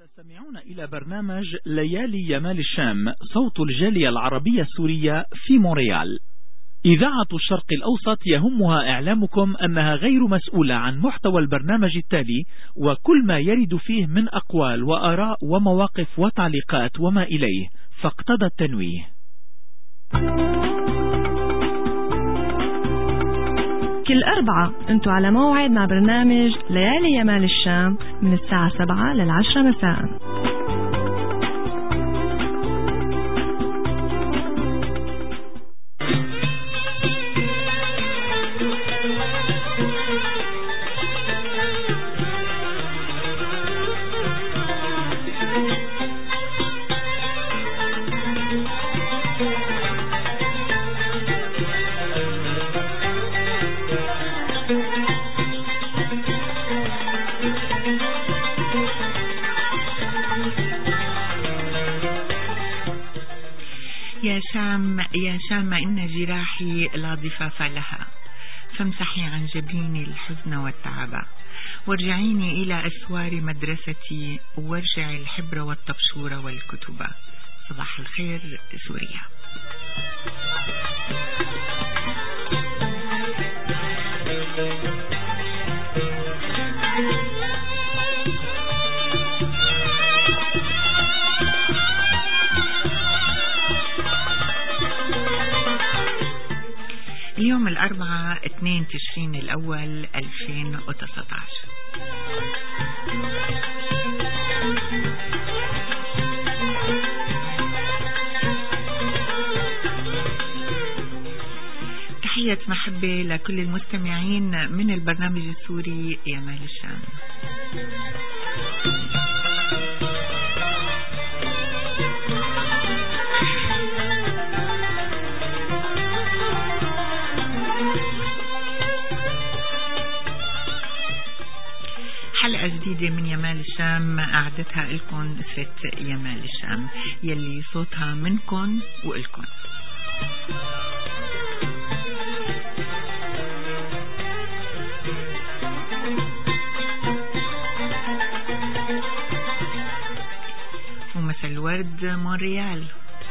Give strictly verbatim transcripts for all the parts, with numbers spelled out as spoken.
تستمعون إلى برنامج ليالي يمال الشام، صوت الجالية العربية السورية في مونريال. إذاعة الشرق الأوسط يهمها إعلامكم أنها غير مسؤولة عن محتوى البرنامج التالي وكل ما يرد فيه من أقوال وآراء ومواقف وتعليقات وما إليه، فاقتضى التنويه. كل أربعة أنتو على موعد مع برنامج ليالي يمال الشام من الساعة سبعة للعشرة مساء. يا شام يا شام إن جراحي لا ضفاف لها، فامسحي عن جبيني الحزن والتعب، وارجعيني إلى أسوار مدرستي، وارجعي الحبر والطبشور والكتب. صباح الخير سوريا. اليوم الأربعاء اثنين تشرين الأول ألفين وتسعة عشر. تحية محبة لكل المستمعين من البرنامج السوري يمال الشام. حلقة جديدة من يمال الشام أعدتها لكم ست يمال الشام يلي صوتها منكم وإلكم. ومثل الورد مونريال.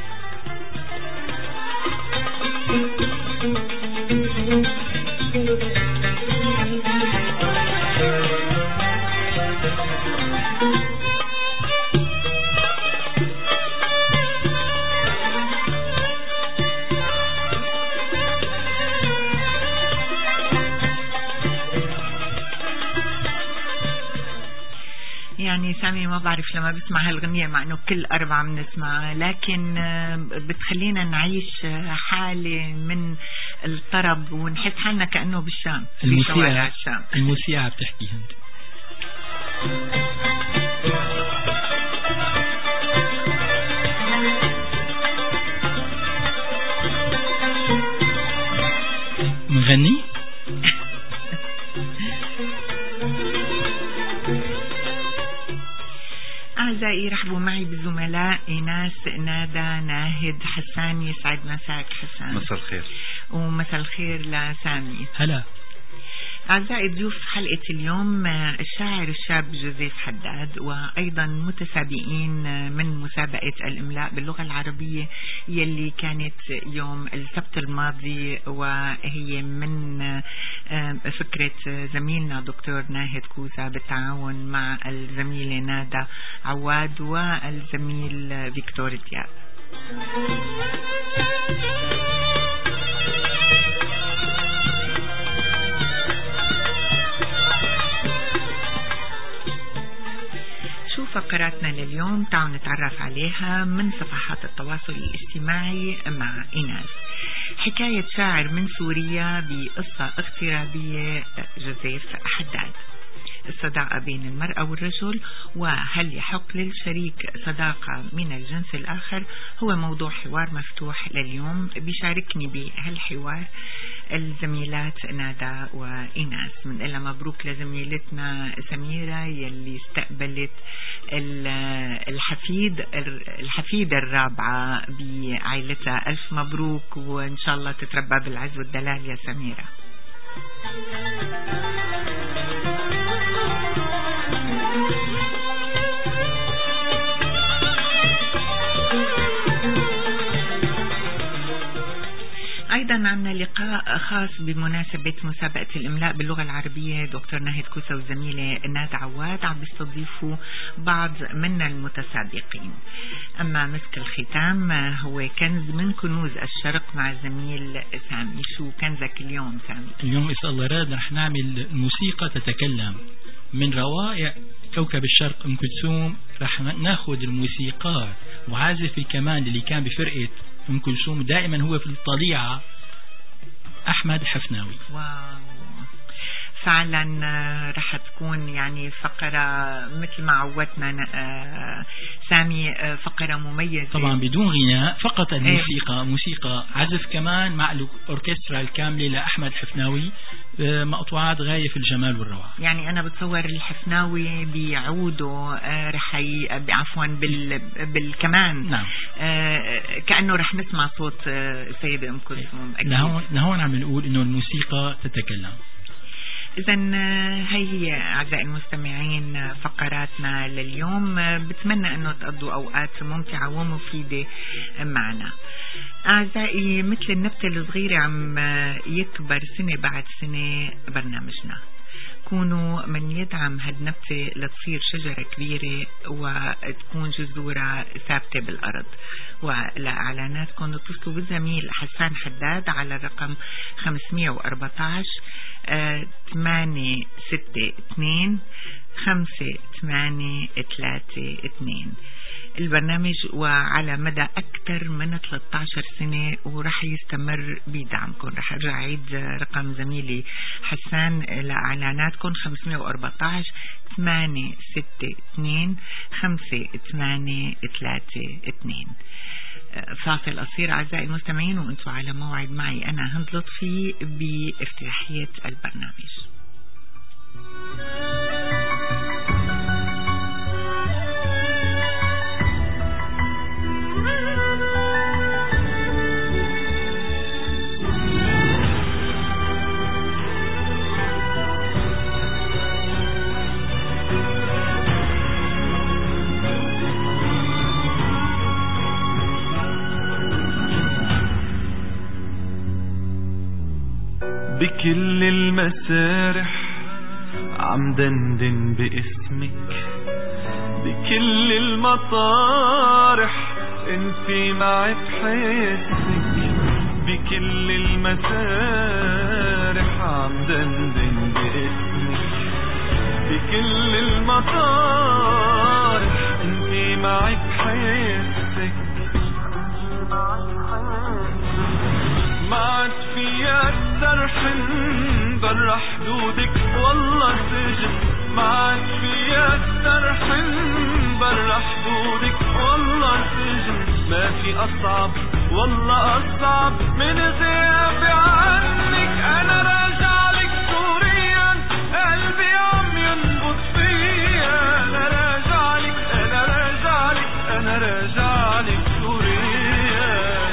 يعني سامي ما بعرف لما بسمع هالغنية، مع انه كل أربعة بنسمعها، لكن بتخلينا نعيش حالة من الطرب ونحس حالنا كأنه بالشام، في شوارع الشام. الموسيقى بتحكي انت. مغني أعزائي، رحبوا معي بالزملاء إيناس، نادى، ناهد، حسان. يسعد مساك حسان. مساء الخير. ومساء الخير لسامي. هلا. أعزائي ضيوف حلقة اليوم الشاعر الشاب جوزيف حداد، وأيضا متسابقين من مسابقة الإملاء باللغة العربية يلي كانت يوم السبت الماضي، وهي من فكرة زميلنا دكتور ناهد كوزا بالتعاون مع الزميلة نادى عواد والزميل فيكتور دياب. فقراتنا لليوم تعالوا نتعرف عليها من صفحات التواصل الاجتماعي مع إيناس. حكاية شاعر من سوريا بقصة اغترابية جوزيف حداد. الصداقة بين المرأة والرجل، وهل يحق للشريك صداقة من الجنس الآخر، هو موضوع حوار مفتوح لليوم. بيشاركني بهالحوار الزميلات نادى وإيناس. من إلا مبروك لزميلتنا سميرة يلي استقبلت الحفيد الحفيدة الرابعة بعائلتها. ألف مبروك، وإن شاء الله تتربى بالعز والدلال يا سميرة. عنا لقاء خاص بمناسبة مسابقة الإملاء باللغة العربية. دكتور ناهد كوسة والزميلة ناد عواد عم بيستضيفوا بعض من المتسابقين. أما مسك الختام هو كنز من كنوز الشرق مع الزميل سامي. شو كنزك اليوم سامي؟ اليوم إن شاء الله راد رح نعمل موسيقى تتكلم من روائع كوكب الشرق أم كلثوم. رح ناخذ الموسيقار وعازف الكمان اللي كان بفرقة أم كلثوم دائما هو في الطليعة، أحمد حفناوي. واو، فعلا رح تكون يعني فقرة مثل ما عودنا سامي، فقرة مميزة طبعا بدون غناء، فقط الموسيقى ايه؟ موسيقى عزف كمان مع الأوركسترا الكاملة لأحمد حفناوي، مقطوعات غاية في الجمال والروعة. يعني أنا بتصور الحفناوي بيعودوا رح عفوا بال بالكمان. نعم. كأنه رح نسمع صوت سيدة أم كلثوم. نهون نهون عم نقول إنه الموسيقى تتكلم. إذن هي هي أعزائي المستمعين فقراتنا لليوم. بتمنى أنه تقضوا أوقات ممتعة ومفيدة معنا. أعزائي، مثل النبتة الصغيرة عم يكبر سنة بعد سنة برنامجنا. كونوا من يدعم هالنبتة لتصير شجرة كبيرة وتكون جذورها ثابتة بالأرض. ولإعلاناتكم اتصلوا بالزميل حسان حداد على الرقم خمسمية وأربعة عشر ثمانية ستة اثنين خمسة ثمانية ثلاثة اثنين. البرنامج وعلى مدى أكثر من ثلاثة عشر سنة ورح يستمر بدعمكم. رح أرجع عيد رقم زميلي حسان لإعلاناتكم خمسمية وأربعة عشر ثمانية ستة اثنين خمسة ثمانية ثلاثة اثنين. فاصل قصير أعزائي المستمعين وأنتم على موعد معي أنا هند لطفي بافتتاحية البرنامج. بكل المسارح عم دندن باسمك، بكل المطارح انتي معي بحسك، بكل المسارح عم دندن باسمك، بكل المطارح انتي معي بحسك. ما عاد فيها السرح برا حدودك والله سجن، ما عاد فيها السرح برا حدودك والله سجن. ما في أصعب والله أصعب من غيابي عنك. أنا راجع لك سوريا قلبي عم ينبض فيا. أنا راجع لك أنا راجع لك أنا راجع لك سوريا.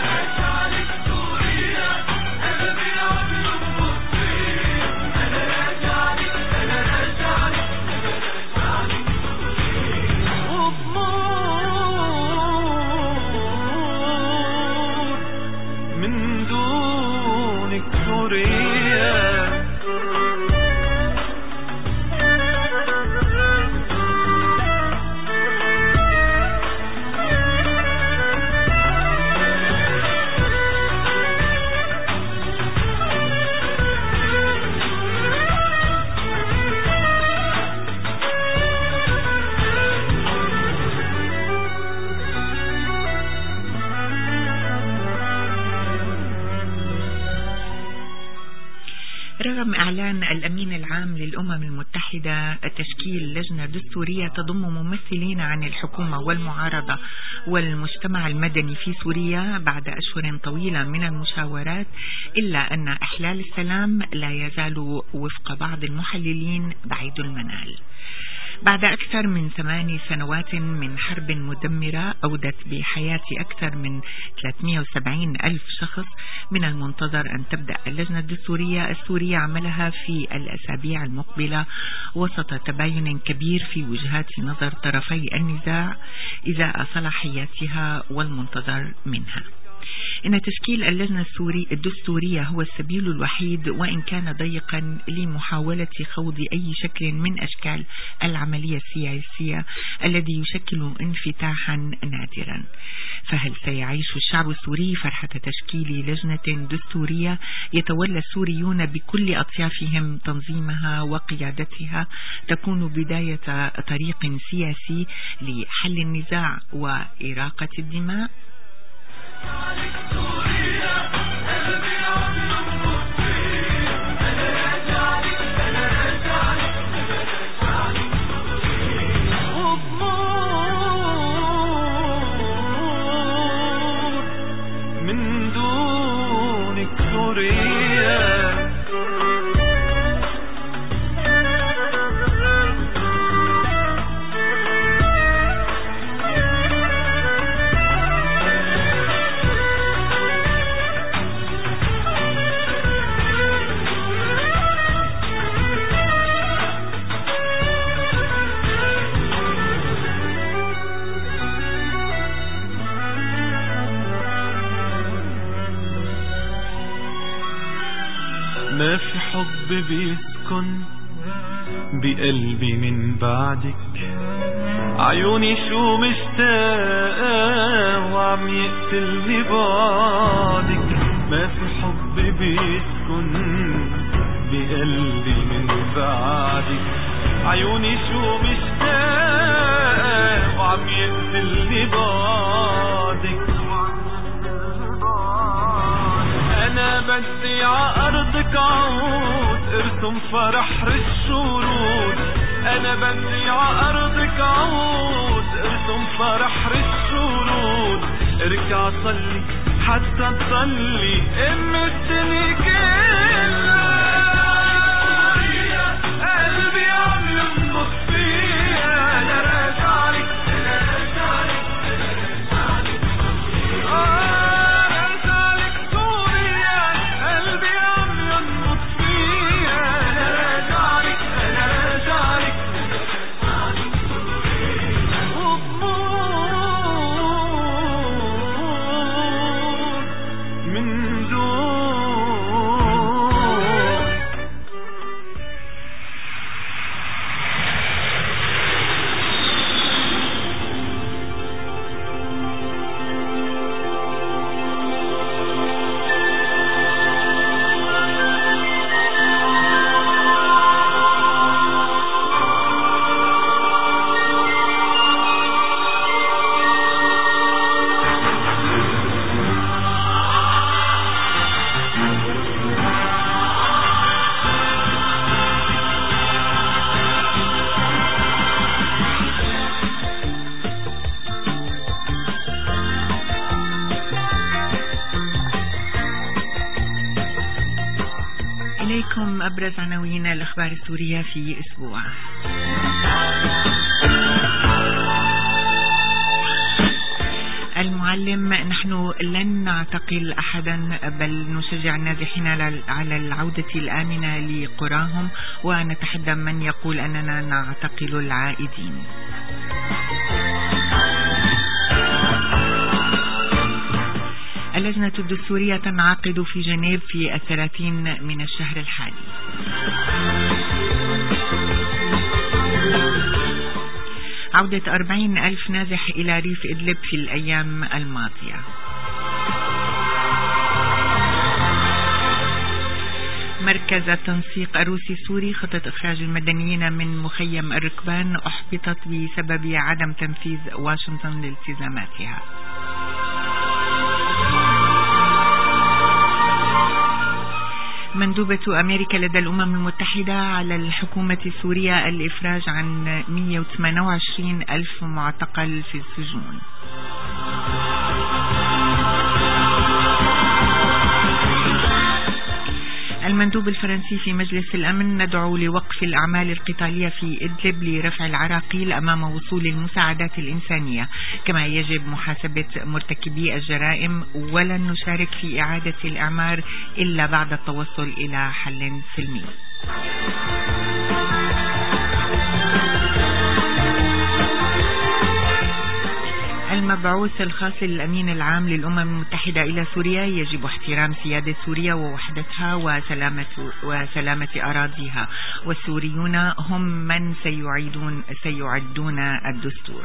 رغم إعلان الأمين العام للأمم المتحدة تشكيل لجنة دستورية تضم ممثلين عن الحكومة والمعارضة والمجتمع المدني في سوريا بعد أشهر طويلة من المشاورات، إلا أن إحلال السلام لا يزال وفق بعض المحللين بعيد المنال. بعد أكثر من ثماني سنوات من حرب مدمرة أودت بحياة أكثر من ثلاثمئة وسبعين ألف شخص، من المنتظر أن تبدأ اللجنة الدستورية السورية عملها في الأسابيع المقبلة وسط تباين كبير في وجهات نظر طرفي النزاع إزاء صلاحياتها والمنتظر منها. إن تشكيل اللجنة السوري الدستورية هو السبيل الوحيد وإن كان ضيقا لمحاولة خوض أي شكل من أشكال العملية السياسية الذي يشكل انفتاحا نادرا. فهل سيعيش الشعب السوري فرحة تشكيل لجنة دستورية يتولى السوريون بكل أطيافهم تنظيمها وقيادتها تكون بداية طريق سياسي لحل النزاع وإراقة الدماء؟ ما في حب بيسكن بقلبي من بعدك، عيوني شو مشتاقة وعم يقتلني بعدك. ما في حب بيسكن بقلبي من بعدك، عيوني شو مشتاقة وعم يقتلني بعدك. أنا بدي عأرضك عود ارسم فرح رش ورود، أنا بدي عأرضك عود ارسم فرح رش ورود. اركع صلي حتى تصلي ام الدنيا كلها، قلبي عم ينبض فيها. أنا راجع لك أنا راجع لك أنا راجع لك أبرز عناوين الأخبار السورية في أسبوع. المعلم: نحن لن نعتقل أحدا بل نشجع النازحين على العودة الآمنة لقراهم ونتحدى من يقول أننا نعتقل العائدين. اللجنة الدستورية تنعقد في جنيف في الثلاثين من الشهر الحالي. عودة أربعين ألف نازح إلى ريف إدلب في الأيام الماضية. مركز التنسيق الروسي السوري: خطة إخراج المدنيين من مخيم الركبان أحبطت بسبب عدم تنفيذ واشنطن لالتزاماتها. مندوبة أمريكا لدى الأمم المتحدة على الحكومة السورية الإفراج عن مئة وثمانية وعشرين ألف معتقل في السجون. المندوب الفرنسي في مجلس الأمن: ندعو لوقف الأعمال القتالية في إدلب لرفع العراقيل أمام وصول المساعدات الإنسانية، كما يجب محاسبة مرتكبي الجرائم، ولن نشارك في إعادة الإعمار إلا بعد التوصل إلى حل سلمي. المبعوث الخاص للأمين العام للأمم المتحدة إلى سوريا: يجب احترام سيادة سوريا ووحدتها وسلامة, وسلامة أراضيها، والسوريون هم من سيعيدون سيعدون الدستور.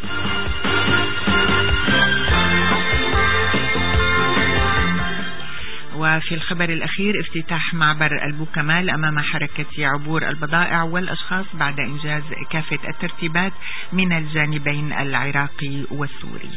وفي الخبر الأخير: افتتاح معبر البوكمال أمام حركة عبور البضائع والأشخاص بعد إنجاز كافة الترتيبات من الجانبين العراقي والسوري.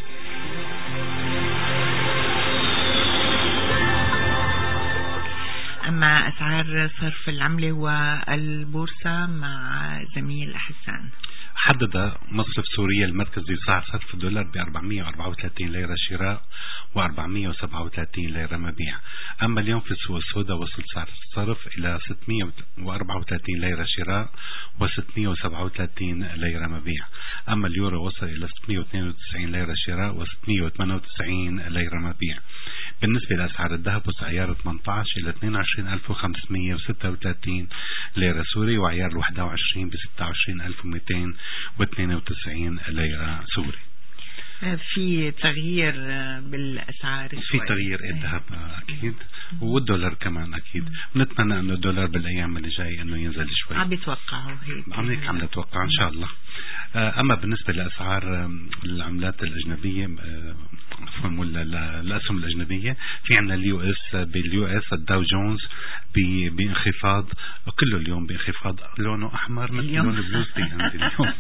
أما أسعار صرف العملة والبورصة مع زميل حسان. حدد مصرف سوريا المركزي سعر صرف الدولار ب أربعمئة وأربعة وثلاثين ليرة شراء و437 ليرة مبيع. أما اليوم في السوق السوداء وصل سعر الصرف إلى ستمئة وأربعة وثلاثين ليرة شراء و637 ليرة مبيع. أما اليورو وصل إلى ستمئة واثنين وتسعين ليرة شراء و698 ليرة مبيع. بالنسبة لأسعار الذهب وصل عيار ثمانية عشر إلى اثنين وعشرين ألف وخمسمئة وستة وثلاثين ليرة سوري، وعيار واحد وعشرين ب ستة وعشرين ألف ومئتين واثنين وتسعين ليرة سوري. في تغيير بالأسعار، في تغيير الذهب أكيد، والدولار كمان أكيد. بنتمنى أنه الدولار بالأيام اللي جاي أنه ينزل شوي. عم بيتوقعوا هيك عم هيك عم نتوقع إن شاء الله. أما بالنسبة لأسعار العملات الأجنبية، عفوا الأسهم الأجنبية، في عنا اليو اس باليو اس الداو جونز بانخفاض، كله اليوم بانخفاض، لونه أحمر مثل لون بلوزتي عندي اليوم.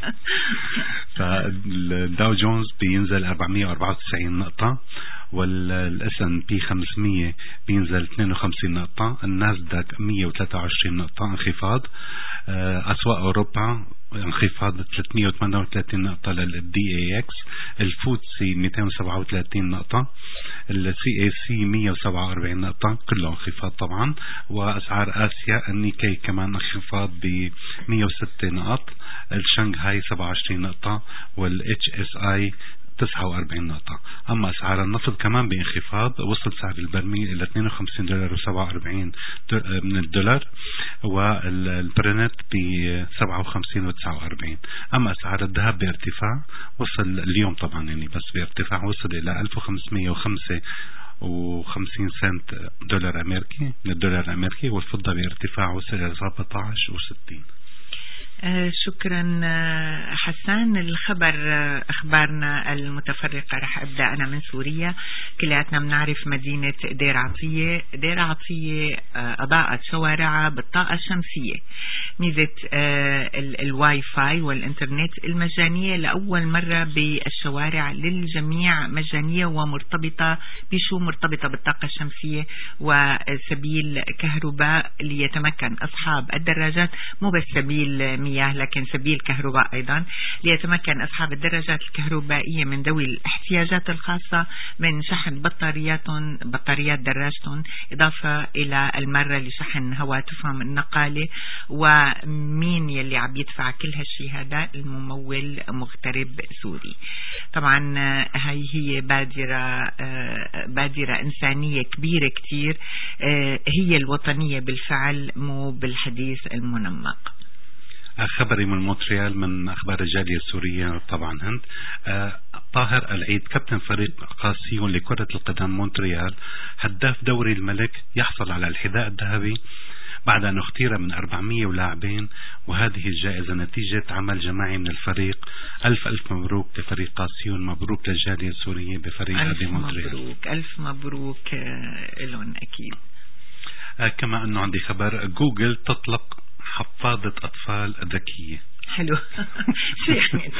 فالداو جونز بينزل أربعمئة وأربعة وتسعين نقطة، والاس ان بي خمسمئة بينزل اثنين وخمسين نقطة، الناسداك مئة وثلاثة وعشرين نقطة انخفاض. أسواق أوروبا انخفاض ثلاثمئة وثمانية وثلاثين نقطة للدي اي اكس، الفوتسي مئتين وسبعة وثلاثين نقطة، السي اي سي مئة وسبعة وأربعين نقطة، كله انخفاض طبعا. وأسعار آسيا النيكي كمان انخفاض ب مئة وستة نقط، الشنغهاي سبعة وعشرين نقطة، والاتش اس اي تسعة وأربعين نقطة. أما أسعار النفط كمان بانخفاض، وصل سعر البرميل إلى اثنين وخمسين دولار وسبعة وأربعين من الدولار، والبرنت ب سبعة وخمسين وتسعة وأربعين. أما أسعار الذهب بارتفاع، وصل اليوم طبعا يعني بس بارتفاع، وصل إلى ألف وخمسمئة وخمسة وخمسين سنت دولار أمريكي من الدولار الأمريكي، والفضة بارتفاع وصل إلى سبعة عشر وستين. شكرا حسان. الخبر أخبارنا المتفرقة رح أبدأ أنا من سوريا. كلياتنا بنعرف مدينة دير عطية. دير عطية أضاءت شوارعها بالطاقة الشمسية. ميزة الواي فاي والإنترنت المجانية لأول مرة بالشوارع للجميع مجانية ومرتبطة بشو مرتبطة بالطاقة الشمسية وسبيل كهرباء ليتمكن أصحاب الدراجات، مو بس سبيل مياه لكن سبيل كهرباء أيضا، ليتمكن أصحاب الدراجات الكهربائية من ذوي الاحتياجات الخاصة من شحن بطارياتهم بطاريات دراجتهم، إضافة إلى المرة لشحن هواتفهم النقالة. ومين يلي عم يدفع كل هالشي هذا؟ الممول مغترب سوري. طبعا هاي هي بادرة بادرة إنسانية كبيرة كتير، هي الوطنية بالفعل مو بالحديث المنمق. خبري من مونتريال من أخبار الجالية السورية طبعا هند. آه طاهر العيد كابتن فريق قاسيون لكرة القدم مونتريال هداف دوري الملك يحصل على الحذاء الذهبي بعد أن اختير من أربعمئة لاعبين، وهذه الجائزة نتيجة عمل جماعي من الفريق. ألف ألف مبروك لفريق قاسيون، مبروك للجالية السورية بفريق هذه مونتريال. ألف مبروك ألف مبروك لهم أكيد. آه كما أنه عندي خبر، جوجل تطلق حفاضة أطفال ذكية. حلو. شو يعني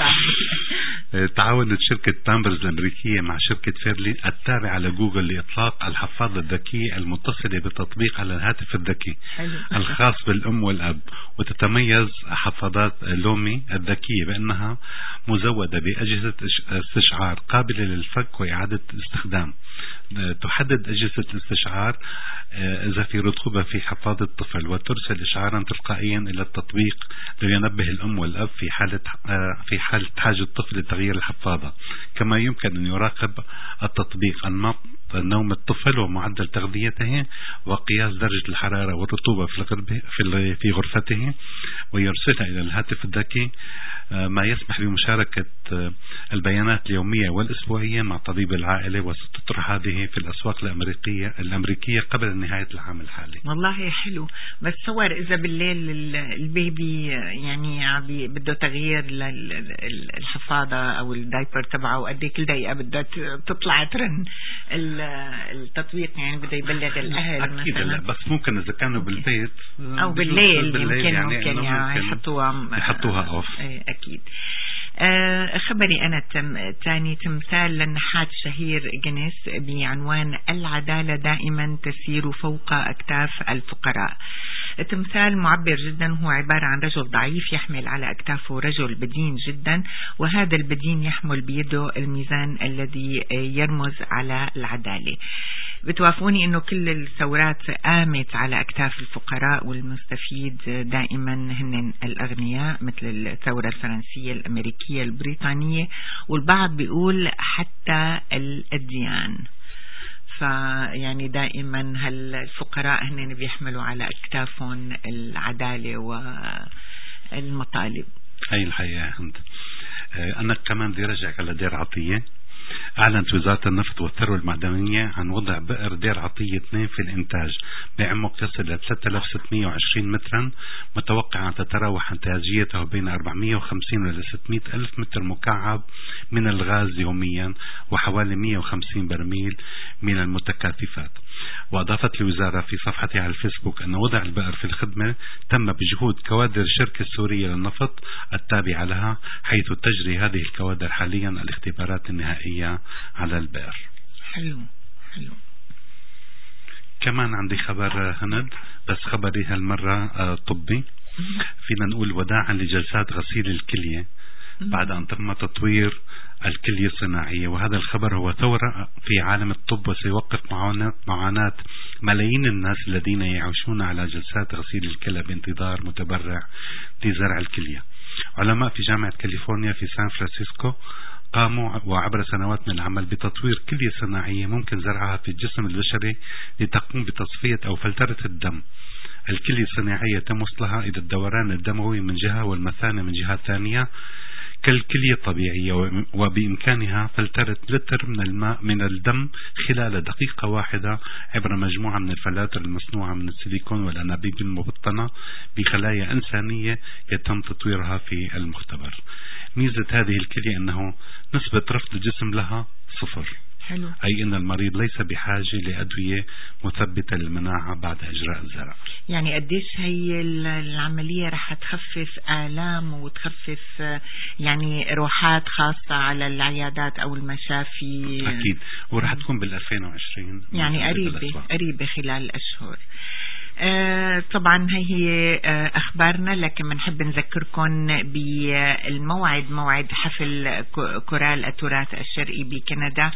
تعاونت شركة بامبرز الأمريكية مع شركة فيرلي التابعة لجوجل لإطلاق الحفاضة الذكية المتصلة بتطبيق على الهاتف الذكي الخاص بالأم والأب. وتتميز حفاضات لومي الذكية بأنها مزودة بأجهزة استشعار قابلة للفك وإعادة الاستخدام. تحدد أجهزة الاستشعار إذا في رطوبة في حفاضة الطفل، وترسل إشعارا تلقائيا إلى التطبيق لينبه الأم والأب في حالة في حالة حاجة الطفل لتغيير الحفاضة. كما يمكن أن يراقب التطبيق النبض نوم الطفل ومعدل تغذيته وقياس درجة الحرارة والرطوبة في الغربة في في غرفته، ويرسلها إلى الهاتف الذكي، ما يسمح بمشاركة البيانات اليومية والأسبوعية مع طبيب العائلة، وستطرح هذه في الأسواق الأمريكية الأمريكية قبل نهاية العام الحالي. والله حلو، بس تصور إذا بالليل البيبي يعني بده تغيير للحفاضة أو الدايبر تبعه، وقد كل دقيقة بدها تطلع ترن التطبيق، يعني بده يبلغ الأهل أكيد مثلا. لا بس ممكن إذا كانوا بالبيت أو بالليل, بالليل يمكن يعني ممكن يعني يحطوها يحطوها أوف. أكيد. أه خبري أنا تم تاني تمثال للنحات الشهير جينيس بعنوان العدالة دائما تسير فوق أكتاف الفقراء. تمثال معبر جدا، هو عبارة عن رجل ضعيف يحمل على أكتافه رجل بدين جدا، وهذا البدين يحمل بيده الميزان الذي يرمز على العدالة. بتوافقوني انه كل الثورات قامت على اكتاف الفقراء، والمستفيد دائما هن الاغنياء، مثل الثورة الفرنسية الامريكية البريطانية، والبعض بيقول حتى الاديان. فيعني دائما هالفقراء هن بيحملوا على اكتافهم العدالة والمطالب. هي الحقيقة هند. انا كمان بدي ارجعك على دير عطية. أعلنت وزارة النفط والثروة المعدنية عن وضع بئر دير عطية اثنين في الإنتاج بعمق يصل إلى ثلاثة آلاف وستمئة وعشرين مترا، متوقع أن تتراوح إنتاجيته بين أربعمئة وخمسين إلى ستمئة ألف متر مكعب من الغاز يوميا، وحوالي مئة وخمسين برميل من المتكاتفات. وأضافت الوزارة في صفحتها على الفيسبوك أن وضع البئر في الخدمة تم بجهود كوادر الشركة السورية للنفط التابعة لها، حيث تجري هذه الكوادر حاليا الاختبارات النهائية على البئر. حلو حلو. كمان عندي خبر هند، بس خبري هالمرة طبي. فينا نقول وداعا لجلسات غسيل الكلية بعد أن تم تطوير الكلية الصناعية، وهذا الخبر هو ثورة في عالم الطب، وسيوقف معاناة ملايين الناس الذين يعيشون على جلسات غسيل الكلى بانتظار متبرع لزرع الكلية. علماء في جامعة كاليفورنيا في سان فرانسيسكو قاموا وعبر سنوات من العمل بتطوير كلية صناعية ممكن زرعها في الجسم البشري لتقوم بتصفية أو فلترة الدم. الكلية الصناعية تم وصلها إلى الدوران الدموي من جهة والمثانة من جهة ثانية كالكلية الطبيعية، وبإمكانها فلترة لتر من الماء من الدم خلال دقيقة واحدة عبر مجموعة من الفلاتر المصنوعة من السيليكون والأنابيب المبطنة بخلايا إنسانية يتم تطويرها في المختبر. ميزة هذه الكلية أنه نسبة رفض الجسم لها صفر، حلو. أي أن المريض ليس بحاجة لأدوية مثبتة للمناعة بعد إجراء الزرع. يعني قديش هي العملية رح تخفف آلام وتخفف يعني روحات خاصة على العيادات أو المشافي؟ أكيد، ورح تكون بالألفين وعشرين، يعني قريبة قريبة خلال الأشهر. آه طبعا هي آه أخبارنا، لكن بنحب نذكركم بالموعد، موعد حفل كورال التراث الشرقي بكندا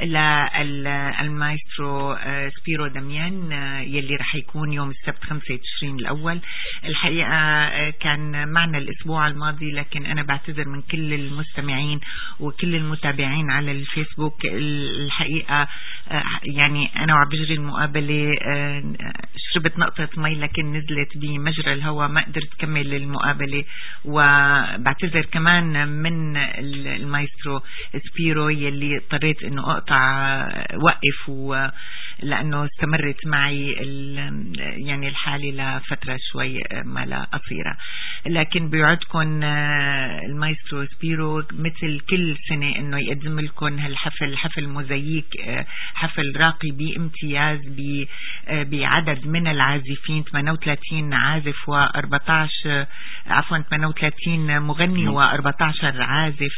للمايسترو آه سبيرو داميان، آه يلي رح يكون يوم السبت خمسة تشرين الأول. الحقيقة آه كان معنا الأسبوع الماضي، لكن أنا بعتذر من كل المستمعين وكل المتابعين على الفيسبوك. الحقيقة آه يعني أنا وعم بجري المقابلة آه شربت نقطة مي، لكن نزلت بمجرى الهواء ما قدرت كمل المقابلة. وبعتذر كمان من المايسترو سبيرو يلي اضطريت انه اقطع وقف، و لانه استمرت معي يعني الحالة لفترة شوي ما لا قصيرة. لكن بيوعدكم المايسترو سبيرو مثل كل سنة انه يقدم لكم هالحفل، حفل موزاييك، حفل راقي بامتياز بعدد من العازفين، ثمانية وثلاثين عازف وأربعة عشر عفوا ثمانية وثلاثين مغني وأربعة عشر عازف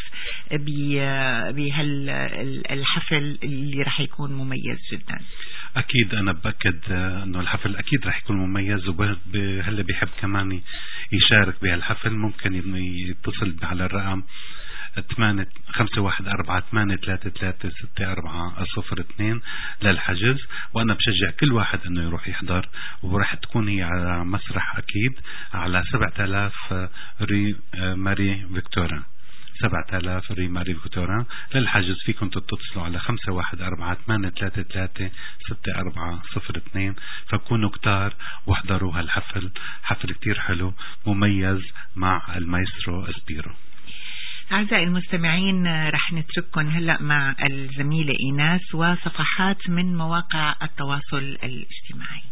بهالحفل اللي رح يكون مميز جدا. أكيد أنا بأكد أنه الحفل أكيد رح يكون مميز، وهلا بيحب كمان يشارك بهالحفل ممكن يتصل على الرقم ثمانية خمسة واحد أربعة ثمانية ثلاثة ثلاثة ستة أربعة صفر اثنين للحجز. وأنا بشجع كل واحد أنه يروح يحضر، ورح تكون هي على مسرح أكيد على سبعة آلاف ري ماري فيكتورا سبعة آلاف ري ماري كوتوران. للحجز فيكم تتصلوا على خمسة واحد أربعة ثمانية ثلاثة ثلاثة ستة أربعة صفر اثنين، فكونوا كتار واحضروا هالحفل. حفل كتير حلو مميز مع المايسترو اسبيرو. أعزائي المستمعين، رح نترككم هلأ مع الزميلة إيناس وصفحات من مواقع التواصل الاجتماعي.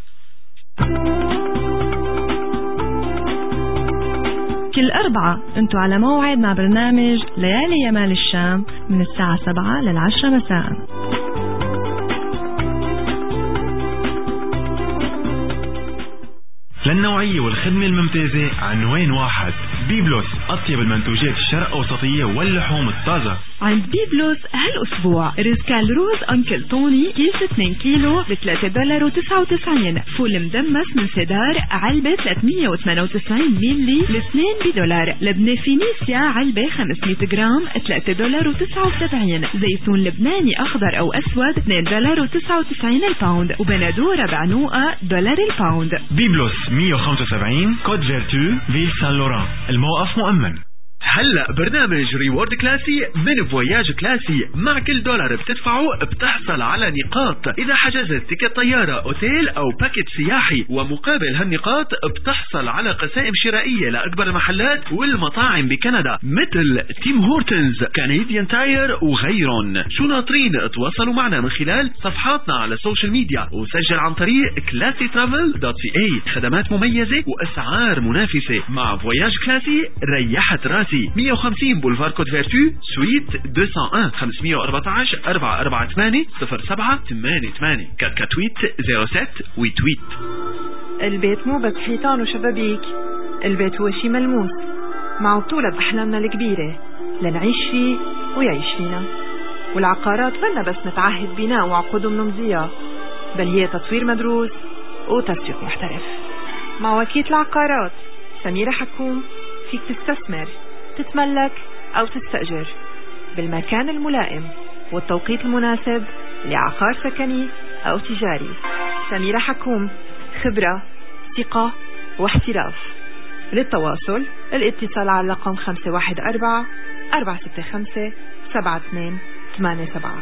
كل أربعة أنتوا على موعد مع برنامج ليالي يمال الشام من الساعة سبعة للعشرة مساء. للنوعية والخدمة الممتازة عنوان واحد، بيبلوس، أطيب المنتوجات الشرق أوسطية واللحوم الطازة. عند بيبلوس هالأسبوع رز كالروز أنكل طوني كيس اثنين كيلو ب ثلاثة دولار وتسعة وتسعين، فول مدمس من سدار علبة ثلاثمية وثمانية وتسعين ميلي لاثنين بدولار، لبنة فينيسيا علبة خمسمية جرام ثلاثة دولار وتسعة وسبعين، زيتون لبناني أخضر أو أسود اثنين دولار وتسعة وتسعين الباوند، وبندورة بعنوقة دولار الباوند. بيبلوس مية وخمسة وسبعين كود فيرتو فيل سان لوران، الموقف مؤمن. هلا برنامج ريورد كلاسي من فواياج كلاسي، مع كل دولار بتدفعه بتحصل على نقاط إذا حجزت تيكت طيارة أوتيل أو باكيت سياحي، ومقابل هالنقاط بتحصل على قسائم شرائية لأكبر المحلات والمطاعم بكندا مثل تيم هورتنز، كنديان تاير وغيرهم. شو ناطرين؟ تواصلوا معنا من خلال صفحاتنا على السوشيال ميديا وسجل عن طريق كلاسي ترافل دوت سي اي. خدمات مميزة وأسعار منافسة مع فواياج كلاسي. ريحت راسي مية وخمسين بولفار كود فيرتو سويت مئتين وواحد خمسمية وأربعة عشر أربعة أربعة ثمانية صفر سبعة ثمانية ثمانية كاتويت صفر سبعة ويتويت. البيت مو بس حيطان وشبابيك، البيت هو شي ملموس مع بطولة بأحلامنا الكبيرة لنعيش فيه ويعيش فينا. والعقارات منا بس نتعهد بناء وعقود منمزية، بل هي تطوير مدروس وتسويق محترف. مع وكيل العقارات سميرة حكوم فيك تستثمر، تتملك أو تستأجر بالمكان الملائم والتوقيت المناسب لعقار سكني أو تجاري. سميرة حكوم، خبرة، ثقة واحتراف. للتواصل الاتصال على رقم خمسة واحد أربعة أربعة ستة خمسة سبعة اثنين ثمانية سبعة.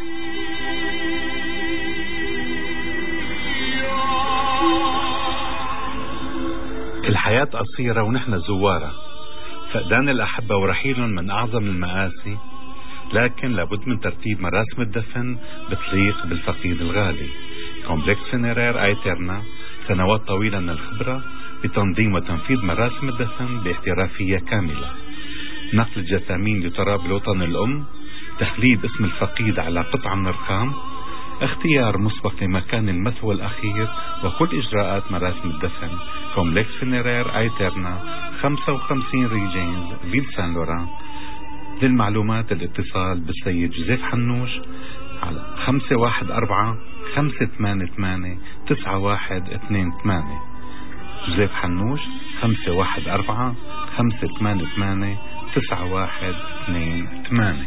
الحياة قصيرة ونحن زوارة، فقدان الأحبة ورحيلهم من أعظم المآسي، لكن لابد من ترتيب مراسم الدفن بتليق بالفقيد الغالي. كومبلكس فينيرير ايترنا سنوات طويلة من الخبرة بتنظيم وتنفيذ مراسم الدفن باحترافية كاملة. نقل الجثامين لتراب الوطن الأم، تخليد اسم الفقيد على قطعة من الرخام، اختيار مسبق لمكان المثوى الأخير، وكل إجراءات مراسم الدفن. كومبلكس فينيرير ايترنا خمسة وخمسين ريجينز فيل سان لوران. للمعلومات الاتصال بالسيد جوزيف حنوش على خمسة واحد أربعة خمسة ثمانية ثمانية تسعة واحد اثنين ثمانية. جوزيف حنوش خمسة واحد أربعة خمسة ثمانية ثمانية تسعة واحد اثنين ثمانية.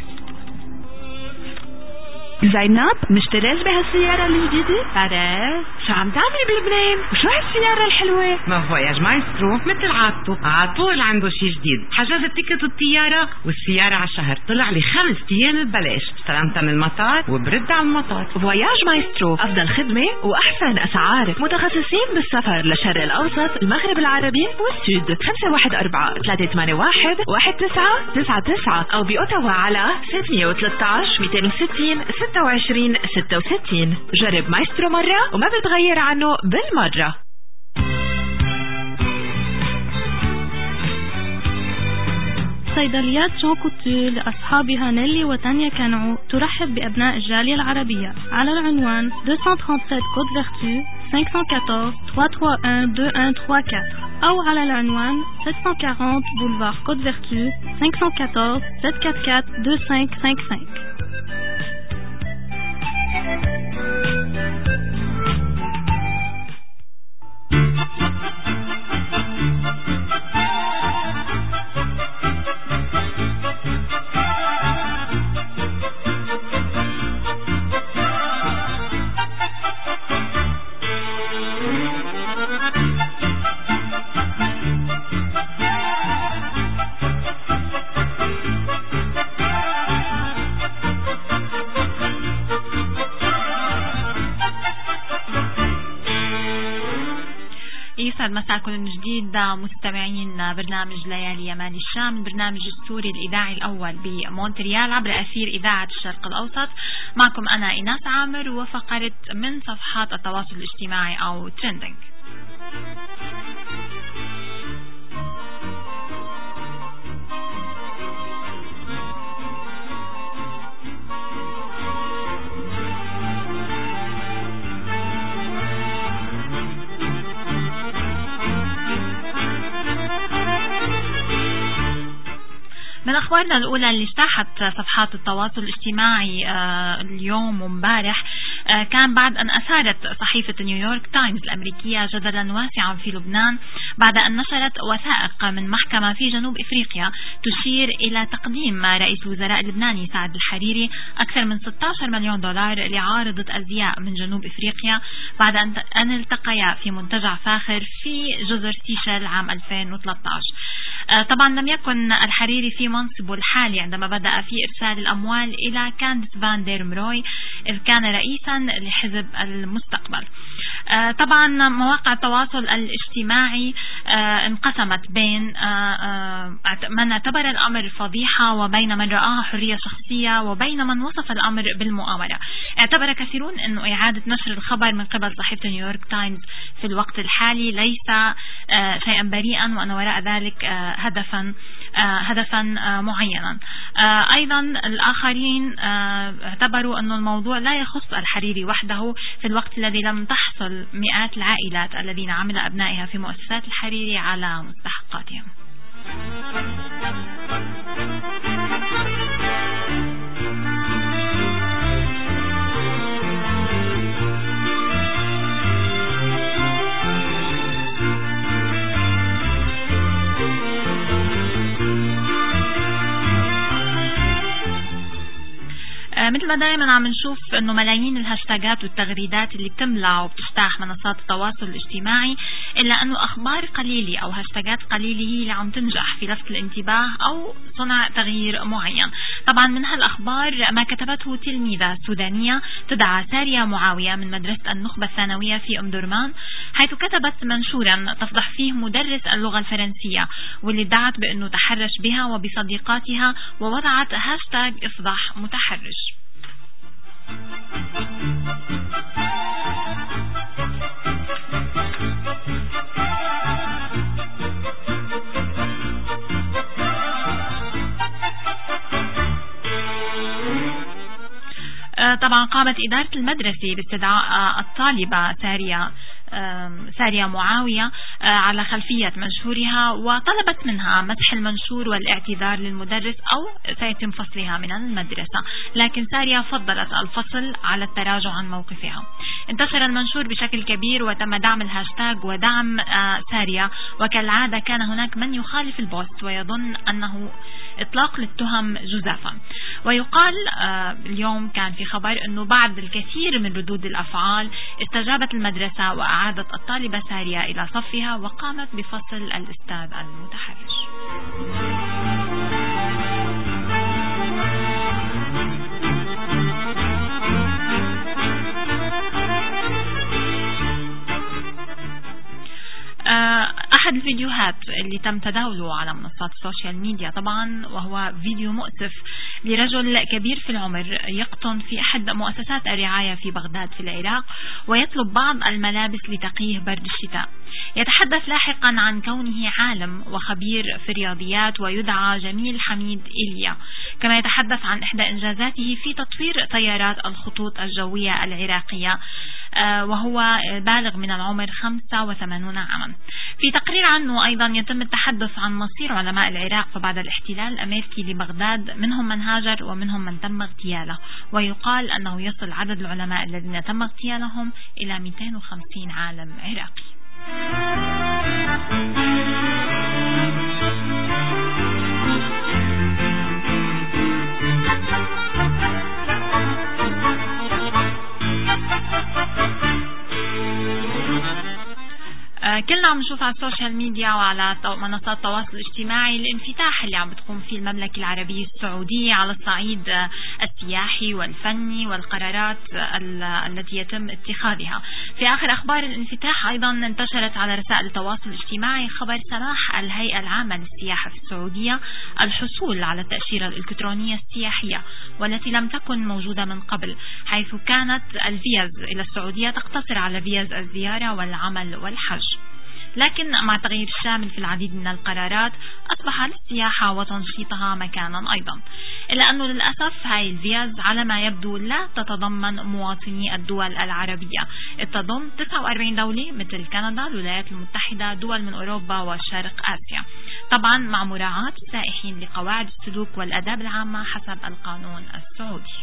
زينب، مشتريت بهالسيارة الجديدة؟ أرى شو عم تعملي بلبنان؟ وشو هالسيارة الحلوة؟ ما فواياج مايسترو مثل عادته عطول عنده شي جديد. حجزت تيكت الطيارة والسيارة على الشهر طلع لي خمس أيام ببلاش، استلمتها من المطار وبرد على المطار. فواياج مايسترو، أفضل خدمة وأحسن أسعار، متخصصين بالسفر للشرق الأوسط، المغرب العربي والسود. خمسة واحد أربعة ثلاثة ثمانية واحد واحد تسعة تسعة تسعة أو بأوتاوا على ستمية وثلاثة عشر مئتين وستين ستة وعشرين ستة وستين. جرب مايسترو مرة وما بتغير عنه بالمرة. صيدليات جون كوتو لأصحابها نيلي وتانيا كانعو ترحب بأبناء الجالية العربية على العنوان مئتين وسبعة وثلاثين كود فيرتو خمسة أربعة أربعة ثلاثة واحد اثنين واحد ثلاثة أربعة أو على العنوان سبعمية وأربعين بولفار كود فيرتو خمسة أربعة أربعة سبعة أربعة أربعة اثنين خمسة خمسة خمسة. يسعد مساكم من جديد مستمعين برنامج ليالي يمال الشام، البرنامج السوري الإذاعي الأول بمونتريال عبر أثير إذاعة الشرق الأوسط. معكم أنا إيناس عامر وفقرة من صفحات التواصل الاجتماعي أو ترندنج. من أخبارنا الأولى اللي اجتاحت صفحات التواصل الاجتماعي اليوم ومبارح كان بعد أن أثارت صحيفة نيويورك تايمز الأمريكية جدلا واسعا في لبنان بعد أن نشرت وثائق من محكمة في جنوب إفريقيا تشير إلى تقديم رئيس الوزراء اللبناني سعد الحريري أكثر من ستة عشر مليون دولار لعارضة أزياء من جنوب إفريقيا بعد أن التقيا في منتجع فاخر في جزر سيشل عام ألفين وثلاثة عشر. طبعا لم يكن الحريري في منصبه الحالي عندما بدأ في إرسال الأموال إلى كانديس فان دير مروي إذ كان رئيسا لحزب المستقبل. طبعا مواقع التواصل الاجتماعي انقسمت بين من اعتبر الأمر فضيحة وبين من رآها حرية شخصية وبين من وصف الأمر بالمؤامرة. اعتبر كثيرون أنه إعادة نشر الخبر من قبل صحيفة نيويورك تايمز في الوقت الحالي ليس شيئا بريئا وأن وراء ذلك هدفا هدفا معينا. أيضا الآخرين اعتبروا أن الموضوع لا يخص الحريري وحده في الوقت الذي لم تحصل مئات العائلات الذين عمل أبنائها في مؤسسات الحريري على مستحقاتهم. مثل ما دائما عم نشوف انه ملايين الهاشتاجات والتغريدات اللي بتملى وبتجتاح منصات التواصل الاجتماعي، الا انه اخبار قليله او هاشتاجات قليله هي اللي عم تنجح في لفت الانتباه او صنع تغيير معين. طبعا من هالاخبار ما كتبته تلميذه سودانيه تدعى سارية معاوية من مدرسه النخبه الثانويه في ام درمان، حيث كتبت منشورا تفضح فيه مدرس اللغه الفرنسيه واللي ادعت بانه تحرش بها وبصديقاتها ووضعت هاشتاج افضح متحرش. طبعا قامت إدارة المدرسة باستدعاء الطالبة سارية سارية معاوية على خلفية منشورها وطلبت منها مسح المنشور والاعتذار للمدرس أو سيتم فصلها من المدرسة، لكن سارية فضلت الفصل على التراجع عن موقفها. انتشر المنشور بشكل كبير وتم دعم الهاشتاج ودعم سارية، وكالعادة كان هناك من يخالف البوست ويظن أنه إطلاق للتهم جزافا. ويقال اليوم كان في خبر أنه بعد الكثير من ردود الأفعال استجابت المدرسة وأعادت الطالبة سارية إلى صفها وقامت بفصل الأستاذ المتحرش. أحد الفيديوهات اللي تم تداوله على منصات السوشيال ميديا طبعا وهو فيديو مؤسف لرجل كبير في العمر يقطن في أحد مؤسسات الرعاية في بغداد في العراق ويطلب بعض الملابس لتقيه برد الشتاء. يتحدث لاحقا عن كونه عالم وخبير في الرياضيات ويدعى جميل حميد إيليا، كما يتحدث عن إحدى إنجازاته في تطوير طيارات الخطوط الجوية العراقية وهو بالغ من العمر خمسة وثمانين عاما. في تقرير عنه أيضا يتم التحدث عن مصير علماء العراق فبعد الاحتلال الأمريكي لبغداد، منهم من هاجر ومنهم من تم اغتياله، ويقال أنه يصل عدد العلماء الذين تم اغتيالهم إلى مئتين وخمسين عالم عراقي. كلنا عم نشوف على السوشيال ميديا وعلى منصات التواصل الاجتماعي الانفتاح اللي عم بتقوم فيه المملكة العربية السعودية على الصعيد السياحي والفني والقرارات التي يتم اتخاذها. في آخر أخبار الانفتاح أيضا انتشرت على رسائل التواصل الاجتماعي خبر سماح الهيئة العامة للسياحة في السعودية الحصول على التأشيرة الإلكترونية السياحية والتي لم تكن موجودة من قبل، حيث كانت الفيز إلى السعودية تقتصر على فيز الزيارة والعمل والحج. لكن مع تغيير الشامل في العديد من القرارات أصبح للسياحة وتنشيطها مكانا أيضا، إلا أنه للأسف هاي الفيز على ما يبدو لا تتضمن مواطني الدول العربية، تضم تسعة وأربعين دولة مثل كندا، الولايات المتحدة، دول من أوروبا وشرق آسيا، طبعا مع مراعاة السائحين لقواعد السلوك والأداب العامة حسب القانون السعودي.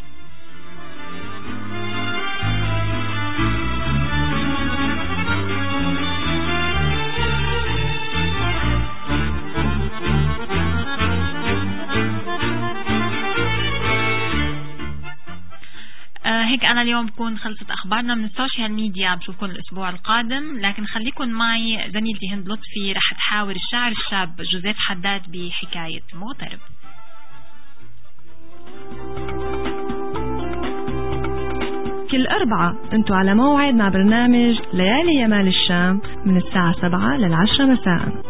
هيك أنا اليوم بكون خلصت أخبارنا من السوشيال ميديا، بشوفكم الأسبوع القادم، لكن خليكن معي زميلتي هند لطفي رح تحاور الشاعر الشاب جوزيف حداد بحكاية مغترب. كل أربعة أنتوا على موعد مع برنامج ليالي يمال الشام من الساعة سبعة للعشرة مساء.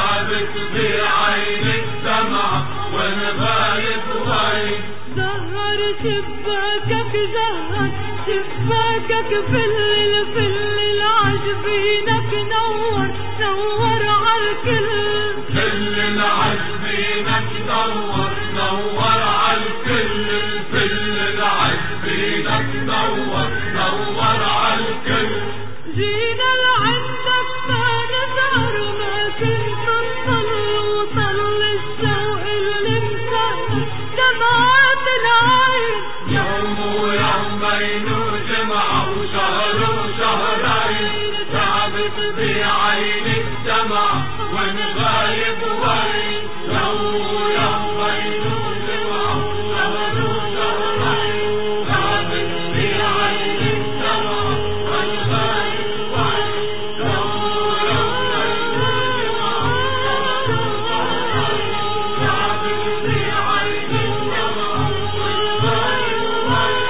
بعين الدمع وانا غايب وين نور شباكك زهر شباكك فل الفل العجبينك نور نور عالكل فل العجبينك نور نور عالكل الفل العجبينك نور نور عالكل جينا لعندك ما نزهر ما كنت نطل وطل الشوق اللي مسهر دمعات العين يوم ويومين وجمعة وشهر وشهرين تعبت بعينك دمع وين غايب وين يوم ويومين وجمعة وشهر وشهرين تعبت بعينك دمع وين غايب وين يوم ويومين وجمعة وشهر وشهرين تعبت بعينك دمع وين غايب وين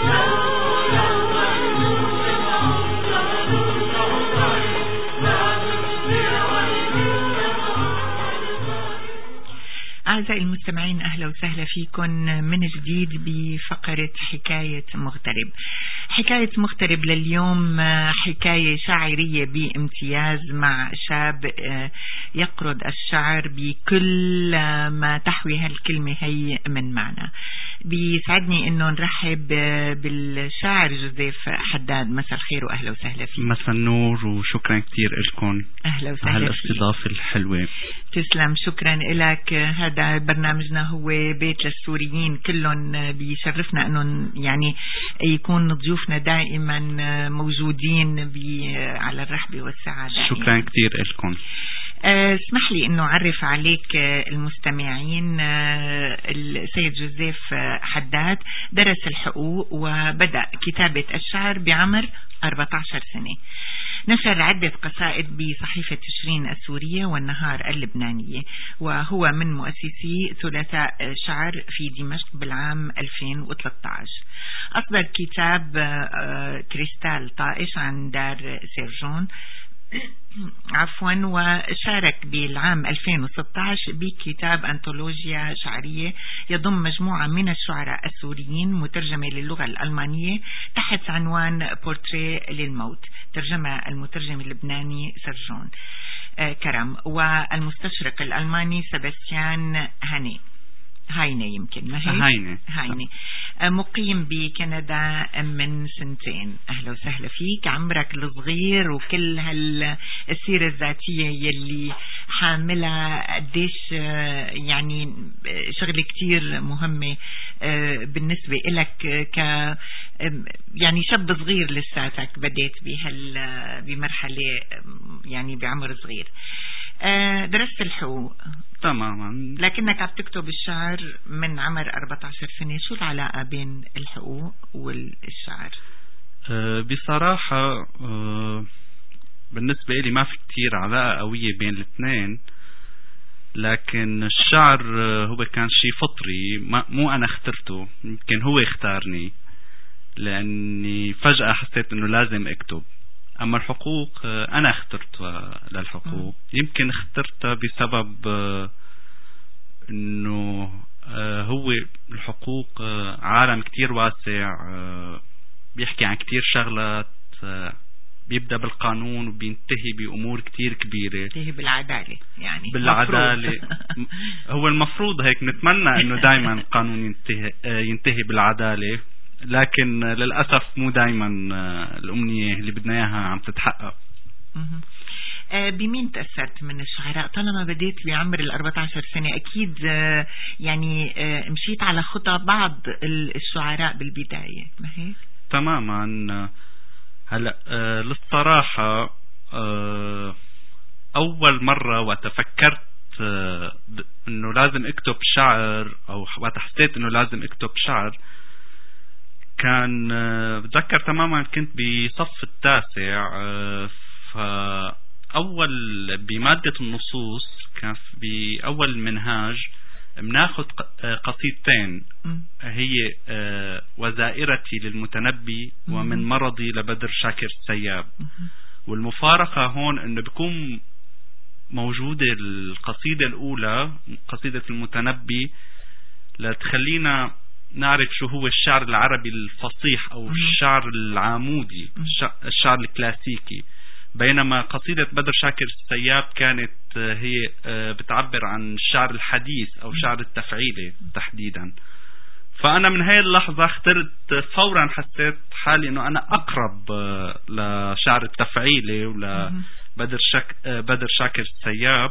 أعزائي المستمعين، أهلا وسهلا فيكم من جديد بفقرة حكاية مغترب. حكاية مغترب لليوم حكاية شاعرية بامتياز مع شاب يقرض الشعر بكل ما تحوي هالكلمة هي من معنى. بيسعدني انه نرحب بالشاعر جوزيف حداد. مساء الخير واهلا وسهلا فيك. مساء النور وشكرا كثير لكم اهلا وسهلا على الاستضافة الحلوة. تسلم، شكرا لك. هذا برنامجنا هو بيت للسوريين كلهم، بيشرفنا انه يعني يكون ضيوفنا دائما موجودين على الرحب والسعادة. شكرا كثير لكم. اسمح لي انه اعرف عليك المستمعين. السيد جوزيف حداد درس الحقوق وبدأ كتابة الشعر بعمر أربعة عشر سنة. نشر عدة قصائد بصحيفة تشرين السورية والنهار اللبنانية، وهو من مؤسسي ثلاثاء شعر في دمشق بالعام ألفين وثلاثة عشر. أصدر كتاب كريستال طائش عن دار سيرجون عفوا، وشارك بالعام ألفين وستة عشر بكتاب أنطولوجيا شعرية يضم مجموعة من الشعراء السوريين مترجمة للغة الألمانية تحت عنوان بورتري للموت، ترجمة المترجم اللبناني سرجون كرم والمستشرق الألماني سباستيان هاني هاينة يمكن ما هي؟ هاينة هاينة. مقيم بكندا من سنتين. أهلا وسهلا فيك. عمرك الصغير وكل هالسيرة الذاتية يلي حاملة قديش يعني شغلة كتير مهمة بالنسبة إلك ك يعني شاب صغير لساتك بديت بهال بمرحلة يعني بعمر صغير. درست الحقوق تماما، لكنك عم تكتب الشعر من عمر أربعة عشر سنة. شو العلاقة بين الحقوق والشعر؟ أه بصراحة أه بالنسبة لي ما في كتير علاقة قوية بين الاثنين، لكن الشعر هو كان شيء فطري، ما مو أنا اخترته، يمكن هو اختارني لأني فجأة حسيت أنه لازم أكتب. أما الحقوق أنا اخترتها للحقوق. م. يمكن اخترتها بسبب أنه هو الحقوق عالم كتير واسع، بيحكي عن كتير شغلات، بيبدأ بالقانون وبينتهي بأمور كتير كبيرة، ينتهي بالعدالة يعني بالعدالة. هو المفروض هيك، نتمنى أنه دايما القانون ينتهي, ينتهي بالعدالة، لكن للأسف مو دايما الأمنية اللي بدنا إياها عم تتحقق. بمين تأثرت من الشعراء؟ طالما بديت بعمر الأربعة عشر سنة أكيد يعني مشيت على خطى بعض الشعراء بالبداية، ما هيك؟ تماما. هلا للصراحة أول مرة وتفكرت إنه لازم أكتب شعر، أو وتحسيت إنه لازم أكتب شعر، كان بتذكر تماما كنت بصف التاسع. فأول بمادة النصوص كان بأول منهاج بناخذ قصيدتين، هي وزائرتي للمتنبي ومن مرضي لبدر شاكر السياب. والمفارقة هون انه بيكون موجودة القصيدة الأولى قصيدة المتنبي لتخلينا نعرف شو هو الشعر العربي الفصيح أو الشعر العامودي، الشعر الكلاسيكي، بينما قصيدة بدر شاكر السياب كانت هي بتعبر عن الشعر الحديث أو شعر التفعيلي تحديدا. فأنا من هاي اللحظة اخترت فورا، حسيت حالي أنه أنا أقرب لشعر التفعيلي ولبدر شاك بدر شاكر السياب.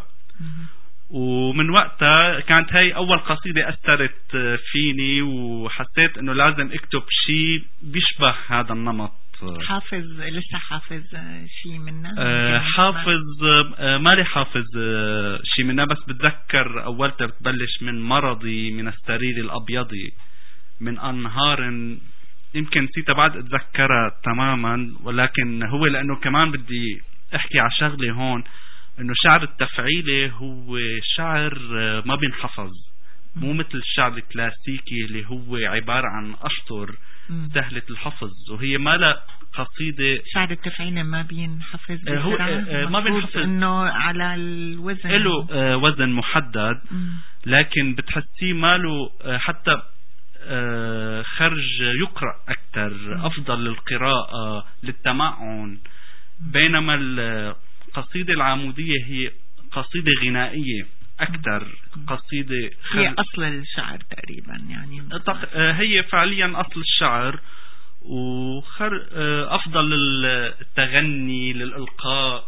ومن وقتها كانت هاي أول قصيدة أثرت فيني، وحسيت أنه لازم أكتب شيء بيشبه هذا النمط. حافظ لسه حافظ شيء منها؟ أه حافظ أه مالي حافظ أه شيء منها، بس بتذكر أولتها بتبلش من مرضي من السرير الأبيضي من أنهار، يمكن نسيتها بعد أتذكرها تماما. ولكن هو لأنه كمان بدي أحكي على شغلة هون، إنه شعر التفعيلي هو شعر ما بينحفظ، مو مثل الشعر الكلاسيكي اللي هو عبارة عن أشطر سهلة الحفظ، وهي ما لا قصيدة. شعر التفعيلي ما بينحفظ هو ما بينحفظ، إنه على الوزن له وزن محدد، لكن بتحسيه ماله حتى خرج يقرأ أكثر، أفضل للقراءة للتمعن. بينما القصيدة العامودية هي قصيدة غنائية أكثر، قصيدة هي أصل الشعر تقريبا، يعني هي فعليا أصل الشعر، وخر أفضل للتغني للإلقاء،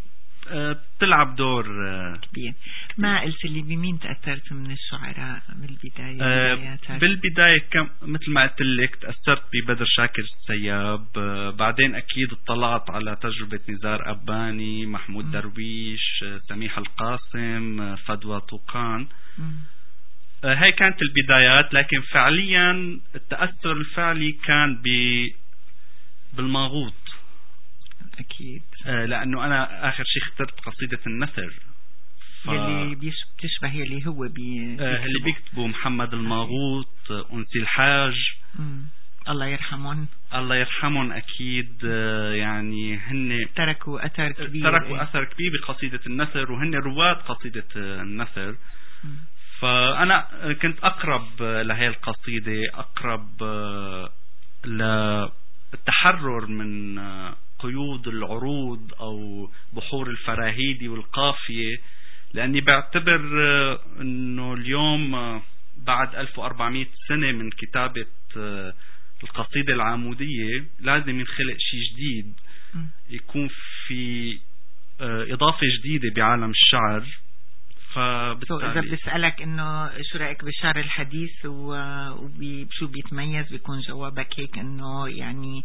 تلعب دور كبير. ما قلت لي بمين تأثرت من الشعراء بالبداية؟ آه بالبداية كم مثل ما قلت لك تأثرت ببدر شاكر السياب، آه بعدين أكيد اطلعت على تجربة نزار أباني، محمود م. درويش، آه سميح القاسم، آه فدوى طوقان. آه هاي كانت البدايات، لكن فعليا التأثر الفعلي كان ب بالماغوط أكيد، آه لأنه أنا آخر شيء اخترت قصيدة النثر ف... اللي بتشبه اللي هو بي... آه اللي بيكتبوا محمد الماغوط، أنسي الحاج، مم. الله يرحمهم الله يرحمهم أكيد. آه يعني هن تركوا أثر كبير، تركوا ايه؟ أثر كبير بقصيدة النثر، وهن رواد قصيدة النثر. مم. فأنا كنت أقرب لهي القصيدة، أقرب للتحرر من قيود العروض أو بحور الفراهيدي والقافية، لأني بعتبر أنه اليوم بعد ألف وأربعمائة سنة من كتابة القصيدة العامودية لازم ينخلق شيء جديد، يكون في إضافة جديدة بعالم الشعر. فبالتالي إذا بسألك إنه شو رأيك بالشعر الحديث وشو بيتميز، بيكون جوابك هيك إنه يعني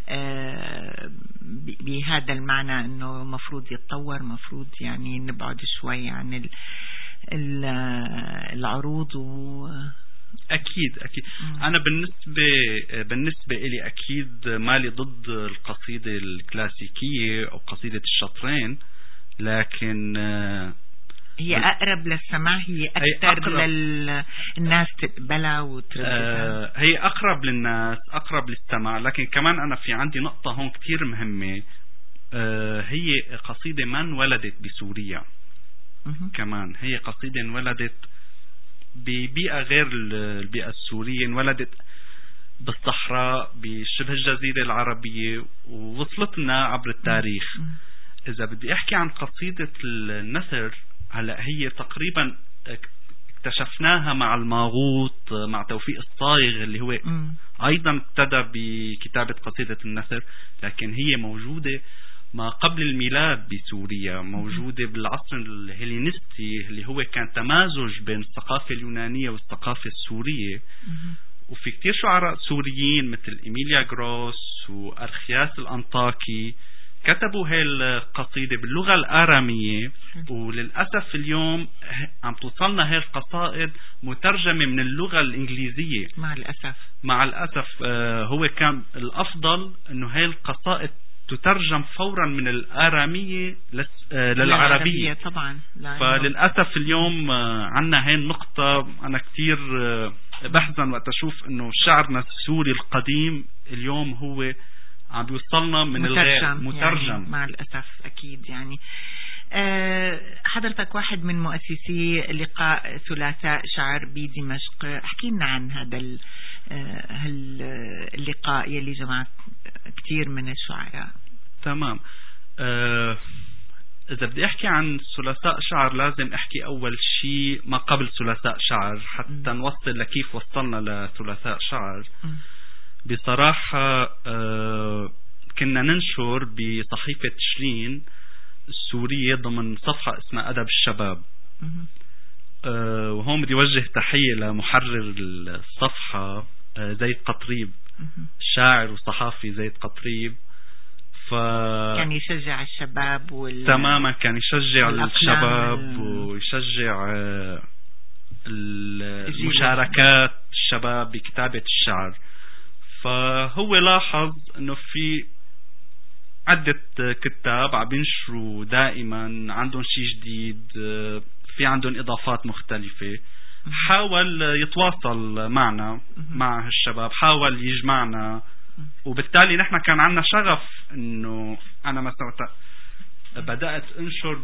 آه بهذا المعنى إنه مفروض يتطور، مفروض يعني نبعد شوي عن ال ال العروض و أكيد أكيد. م. أنا بالنسبة بالنسبة إلي أكيد مالي ضد القصيدة الكلاسيكية أو قصيدة الشطرين، لكن آه هي أقرب للسماع، هي أكثر للناس تقبلها وترددها. آه هي أقرب للناس، أقرب للسماع، لكن كمان أنا في عندي نقطة هون كتير مهمة. آه هي قصيدة ما انولدت بسوريا، كمان هي قصيدة انولدت ببيئة غير البيئة السورية، انولدت بالصحراء بشبه الجزيرة العربية ووصلتنا عبر التاريخ. إذا بدي أحكي عن قصيدة النثر، هلا هي تقريبا اكتشفناها مع الماغوط، مع توفيق الصايغ اللي هو م. ايضا ابتدى بكتابة قصيدة النثر، لكن هي موجودة ما قبل الميلاد بسوريا، موجودة بالعصر الهيلينستي اللي هو كان تمازج بين الثقافة اليونانية والثقافة السورية. م. وفي كتير شعراء سوريين مثل إيميليا غروس وأرخياس الأنطاكي كتبوا هاي القصيدة باللغة الآرامية، وللأسف اليوم عم توصلنا هاي القصائد مترجمة من اللغة الإنجليزية مع الأسف. مع الأسف آه هو كان الأفضل أنه هاي القصائد تترجم فورا من الآرامية آه للعربية طبعا. فللأسف اليوم آه عنا هاي النقطة. أنا كتير آه بحزن وقت أشوف أنه شعرنا السوري القديم اليوم هو عم بيوصلنا من الغير مترجم يعني مع الأسف. أكيد يعني حضرتك واحد من مؤسسي لقاء ثلاثاء شعر بدمشق، احكي لنا عن هذا اللقاء يلي جمع كثير من الشعراء. تمام. أه إذا بدي أحكي عن ثلاثاء شعر لازم أحكي أول شيء ما قبل ثلاثاء شعر حتى م. نوصل لكيف وصلنا لثلاثاء شعر. م. بصراحة أه كنا ننشر بصحيفة تشرين السورية ضمن صفحة اسمها أدب الشباب. أه وهون بدي وجه تحية لمحرر الصفحة أه زيد قطريب، شاعر وصحافي زيد قطريب. ف... كان يشجع الشباب وال... تماما كان يشجع الشباب ويشجع المشاركات الشباب بكتابة الشعر. فهو لاحظ انه في عدة كتاب عم ينشروا دائما عندهم شيء جديد، في عندهم اضافات مختلفة. حاول يتواصل معنا مع هالشباب، حاول يجمعنا، وبالتالي نحن كان عندنا شغف انه انا مثلا بدأت انشر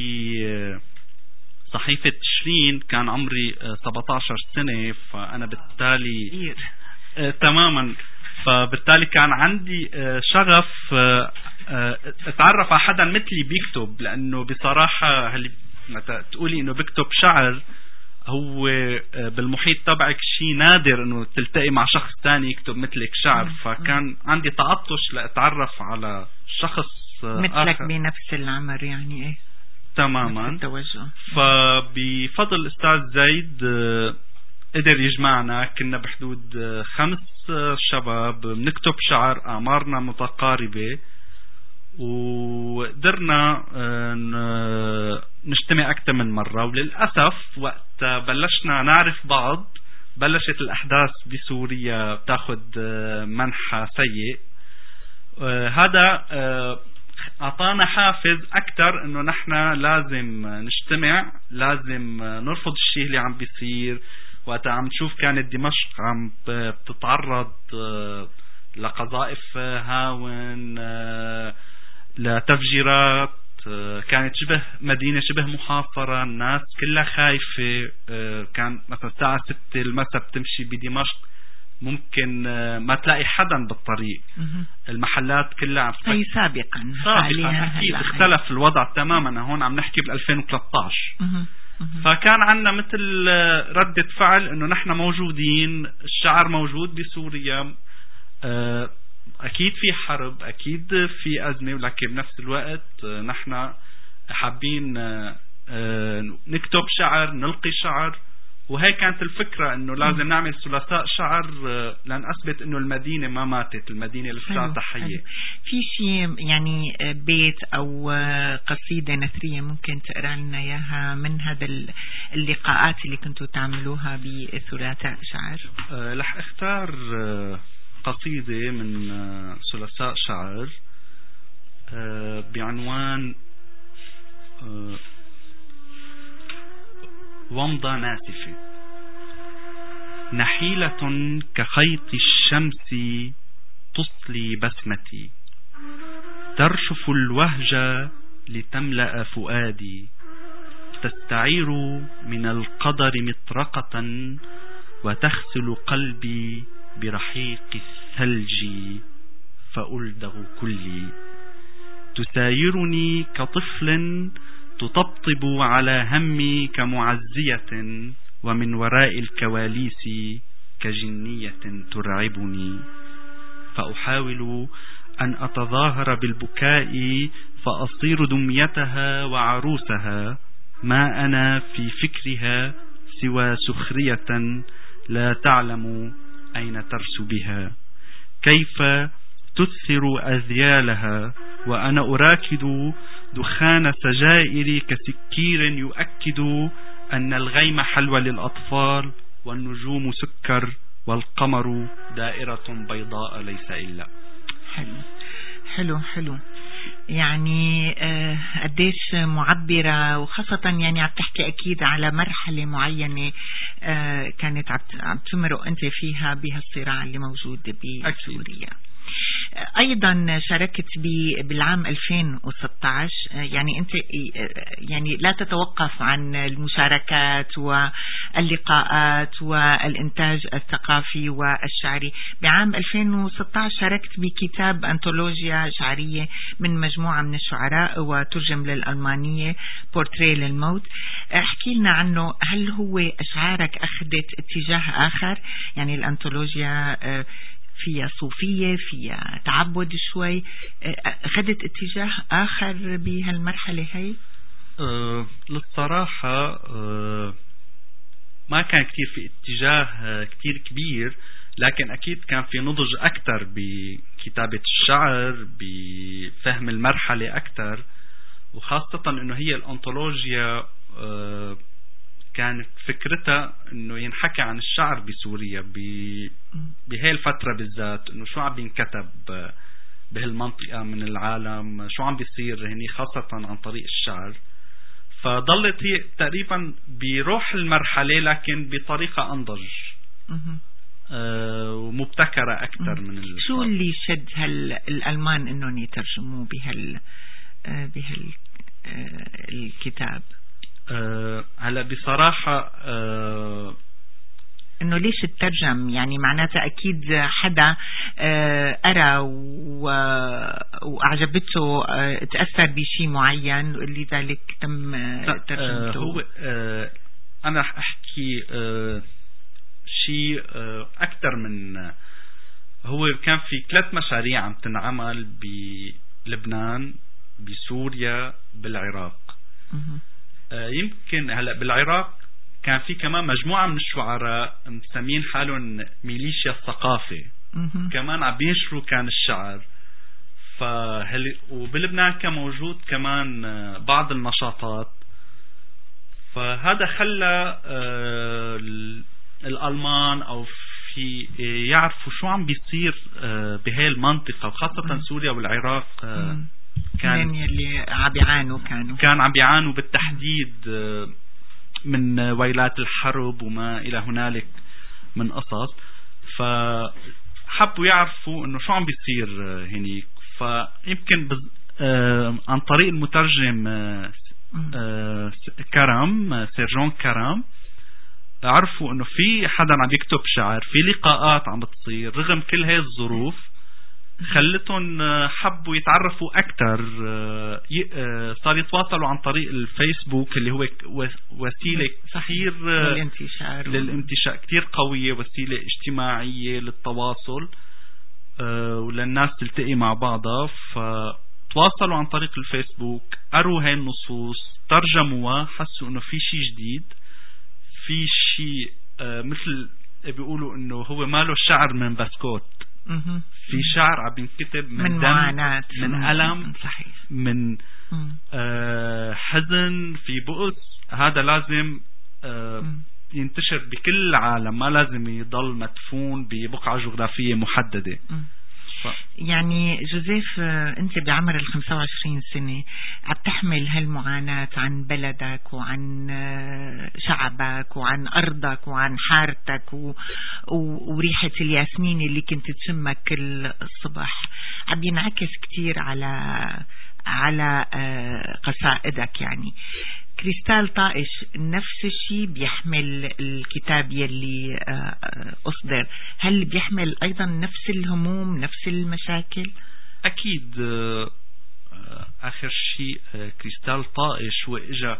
بصحيفة تشرين كان عمري سبعة عشر سنة، فانا بالتالي آه تماما فبالتالي كان عندي آه شغف آه اتعرف على حدا مثلي بيكتب، لانه بصراحة هل متى تقولي انه بكتب شعر هو بالمحيط تبعك شيء نادر انه تلتقي مع شخص تاني يكتب مثلك شعر. فكان عندي تعطش لاتعرف على شخص مثلك بنفس العمر يعني ايه تماما التوجه. فبفضل الاستاذ زيد قدر يجمعنا، كنا بحدود خمس شباب بنكتب شعر اعمارنا متقاربة، وقدرنا نجتمع أكثر من مرة. وللأسف وقت بلشنا نعرف بعض بلشت الأحداث بسوريا بتاخد منحى سيء. هذا أعطانا حافز أكثر إنه نحن لازم نجتمع، لازم نرفض الشيء اللي عم بيصير. وقت عم تشوف كانت دمشق عم بتتعرض لقذائف هاون، لتفجيرات، كانت شبه مدينة شبه محاصرة، الناس كلها خايفة. كان مثلا الساعة ستة المساء بتمشي بدمشق ممكن ما تلاقي حدا بالطريق، المحلات كلها عم هي سابقا سابقا أكيد اختلف الوضع تماما. هون عم نحكي بال ألفين وثلاثة عشر. فكان عندنا مثل ردة فعل انه نحن موجودين، الشعر موجود بسوريا، اكيد في حرب، اكيد في ازمه، ولكن بنفس الوقت نحن حابين نكتب شعر، نلقي شعر. وهي كانت الفكره انه لازم نعمل ثلاثاء شعر لان اثبت انه المدينه ما ماتت، المدينه لساتها حيه. في شيء يعني بيت او قصيده نثريه ممكن تقرا لنا اياها من هذا اللقاءات اللي كنتوا تعملوها بثلاثاء شعر؟ رح اختار قصيدة من ثلاثاء شعر بعنوان ومضة ناسفة. نحيلة كخيط الشمس تصلي بسمتي، ترشف الوهج لتملأ فؤادي، تستعير من القدر مطرقة وتغسل قلبي برحيق الثلج فألدغ كلي، تسايرني كطفل تطبطب على همي كمعزية، ومن وراء الكواليس كجنية ترعبني، فأحاول أن أتظاهر بالبكاء فأصير دميتها وعروسها، ما أنا في فكرها سوى سخرية لا تعلم أين ترس بها، كيف تثر أذيالها وأنا أراكد دخان سجائر كسكير يؤكد أن الغيم حلوى للأطفال والنجوم سكر والقمر دائرة بيضاء ليس إلا. حلو حلو حلو يعني آه قديش معبرة، وخاصة يعني عم تحكي أكيد على مرحلة معينة آه كانت عم تمرق أنت فيها بهالصراع اللي موجود بسوريا. أيضا شاركت بالعام ألفين وستة عشر، يعني أنت يعني لا تتوقف عن المشاركات واللقاءات والإنتاج الثقافي والشعري. بعام ألفين وستة عشر شاركت بكتاب أنثولوجيا شعرية من مجموعة من الشعراء وترجم للألمانية، بورتريه للموت. احكي لنا عنه. هل هو أشعارك أخذت اتجاه آخر؟ يعني الأنثولوجيا فيها صوفية، فيها تعبد شوي، أخذت اتجاه آخر بهالمرحلة هي؟ أه للصراحة أه ما كان كتير في اتجاه كتير كبير، لكن أكيد كان في نضج أكتر بكتابة الشعر، بفهم المرحلة أكتر، وخاصة أنه هي الأنثولوجيا أه كانت فكرتها انه ينحكى عن الشعر بسوريا بهي الفترة بالذات، انه شو عم بينكتب بهالمنطقة من العالم، شو عم بيصير هني خاصة عن طريق الشعر. فضلت هي تقريبا بروح المرحلة لكن بطريقة انضج آه ومبتكرة اكثر من ال... شو اللي شد هالالمان انهم يترجموا بهال بهال الكتاب؟ أه هلا بصراحة أه انه ليش الترجم؟ يعني معناتها اكيد حدا أه ارى واعجبته أه تأثر بشيء معين لذلك تم ترجمته. أه هو أه انا رح احكي أه شيء أه اكثر من أه هو كان في ثلاث مشاريع عم تنعمل بلبنان، بسوريا، بالعراق. يمكن هلا بالعراق كان في كمان مجموعة من الشعراء مسمين حالهم ميليشيا الثقافة، كمان عم بينشروا كان الشعر. فهل وبلبنان كان موجود كمان بعض النشاطات، فهذا خلى الألمان أو في يعرفوا شو عم بيصير بهاي المنطقة، وخاصة سوريا والعراق كان اللي عم بيعانوا كانوا كان عم بيعانوا بالتحديد من ويلات الحرب وما إلى هنالك من قصص. فحبوا يعرفوا إنه شو عم بيصير هنيك. فيمكن بز... آه عن طريق المترجم آه آه كرم سيرجون كرم عرفوا إنه في حدا عم يكتب شعر، في لقاءات عم بتصير رغم كل هاي الظروف، خلتهم حبوا يتعرفوا أكتر. صار يتواصلوا عن طريق الفيسبوك اللي هو وسيلة كثير للانتشار للانتشار كثير قوية، وسيلة اجتماعية للتواصل وللناس تلتقي مع بعضها. فتواصلوا عن طريق الفيسبوك، قروا هاي النصوص، ترجموها، حسوا انه في شيء جديد، في شيء مثل بيقولوا انه هو ماله الشعر من بسكوت، في شعر عم بينكتب من, من دم، معاناة، من ألم، صحيح، من آه حزن، في بؤس. هذا لازم آه ينتشر بكل العالم، ما لازم يضل مدفون ببقعة جغرافية محددة. ف... يعني جوزيف انت بعمر ال خمسة وعشرين سنة عم تحمل هالمعاناة عن بلدك وعن شعبك وعن أرضك وعن حارتك و... و... وريحة الياسمين اللي كنت تشمك كل الصبح، عم ينعكس كتير على على قصائدك. يعني كريستال طائش نفس الشيء بيحمل الكتاب يلي أصدر، هل بيحمل أيضا نفس الهموم نفس المشاكل؟ أكيد. آخر شيء كريستال طائش وإجا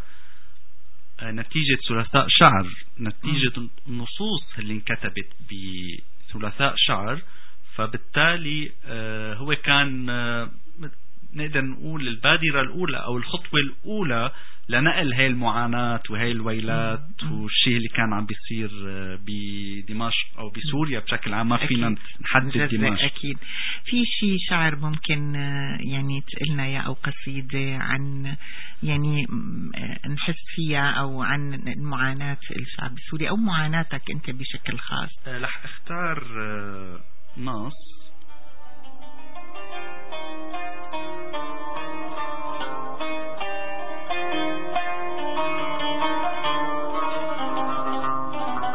نتيجة ثلاثاء شعر، نتيجة النصوص اللي انكتبت بثلاثاء شعر. فبالتالي هو كان نقدر نقول البادرة الأولى أو الخطوة الأولى لنقل هاي المعاناة وهاي الويلات والشيء اللي كان عم بيصير بدمشق أو بسوريا بشكل عام. ما فينا نحدد دمشق. أكيد. في شيء شعر ممكن يعني تقلنا يا أو قصيدة عن يعني نحس فيها أو عن معاناة الشعب السوري أو معاناتك أنت بشكل خاص؟ رح اختار نص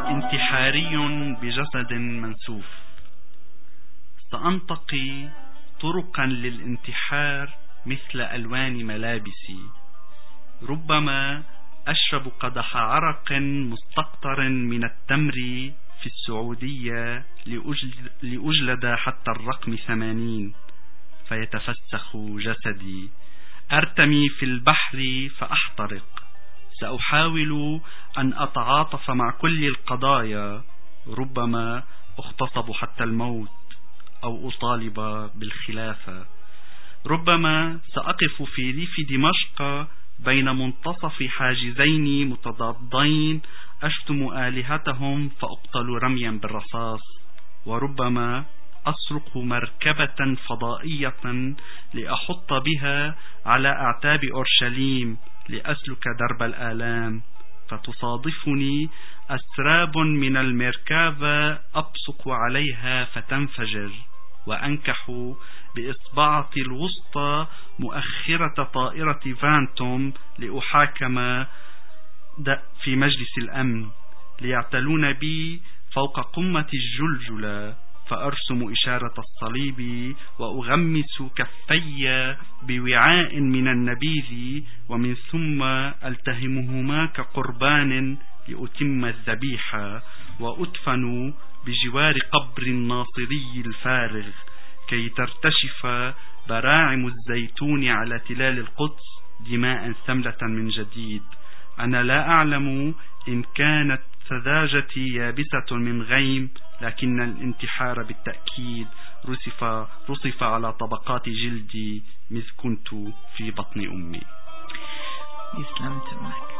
انتحاري بجسد منسوف، سأنتقي طرقا للانتحار مثل ألوان ملابسي. ربما أشرب قدح عرق مستقطر من التمر في السعودية لأجلد, لأجلد حتى الرقم ثمانين فيتفسخ جسدي. أرتمي في البحر فأحترق. سأحاول أن أتعاطف مع كل القضايا. ربما أغتصب حتى الموت أو أطالب بالخلافة. ربما سأقف في ريف دمشق بين منتصف حاجزين متضادين أشتم آلهتهم فأقتل رميا بالرصاص. وربما أسرق مركبة فضائية لأحط بها على أعتاب أورشليم لأسلك درب الآلام، فتصادفني أسراب من الميركافا أبصق عليها فتنفجر، وأنكح بإصبعتي الوسطى مؤخرة طائرة فانتوم لأحاكم في مجلس الأمن، ليعتلون بي فوق قمة الجلجلة، فأرسم إشارة الصليب وأغمس كفي بوعاء من النبيذ، ومن ثم ألتهمهما كقربان لأتم الذبيحة، وأدفن بجوار قبر الناصري الفارغ كي ترتشف براعم الزيتون على تلال القدس دماء سملة من جديد. أنا لا أعلم إن كانت سذاجتي يابسة من غيم، لكن الانتحار بالتأكيد رصف, رصف على طبقات جلدي إذ كنت في بطن أمي. يسلمت معك.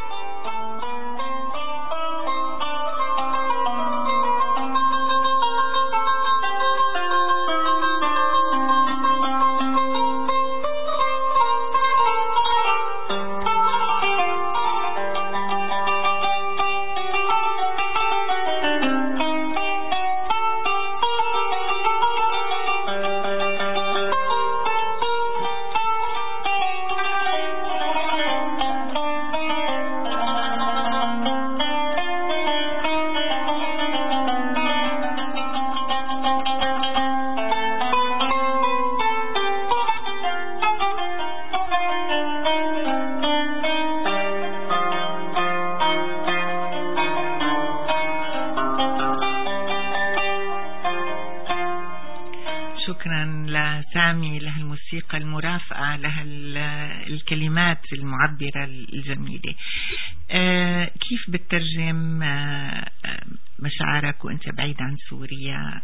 المرافقة لها الكلمات المعبرة الجميلة. آه كيف بتترجم آه مشاعرك وانت بعيد عن سوريا؟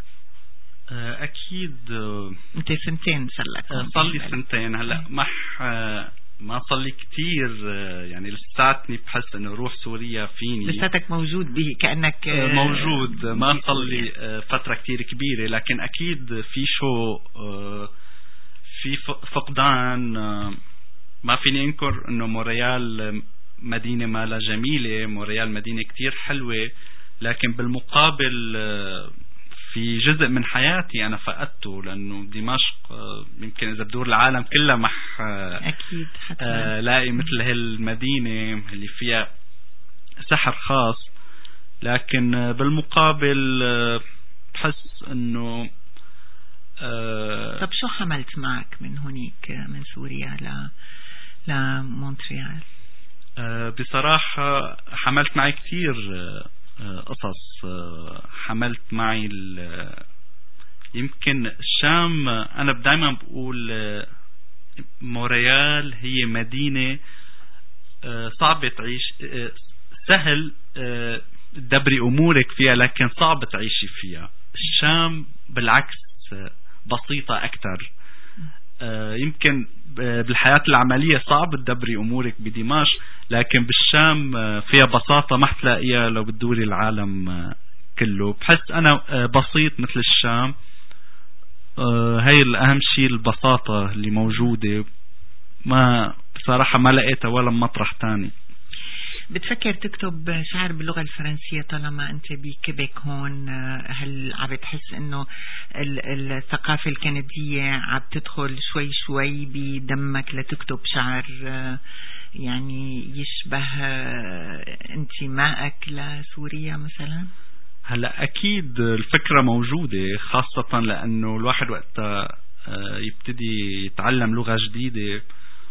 آه أكيد. آه انت سنتين صلك. صار لي سنتين هلا. ما ما صار لي كثير، آه يعني لساتني بحس انه روح سوريا فيني. لساتك موجود به كأنك آه موجود. ما صار لي آه فترة كثير كبيرة، لكن أكيد في شو آه في فقدان. ما فيني انكر انه مونريال مدينة مالها جميلة، مونريال مدينة كتير حلوة، لكن بالمقابل في جزء من حياتي انا فقدته، لانه دمشق يمكن اذا بدور العالم كلها مح اكيد حتى لاقي مثل هالمدينة اللي فيها سحر خاص، لكن بالمقابل بحس انه أه طب شو حملت معك من هونيك من سوريا ل لمونتريال؟ أه بصراحة حملت معي كثير أه قصص. أه حملت معي يمكن الشام. أنا دايما بقول أه مونريال هي مدينة أه صعبة تعيش. أه سهل أه تدبري أمورك فيها، لكن صعب تعيشي فيها. الشام بالعكس بسيطة أكثر. آه يمكن بالحياة العملية صعب تدبري أمورك بدمشق، لكن بالشام آه فيها بساطة ما حتلاقيها لو بتدوري العالم آه كله. بحس أنا آه بسيط مثل الشام. آه هاي الأهم شيء، البساطة اللي موجودة. ما بصراحة ما لقيتها ولا مطرح تاني. بتفكر تكتب شعر باللغة الفرنسية طالما أنت بكيبيك هون؟ هل عم بتحس إنه الثقافة الكندية عم تدخل شوي شوي بدمك لتكتب شعر يعني يشبه انتمائك لسوريا مثلا؟ هلا أكيد الفكرة موجودة، خاصة لأنه الواحد وقت يبتدي يتعلم لغة جديدة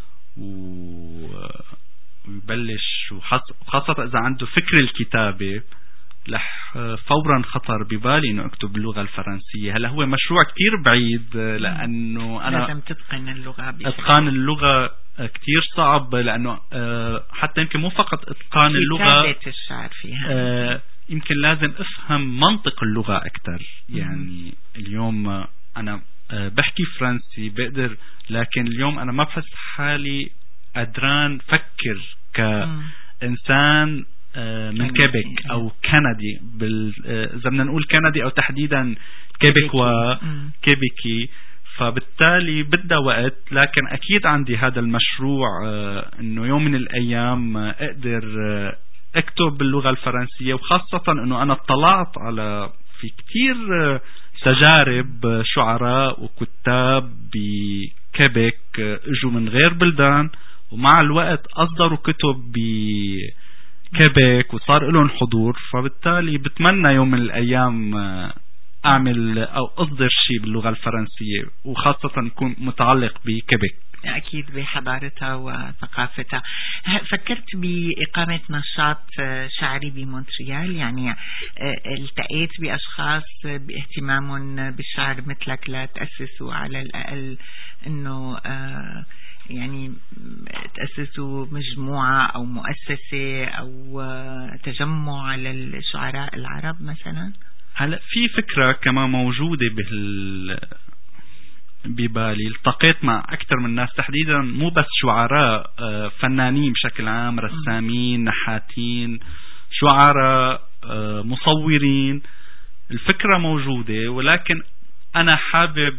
ويبلش، وخاصة إذا عنده فكر الكتابة لح فورا خطر ببالي إنه أكتب باللغة الفرنسية. هلا هو مشروع كتير بعيد لأنه أنا لازم تتقن اللغة. إتقان اللغة كتير صعب لأنه حتى يمكن مو فقط إتقان اللغة، الشعر فيها يمكن لازم أفهم منطق اللغة أكتر. يعني اليوم أنا بحكي فرنسي بقدر، لكن اليوم أنا ما بحس حالي قدران فكر كإنسان من كيبك أو كندي بال... إذا بدنا نقول كندي أو تحديدا كيبكوا كيبكي، فبالتالي بدها وقت. لكن أكيد عندي هذا المشروع إنه يوم من الأيام أقدر أكتب باللغة الفرنسية، وخاصة إنه أنا اطلعت على في كتير تجارب شعراء وكتاب بكيبك اجوا من غير بلدان، ومع الوقت أصدروا كتب بكيبك وصار لهم حضور. فبالتالي بتمنى يوم من الأيام أعمل أو أصدر شيء باللغة الفرنسية، وخاصة يكون متعلق بكيبك. أكيد بحضارتها وثقافتها. فكرت بإقامة نشاط شعري بمونتريال؟ يعني التقيت بأشخاص باهتمامهم بالشعر مثلك لا تأسسوا على الأقل إنه يعني تأسسوا مجموعة أو مؤسسة أو تجمع للشعراء العرب مثلا؟ هلا في فكرة كمان موجودة بهال ببالي. التقيت مع أكثر من ناس، تحديدا مو بس شعراء، فنانين بشكل عام، رسامين، نحاتين، شعراء، مصورين. الفكرة موجودة، ولكن أنا حابب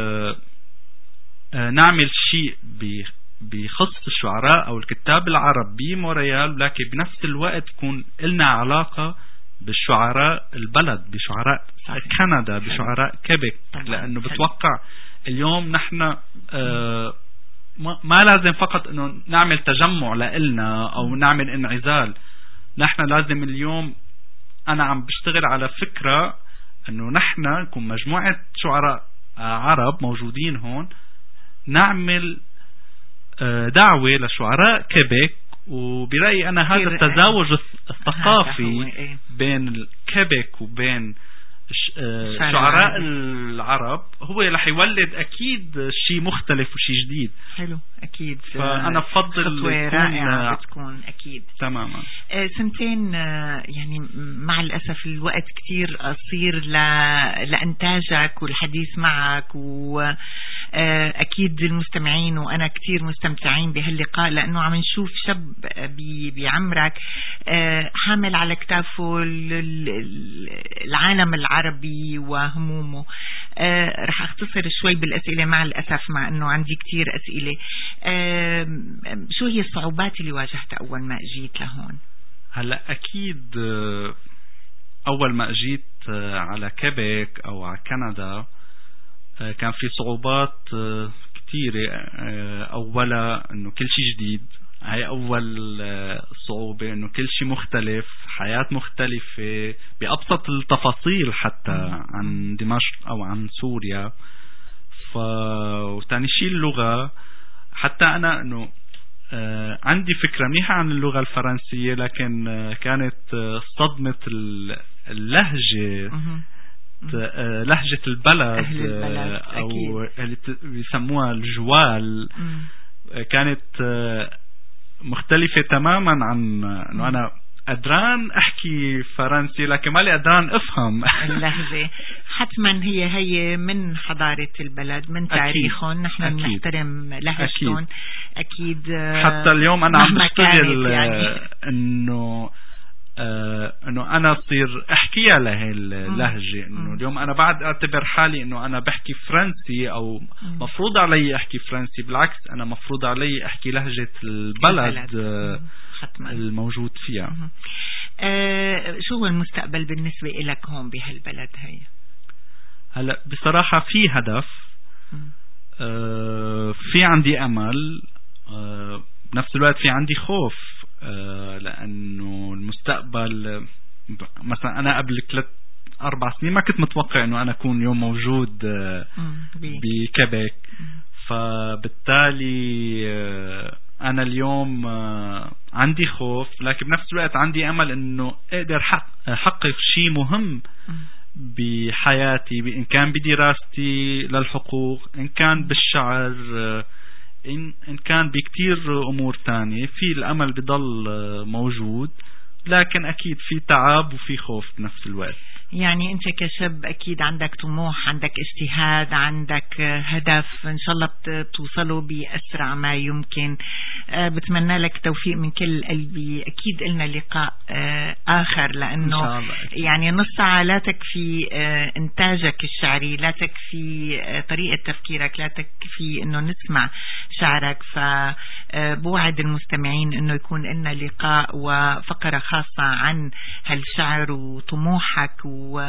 نعمل شيء بخص الشعراء أو الكتاب العرب بمونريال، لكن بنفس الوقت يكون لنا علاقة بالشعراء البلد، بشعراء كندا، بشعراء كيبك. لأنه بتوقع اليوم نحن آه ما لازم فقط انه نعمل تجمع لإلنا او نعمل انعزال. نحن لازم اليوم، انا عم بشتغل على فكرة انه نحن نكون مجموعة شعراء عرب موجودين هون، نعمل آه دعوة لشعراء كيبك. وبرأيي انا هذا التزاوج الثقافي بين الكيبك وبين شعراء العرب هو رح يولد أكيد شيء مختلف وشيء جديد. حلو أكيد. فأنا بفضل خطوة رائعة بتكون أكيد. تماما. سنتين يعني مع الأسف الوقت كتير قصير لإنتاجك والحديث معك، وأكيد المستمعين وأنا كتير مستمتعين بهاللقاء لأنه عم نشوف شاب بعمرك حامل على كتافه العالم العربي وهمومه. آه رح اختصر شوي بالأسئلة مع الأسف، مع أنه عندي كتير أسئلة. آه شو هي الصعوبات اللي واجهتها أول ما أجيت لهون؟ هلأ أكيد أول ما أجيت على كيبك أو على كندا كان في صعوبات كتيرة. أولا أنه كل شيء جديد، هاي أول صعوبة، إنه كل شيء مختلف، حياة مختلفة بأبسط التفاصيل حتى عن دمشق أو عن سوريا. ف وتاني شيء اللغة. حتى أنا إنه آه عندي فكرة منيحة عن اللغة الفرنسية، لكن آه كانت آه صدمة اللهجة، آه لهجة البلد, البلد آه أو اللي بيسموها الجوال، آه كانت آه مختلفة تماما عن انه انا قدران احكي فرنسي لكن مالي قدران افهم اللهجة. حتما هي هي من حضارة البلد، من تاريخهم، نحن بنحترم لهجتهم اكيد. حتى اليوم انا عم بشتغل يعني انه آه انه انا اصير احكيها لهي اللهجة. انه اليوم انا بعد اعتبر حالي انه انا بحكي فرنسي او مم. مفروض علي احكي فرنسي، بالعكس انا مفروض علي احكي لهجة البلد آه الموجود فيها. آه شو هو المستقبل بالنسبة لك هون بهالبلد هي؟ هلا بصراحة في هدف، آه في عندي امل، آه بنفس الوقت في عندي خوف، آه لأنه المستقبل مثلا أنا قبل ثلاث أربع سنين ما كنت متوقع أنه أنا أكون يوم موجود بكيبيك. فبالتالي أنا اليوم عندي خوف، لكن بنفس الوقت عندي أمل أنه أقدر أحقق شيء مهم بحياتي، إن كان بدراستي للحقوق، إن كان بالشعر، إن, إن كان بكتير أمور تانية. في الأمل بضل موجود، لكن أكيد في تعب وفي خوف بنفس الوقت. يعني أنت كشاب أكيد عندك طموح، عندك اجتهاد، عندك هدف إن شاء الله بتوصله بأسرع ما يمكن. بتمنى لك توفيق من كل قلبي. أكيد لنا لقاء آخر، لأنه يعني نص ساعة لا تكفي إنتاجك الشعري، لا تكفي طريقة تفكيرك، لا تكفي إنه نسمع شعرك. فبوعد المستمعين إنه يكون لنا لقاء وفقرة خاصة عن هالشعر وطموحك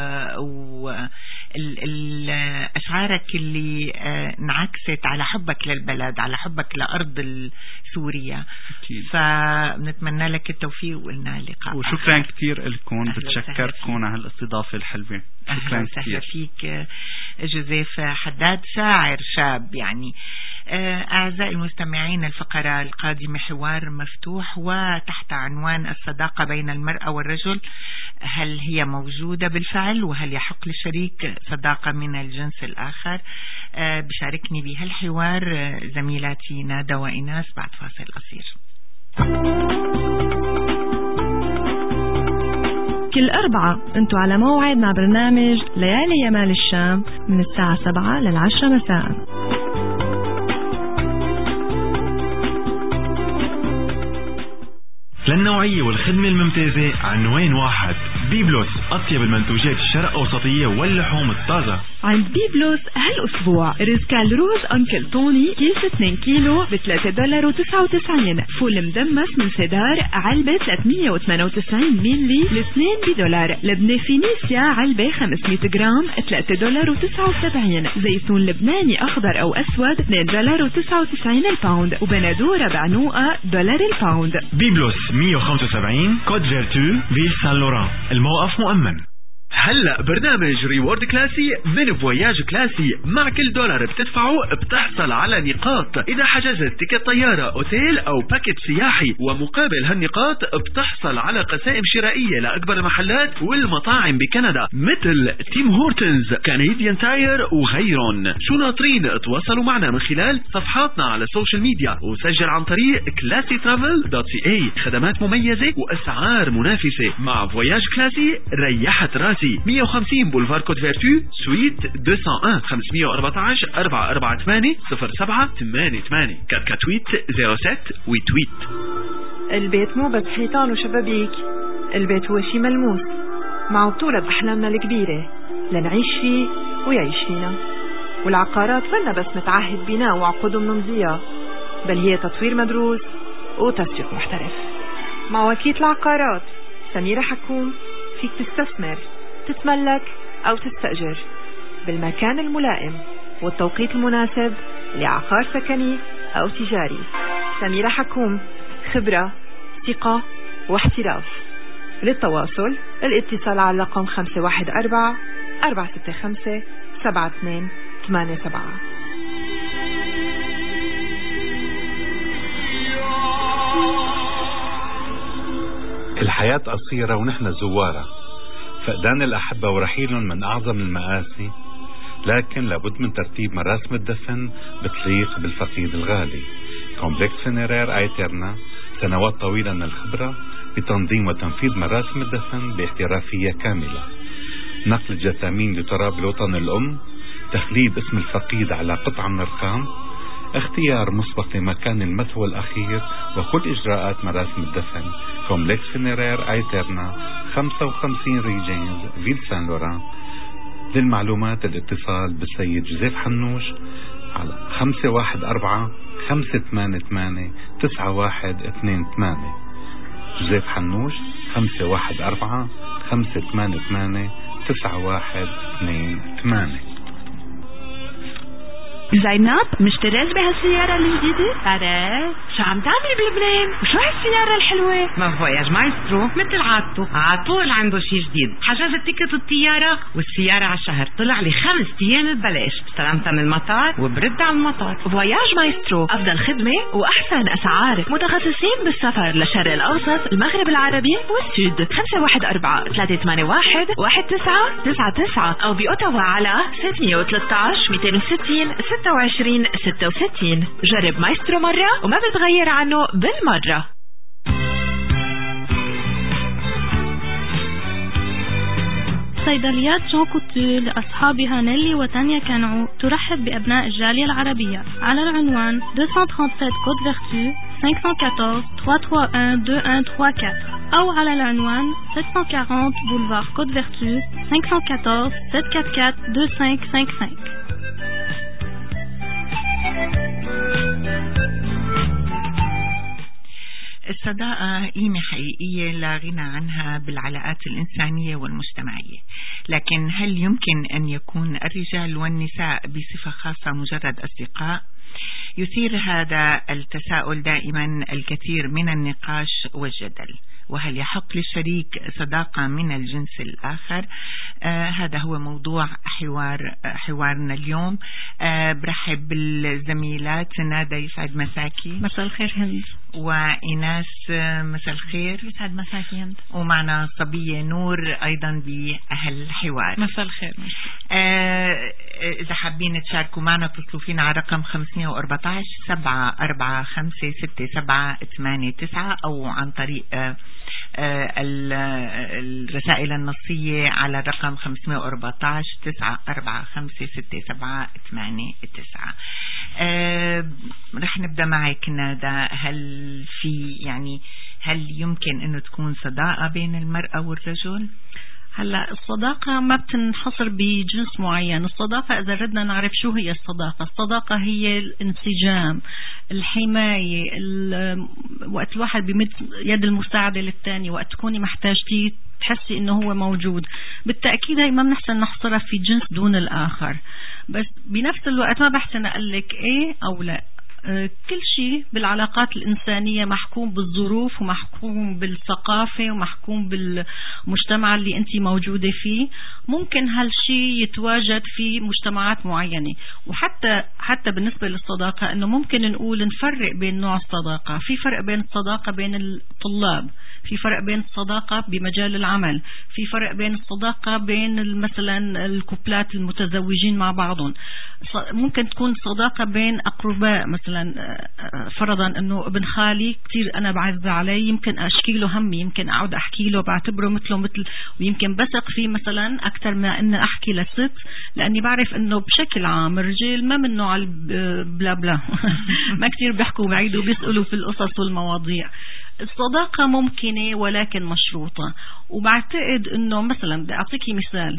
وأشعارك اللي انعكست على حبك للبلد، على حبك لأرض سوريا. فنتمنى لك التوفيق ولنا لقاء. وشكرا كثير لكم، بتشكركم على هالاستضافة الحلوة. شكرا كثير فيك جوزيف حداد، شاعر شاب. يعني أعزائي المستمعين، الفقرة القادمة حوار مفتوح وتحت عنوان الصداقة بين المرأة والرجل، هل هي موجودة بالفعل، وهل يحق للشريك صداقة من الجنس الآخر؟ بشاركني بهالحوار زميلاتي نادى وإناس بعد فاصل قصير. كل أربعة أنتوا على موعد مع برنامج ليالي يمال الشام من الساعة سبعة للعشرة مساء. للنوعية والخدمة الممتازة عنوان واحد. بيبلوس، أطيب المنتوجات الشرق أوسطية واللحوم الطازة. عند بيبلوس هالأسبوع ريزكال روز أنكل توني كيس اثنين كيلو ب ثلاثة دولار وتسعة وتسعين، فول مدمس من سدار علبة ثلاثمية وثمانية وتسعين ميلي لاثنين بدولار، لبنة فينيسيا علبة خمسمية جرام ثلاثة دولار وتسعة وسبعين، زيتون لبناني أخضر أو أسود اثنين دولار وتسعة وتسعين الباوند، وبندورة بعنوقة دولار الباوند. بيبلوس مية وخمسة وسبعين كود فيرتو فيل سان لوران، الموقف مؤمن. هلا برنامج ريورد كلاسي من فواياج كلاسي، مع كل دولار بتدفعه بتحصل على نقاط إذا حجزت تيكت طيارة أوتيل أو باكيت سياحي، ومقابل هالنقاط بتحصل على قسائم شرائية لأكبر المحلات والمطاعم بكندا مثل تيم هورتنز، كنديان تاير وغيرهم. شو ناطرين؟ تواصلوا معنا من خلال صفحاتنا على السوشيال ميديا، وسجل عن طريق كلاسي ترافل دوت سي اي. خدمات مميزة وأسعار منافسة. مع فواياج كلاسي ريحت راسي. مية وخمسين بولفار كود فيرتو سويت مئتين وواحد، خمسمية وأربعتاشر أربعة أربعة ثمانية صفر سبعة ثمانية ثمانية كاتكاتويت صفر سبعة وتويت. البيت مو بس حيطان وشبابيك، البيت هو شي ملموس مع بطولة بأحلامنا الكبيرة لنعيش فيه ويعيش فينا. والعقارات فلنا بس نتعهد بناء وعقود منمضية، بل هي تطوير مدروس وتسويق محترف. مع وكيل العقارات سميرة حكوم فيك تستثمر، تتملك أو تستأجر بالمكان الملائم والتوقيت المناسب لعقار سكني أو تجاري. سميرة حكوم، خبرة، ثقة واحتراف. للتواصل الاتصال على رقم خمسة واحد أربعة أربعة ستة خمسة سبعة اثنين ثمانية سبعة. الحياة قصيرة ونحن زوارة، فقدان الأحبة ورحيلهم من أعظم المآسي، لكن لابد من ترتيب مراسم الدفن بتليق بالفقيد الغالي. كومبلكس فينيرير ايترنا، سنوات طويلة من الخبرة بتنظيم وتنفيذ مراسم الدفن باحترافية كاملة. نقل الجثامين لتراب الوطن الأم، تخليد اسم الفقيد على قطعة من الرخام، اختيار مسبق لمكان المثوى الأخير، وكل إجراءات مراسم الدفن. كومبلكس فينيرير ايترنا، خمسة وخمسين ريجينز فيل سان لوران. للمعلومات الاتصال بالسيد جوزيف حنوش على خمسة واحد أربعة خمسة ثمانية ثمانية تسعة واحد اثنين ثمانية. جوزيف حنوش خمسة واحد أربعة خمسة ثمانية ثمانية تسعة واحد اثنين ثمانية. زينب، مشتريت بهالسيارة الجديدة؟ بعرف شو عم تعملي بلبنان؟ وشو هالسيارة الحلوة؟ ما فواياج مايسترو مثل عادته عطول عنده شي جديد. حجزت تيكت الطيارة والسيارة على الشهر، طلع لي خمس ايام ببلاش، استلمتها من المطار وبرد على المطار. فواياج مايسترو، أفضل خدمة وأحسن أسعار، متخصصين بالسفر للشرق الأوسط، المغرب العربي والسود. خمسة واحد أربعة ثلاثة ثمانية واحد واحد تسعة تسعة تسعة أو بأوتاوا على ستمية وثلاثة عشر مئتين وستين ستة وعشرين ستة وستين. جرب مايسترو مرة وما بتغير عنه بالمرة. صيدليات جون كوتو لأصحابها نيلي وتانيا كانعو ترحب بأبناء الجالية العربية على العنوان اثنين ثمانية سبعة كود فيرتو خمسة أربعة أربعة ثلاثة واحد اثنين واحد ثلاثة أربعة أو على العنوان سبعمية وأربعين بولفار كود فيرتو خمسة أربعة أربعة سبعة أربعة أربعة اثنين خمسة خمسة. الصداقة قيمة حقيقية لا غنى عنها بالعلاقات الإنسانية والمجتمعية، لكن هل يمكن أن يكون الرجال والنساء بصفة خاصة مجرد أصدقاء؟ يثير هذا التساؤل دائما الكثير من النقاش والجدل. وهل يحق للشريك صداقة من الجنس الآخر؟ آه هذا هو موضوع حوار آه حوارنا اليوم. آه برحب بالزميلات ندى، يسعد مساكي. مساء الخير هند. وإناس، آه مساء الخير. يسعد مساكي هند. ومعنا صبية نور أيضا بهالحوار. مساء الخير. آه إذا حابين تشاركوا معنا اتصلوا فينا على رقم خمسمية وأربعة عشر سبعة أربعة خمسة ستة سبعة ثمانية تسعة أو عن طريق آه الرسائل النصية على الرقم خمسمية وأربعة عشر تسعة أربعة خمسة ستة سبعة ثمانية تسعة. أه رح نبدأ معك ندى. هل في يعني هل يمكن أنه تكون صداقة بين المرأة والرجل؟ هلا الصداقة ما بتنحصر بجنس معين. الصداقة إذا ردنا نعرف شو هي الصداقة، الصداقة هي الانسجام، الحماية، وقت الواحد بمد يد المساعدة للتاني، وقت تكوني محتاجتي تحسي إنه هو موجود. بالتأكيد هي ما بنحسن نحصرها في جنس دون الآخر، بس بنفس الوقت ما بحسن أقلك إيه أو لا. كل شيء بالعلاقات الإنسانية محكوم بالظروف ومحكوم بالثقافة ومحكوم بالمجتمع اللي أنت موجودة فيه. ممكن هالشيء يتواجد في مجتمعات معينة. وحتى حتى بالنسبة للصداقة إنه ممكن نقول نفرق بين نوع الصداقة. في فرق بين الصداقة بين الطلاب، في فرق بين الصداقة بمجال العمل، في فرق بين الصداقة بين مثلا الكوبلات المتزوجين مع بعضهم. ممكن تكون صداقة بين أقرباء، مثلا فرضا أنه ابن خالي كتير أنا بعز عليه، يمكن أشكي له همي، يمكن أعود أحكي له، بعتبره مثله مثل، ويمكن بثق فيه مثلا أكثر ما أن أحكي لست، لأني بعرف أنه بشكل عام الرجال ما من نوع بلا بلا ما كتير بيحكوا بعيدوا بيسألوا في القصص والمواضيع. الصداقة ممكنة ولكن مشروطة. وبعتقد أنه مثلا بدي أعطيكي مثال،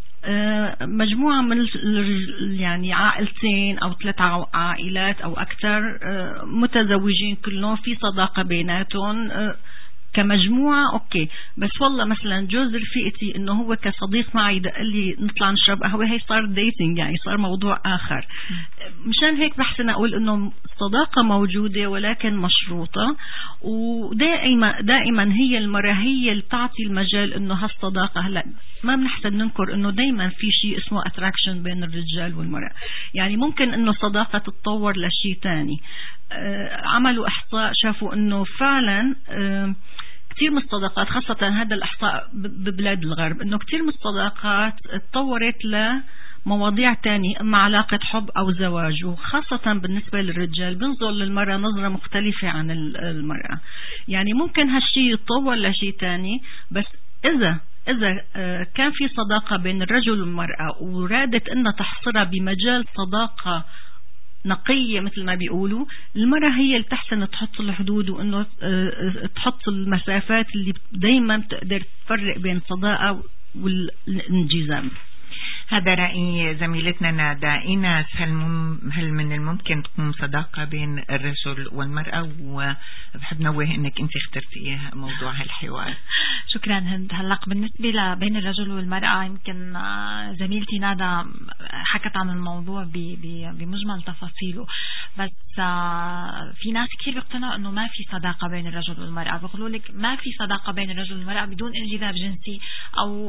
مجموعة من يعني عائلتين أو ثلاث عائلات أو أكثر متزوجين كلهم، في صداقة بيناتهم كمجموعة أوكي، بس والله مثلا جوز رفيقتي إنه هو كصديق معي دق لي نطلع نشرب قهوة، هي صار ديتينج، يعني صار موضوع آخر. مشان هيك بحسن أقول إنه الصداقة موجودة ولكن مشروطة. ودائما دائما هي المرة هي اللي تعطي المجال إنه هالصداقة. هلا ما بنحسن ننكر إنه دائما في شيء اسمه attraction بين الرجال والمرأة، يعني ممكن إنه صداقة تتطور لشيء تاني. آه عملوا إحصاء شافوا إنه فعلا آه كثير من الصداقات، خاصة هذا الإحصاء ببلاد الغرب، إنه كثير من الصداقات تطورت لمواضيع تانية، إما علاقة حب أو زواج. وخاصة بالنسبة للرجال بنظر للمرأة نظرة مختلفة عن المرأة. يعني ممكن هالشيء يتطور لشيء تاني، بس إذا إذا كان في صداقة بين الرجل والمرأة ورادت إنها تحصرها بمجال صداقة نقية مثل ما بيقولوا، المرأة هي اللي تحسن تحط الحدود وإنه تحط المسافات اللي دايما تقدر تفرق بين الصداقة والانجذاب. هذا رأي زميلتنا ندى. إيناس، هل, مم هل من الممكن تكون صداقة بين الرجل والمرأة؟ وبحب نوه إنك أنت اخترتي موضوع هالحوار. شكرا هند. هلق بالنسبة بين الرجل والمرأة، يمكن زميلتي ندى حكت عن الموضوع بمجمل تفاصيله. بس في ناس كتير بيقتنعوا انه ما في صداقة بين الرجل والمرأة، بيقولوا لك ما في صداقة بين الرجل والمرأة بدون انجذاب جنسي او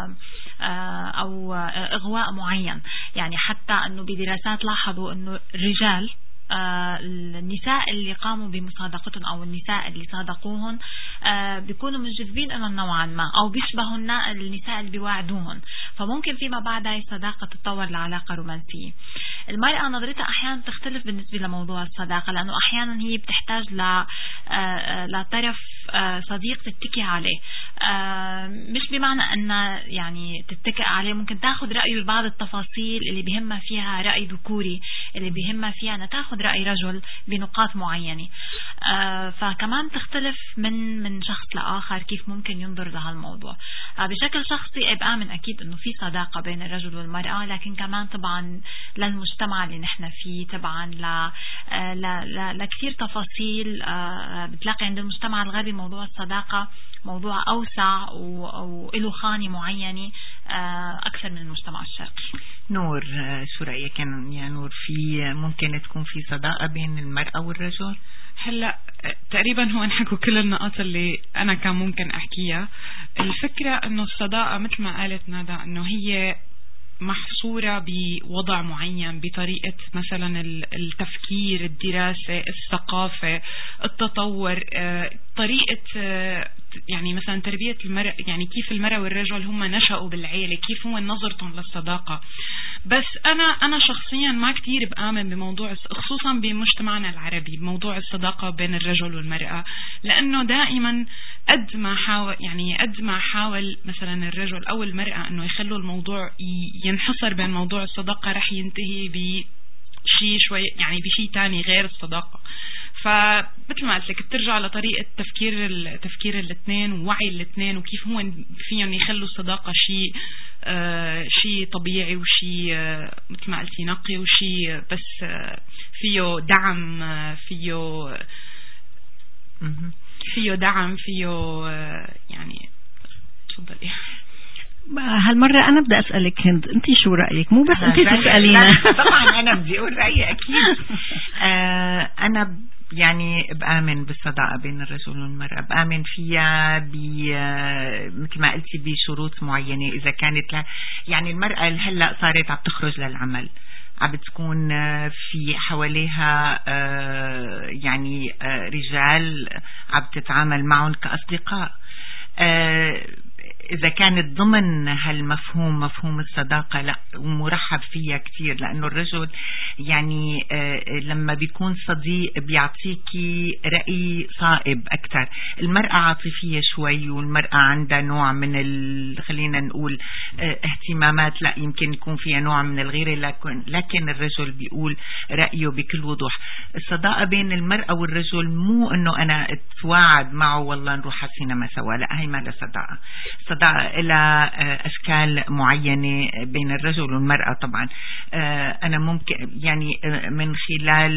او اغواء معين. يعني حتى انه بدراسات لاحظوا انه الرجال آه النساء اللي قاموا بمصادقتهم أو النساء اللي صادقوهن آه بيكونوا منجذبين لهم نوعا ما أو بيشبهوا النساء اللي بيواعدوهن، فممكن فيما بعد هاي الصداقة تتطور لعلاقة رومانسية. المرأة نظرتها أحيانا تختلف بالنسبة لموضوع الصداقة، لأنه أحيانا هي بتحتاج ل آه لطرف آه صديق تتكي عليه، آه مش بمعنى أن يعني تتكئ عليه، ممكن تاخد رأيه ببعض التفاصيل اللي بيهمها فيها رأي ذكوري، اللي بيهمها فيها أن تاخد رأي رجل بنقاط معينة. آه فكمان تختلف من من شخص لآخر كيف ممكن ينظر لهالموضوع. آه بشكل شخصي بآمن أكيد أنه في صداقة بين الرجل والمرأة، لكن كمان طبعا للمجتمع اللي نحن فيه طبعا ل ل لكثير تفاصيل آه بتلاقي عند المجتمع الغربي موضوع الصداقة موضوع أوسع وله خانة معينة آه أكثر من المجتمع الشرقي. نور، شو رأيك يا نور؟ في ممكن تكون في صداقة بين المرأة والرجل؟ هلا تقريبا هو انحكوا كل النقاط اللي انا كان ممكن احكيها. الفكرة انه الصداقة مثل ما قالت ندى انه هي محصورة بوضع معين، بطريقة مثلا التفكير، الدراسة، الثقافة، التطور، طريقة يعني مثلا تربية المرأة، يعني كيف المرأة والرجل هم نشأوا بالعيلة، كيف هو نظرتهم للصداقة. بس أنا أنا شخصيا ما كتير بآمن بموضوع، خصوصا بمجتمعنا العربي، بموضوع الصداقة بين الرجل والمرأة، لأنه دائما قد ما حاول يعني قد ما حاول مثلا الرجل أو المرأة أنه يخلوا الموضوع ينحصر بين موضوع الصداقة، رح ينتهي بشيء شوي يعني بشيء تاني غير الصداقة. فمثل ما قلت لك بترجع لطريقة تفكير تفكير الاثنين ووعي الاثنين، وكيف هو فيهم يخلوا الصداقة شيء آه شيء طبيعي وشيء آه مثل ما قلتي نقي، وشيء بس آه فيه دعم، آه فيه فيه دعم، فيه آه يعني تفضلي. هالمرة أنا بدي أسألك هند، أنت شو رأيك؟ مو بس أنت تسألينا. طبعا أنا بدي أقول رأيي أكيد. آه أنا يعني بآمن بالصداقة بين الرجل والمرأة، بآمن فيها ب مثل ما قلتي بشروط معينة. إذا كانت لا يعني المرأة هلأ صارت عم تخرج للعمل، عم بتكون في حواليها يعني رجال عم تتعامل معهم كأصدقاء، إذا كانت ضمن هالمفهوم مفهوم الصداقة لا ومرحب فيها كتير، لأنه الرجل يعني لما بيكون صديق بيعطيكي رأي صائب أكتر. المرأة عاطفية شوي، والمرأة عندها نوع من ال... خلينا نقول اهتمامات لا يمكن يكون فيها نوع من الغيرة، لكن لكن الرجل بيقول رأيه بكل وضوح. الصداقة بين المرأة والرجل مو إنه أنا اتواعد معه والله نروح على السينما سوا، لا هي ما لها صداقة. صداقة إلى أشكال معينة بين الرجل والمرأة. طبعا أنا ممكن يعني من خلال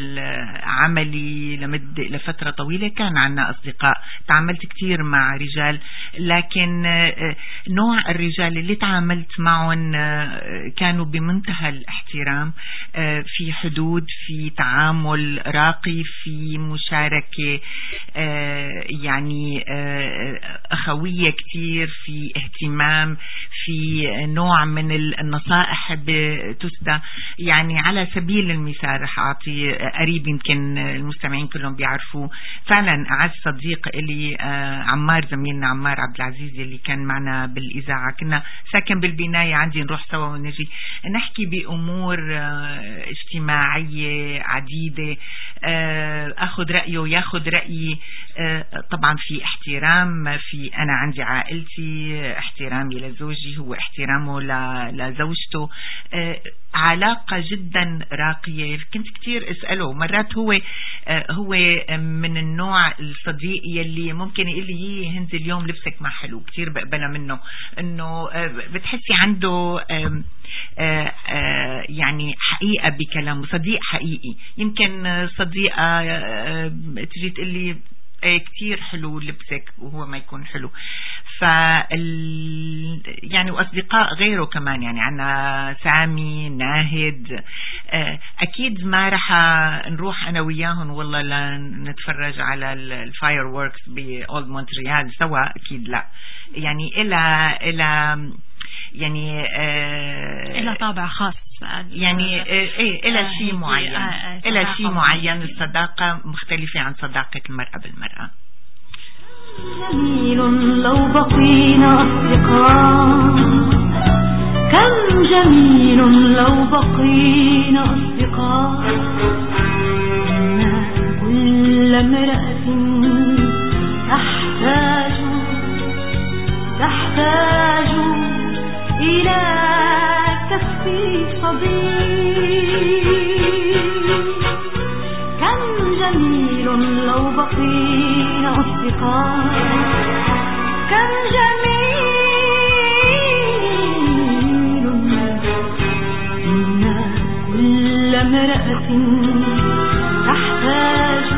عملي لمد لفترة طويلة كان عنا أصدقاء، تعاملت كتير مع رجال، لكن نوع الرجال اللي تعاملت معهم كانوا بمنتهى الاحترام، في حدود، في تعامل راقي، في مشاركة يعني أخوية كتير، في اهتمام، في نوع من النصائح بتسدى. يعني على سبيل المثال رح أعطي قريب يمكن المستمعين كلهم بيعرفوه، فعلا أعز صديق إلي عمار، زميلنا عمار عبد العزيز اللي كان معنا بالإذاعة، كنا ساكن بالبناية عندي، نروح سوا ونجي نحكي بأمور اجتماعية عديدة، أخذ رأيه وياخذ رأيي، طبعا في احترام، في أنا عندي عائلتي، احترامي لزوجي هو احترامه لزوجته، علاقة جدا راقية. كنت كتير اسأله مرات، هو هو من النوع الصديق يلي ممكن يقول لي هند اليوم لبسك ما حلو، كتير بقبلها منه، انه بتحسي عنده آآ آآ يعني حقيقة بكلامه، صديق حقيقي. يمكن صديقة تجي تقول لي كتير حلو لبسك وهو ما يكون حلو. فال يعني وأصدقاء غيره كمان، يعني عنا سامي ناهد. أكيد ما رح نروح أنا وياهم والله لنتفرج على الفاير ووركس بأولد مونتريال سوا، أكيد لا. يعني إلى إلى يعني آه إلى طابع خاص، يعني إيه إلى شيء معين، إلى شيء معين. الصداقة مختلفة عن صداقة المرأة بالمرأة. جميل لو بقينا أصدقاء، كم جميل لو بقينا أصدقاء، إن كل امرأة تحتاج تحتاج إلى كف صديق. كم جميل لو بقينا أصدقاء، كم جميل إن كل امرأة تحتاج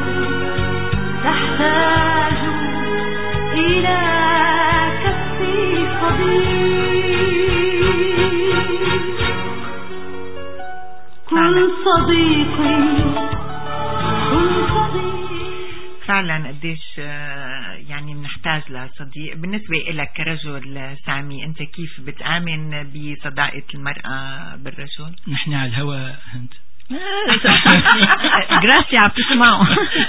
تحتاج إلى كف صديق. كن صديقي كن صديقي. فعلا قديش يعني بنحتاج لصديق. بالنسبة لك كرجل سامي، أنت كيف بتآمن بصداقة المرأة بالرجل؟ نحن على الهواء هند جراسي عم تسمعوا.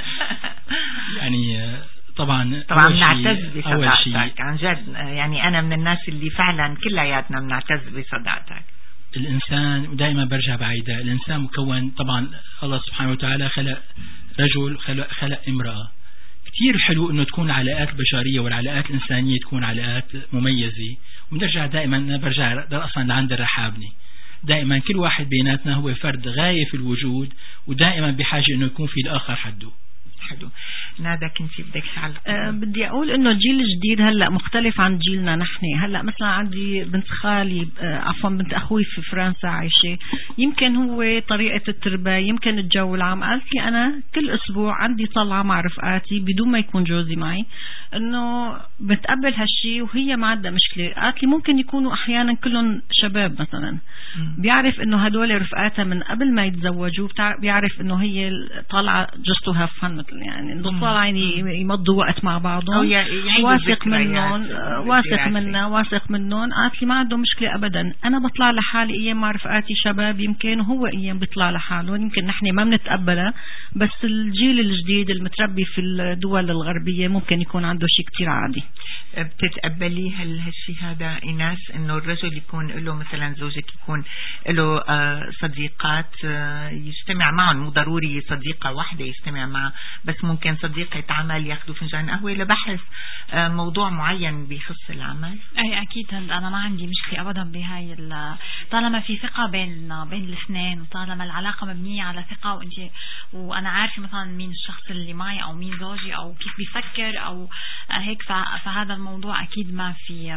يعني طبعا طبعا بنعتز بصداقتك عن جد. يعني أنا من الناس اللي فعلا كلياتنا بنعتز بصداقتك. الإنسان ودائما برجع بعيدة، الإنسان مكون طبعا الله سبحانه وتعالى خلق رجل خلق, خلق امرأة. كتير حلو انه تكون العلاقات البشرية والعلاقات الإنسانية تكون علاقات مميزة. وبنرجع دائما برجع اصلا لعند الرحابني، دائما كل واحد بيناتنا هو فرد غاية في الوجود، ودائما بحاجة انه يكون في الآخر حده. حلو. نادا كنتي بدك تعلق؟ أه بدي أقول إنه الجيل الجديد هلأ مختلف عن جيلنا نحن. هلأ مثلا عندي بنت خالي أه عفوا بنت أخوي في فرنسا عايشة، يمكن هو طريقة التربية يمكن الجو العام. قالت لي أنا كل أسبوع عندي طلعة مع رفقاتي بدون ما يكون جوزي معي، إنه بتقبل هالشي وهي ما عندها مشكلة. قالت لي ممكن يكونوا أحيانا كلهم شباب مثلا، بيعرف إنه هدول رفقاتها من قبل ما يتزوجوا، بيعرف إنه هي طالعة just to have fun يعني نطلع يعني يمضوا وقت مع بعضهم، واثق منهم واثق منا واثق منهم. قالت لي ما عنده مشكلة أبدا، أنا بطلع لحالي أيام مع رفقاتي شباب يمكن، وهو أيام بيطلع لحاله. يمكن نحن ما بنتقبلها، بس الجيل الجديد المتربي في الدول الغربية ممكن يكون عنده شيء كتير عادي. بتتقبلي هالشيء هذا إيناس، إنه الرجل يكون له مثلا زوجك يكون له صديقات يجتمع معهم، مو ضروري صديقة واحدة يجتمع معها، بس ممكن صديقة عمل ياخذوا فنجان قهوة لبحث موضوع معين بيخص العمل؟ أي أكيد هند، أنا ما عندي مشكلة أبدا بهاي، طالما في ثقة بين بين الاثنين، وطالما العلاقة مبنية على ثقة، وأنت وأنا عارفة مثلا مين الشخص اللي معي أو مين زوجي أو كيف بيفكر أو هيك، فهذا الموضوع أكيد ما في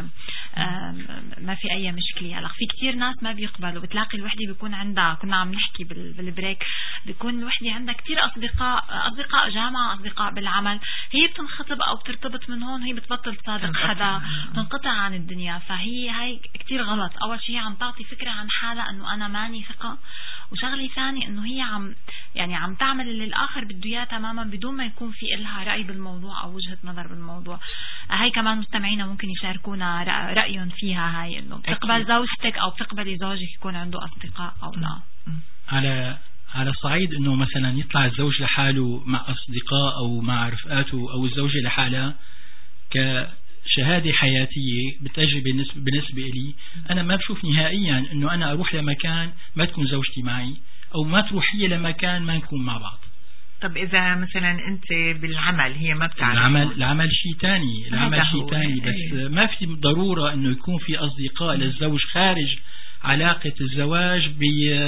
ما في أي مشكلة. هلا في كتير ناس ما بيقبلوا، بتلاقي الوحدة بيكون عندها، كنا عم نحكي بالبريك، بيكون الوحدة عندها كتير أصدقاء أصدقاء جامعة، أصدقاء بالعمل، هي بتنخطب أو بترتبط من هون، هي بتبطل تصادق حدا، تنقطع عن الدنيا. فهي هاي كتير غلط. أول شيء عم تعطي فكرة عن حالها أنه أنا ماني ثقة، وشغلي ثاني أنه هي عم يعني عم تعمل اللي الآخر بده إياه تماما بدون ما يكون في إلها رأي بالموضوع أو وجهة نظر بالموضوع. هاي كمان مستمعينا ممكن يشاركونا رأيهم فيها، هاي إنه بتقبل زوجتك أو بتقبلي زوجك يكون عنده أصدقاء أو لا. على على صعيد انه مثلا يطلع الزوج لحاله مع اصدقاء او مع رفقاته، او الزوجة لحالها كشهادة حياتية بالتجربة بالنسبة لي، انا ما بشوف نهائيا انه انا اروح لمكان ما تكون زوجتي معي، او ما تروح هي لمكان ما نكون مع بعض. طب إذا مثلا أنت بالعمل هي ما بتعرف، العمل العمل شيء تاني، العمل شيء تاني، بس ايه. ما في ضرورة إنه يكون في أصدقاء للزوج خارج علاقة الزواج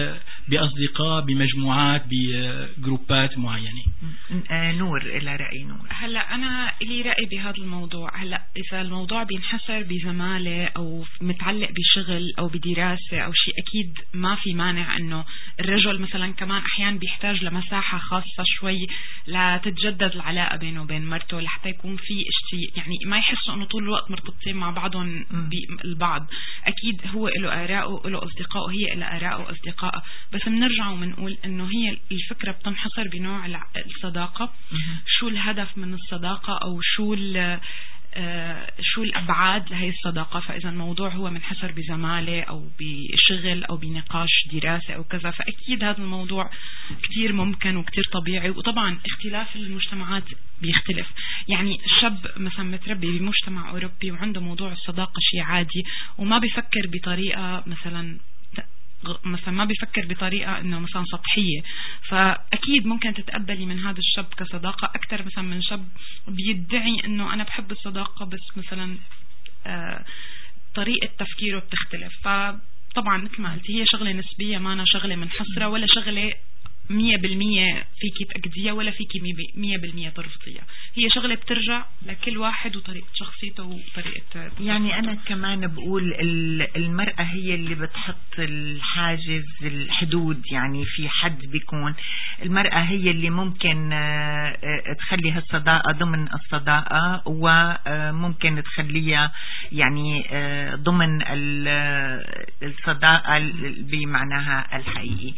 بأصدقاء بمجموعات بجروبات معينة. نور إلى رأي نور. هلا أنا لي رأي بهذا الموضوع. هلا إذا الموضوع بينحصر بزمالة أو متعلق بشغل أو بدراسة أو شيء، أكيد ما في مانع إنه الرجل مثلا كمان أحيانا بيحتاج لمساحة خاصة شوي لتتجدد العلاقة بينه وبين مرته، لحتى يكون في اشتي يعني ما يحسوا إنه طول الوقت مرتبطين مع بعضهم بالبعض. أكيد هو له آراءه وله أصدقائه وهي له آراءه وأصدقائه، بس بنرجع وبنقول إنه هي الفكرة بتنحصر بنوع الصداقة. شو الهدف من الصداقة أو شو آه شو الأبعاد لهي الصداقة. فإذا الموضوع هو منحصر بزمالة أو بشغل أو بنقاش دراسة أو كذا، فأكيد هذا الموضوع كتير ممكن وكتير طبيعي. وطبعا اختلاف المجتمعات بيختلف. يعني الشاب مثلا متربي بمجتمع أوروبي وعنده موضوع الصداقة شيء عادي وما بيفكر بطريقة مثلا مثلا ما بيفكر بطريقة انه مثلا سطحية، فاكيد ممكن تتقبلي من هذا الشاب كصداقة اكثر مثلا من شاب بيدعي انه انا بحب الصداقة بس مثلا آه طريقة تفكيره بتختلف. فطبعا مثل ما قلتي هي شغلة نسبية، ما أنا شغلة منحصرة ولا شغلة مية بالمية فيكي تأكديها ولا فيكي مية بالمية ترفضيها. هي شغلة بترجع لكل واحد وطريقة شخصيته وطريقة. يعني أنا كمان بقول المرأة هي اللي بتحط الحاجز الحدود. يعني في حد بيكون المرأة هي اللي ممكن تخلي هالصداقة ضمن الصداقة وممكن تخليها يعني ضمن الصداقة بمعناها الحقيقي.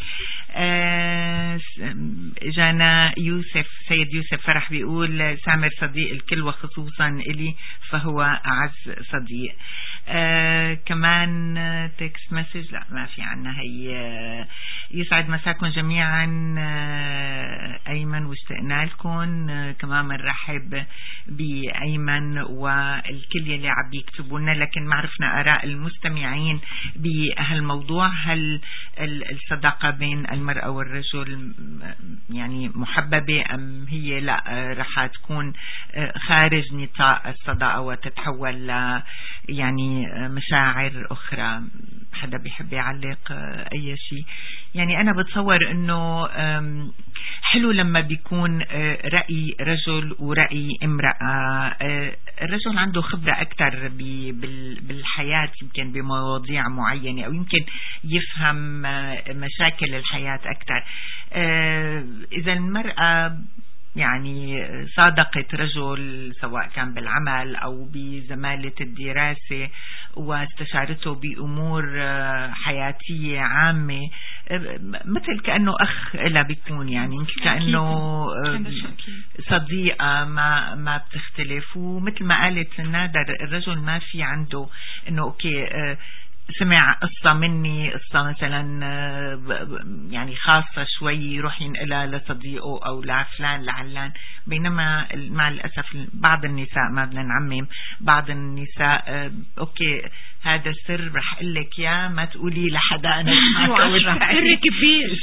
جانا يوسف سيد يوسف فرح بيقول سامر صديق الكل وخصوصا إلي فهو أعز صديق. آه كمان تكست مسج لا ما في عنا هي. آه يسعد مساكم جميعا. آه أيمن واشتقنا لكم. آه كمان بنرحب بأيمن والكل يلي عم بيكتبوا لنا، لكن ما عرفنا آراء المستمعين بهالموضوع. هل الصداقة بين المرأة والرجل يعني محببة أم هي لا رح تكون خارج نطاق الصداقة وتتحول ل يعني مشاعر أخرى؟ حدا بيحب يعلق أي شيء؟ يعني أنا بتصور أنه حلو لما بيكون رأي رجل ورأي امرأة. الرجل عنده خبرة أكثر بالحياة، يمكن بمواضيع معينة أو يمكن يفهم مشاكل الحياة أكثر. إذا المرأة يعني صادقت رجل سواء كان بالعمل أو بزمالة الدراسة واستشارته بأمور حياتية عامة، مثل كأنه أخ لا بيكون يعني كأنه صديقة ما ما بتختلف. ومثل ما قالت نادر الرجل ما في عنده إنه أوكي سمع قصة مني قصة مثلا يعني خاصة شوي يروح ينقلها لصديقه أو لفلان لعلان. بينما مع الأسف بعض النساء، ما بدنا نعمم، بعض النساء أوكي هذا السر رح أقول لك يا ما تقولي لحدا أنا سر كبير.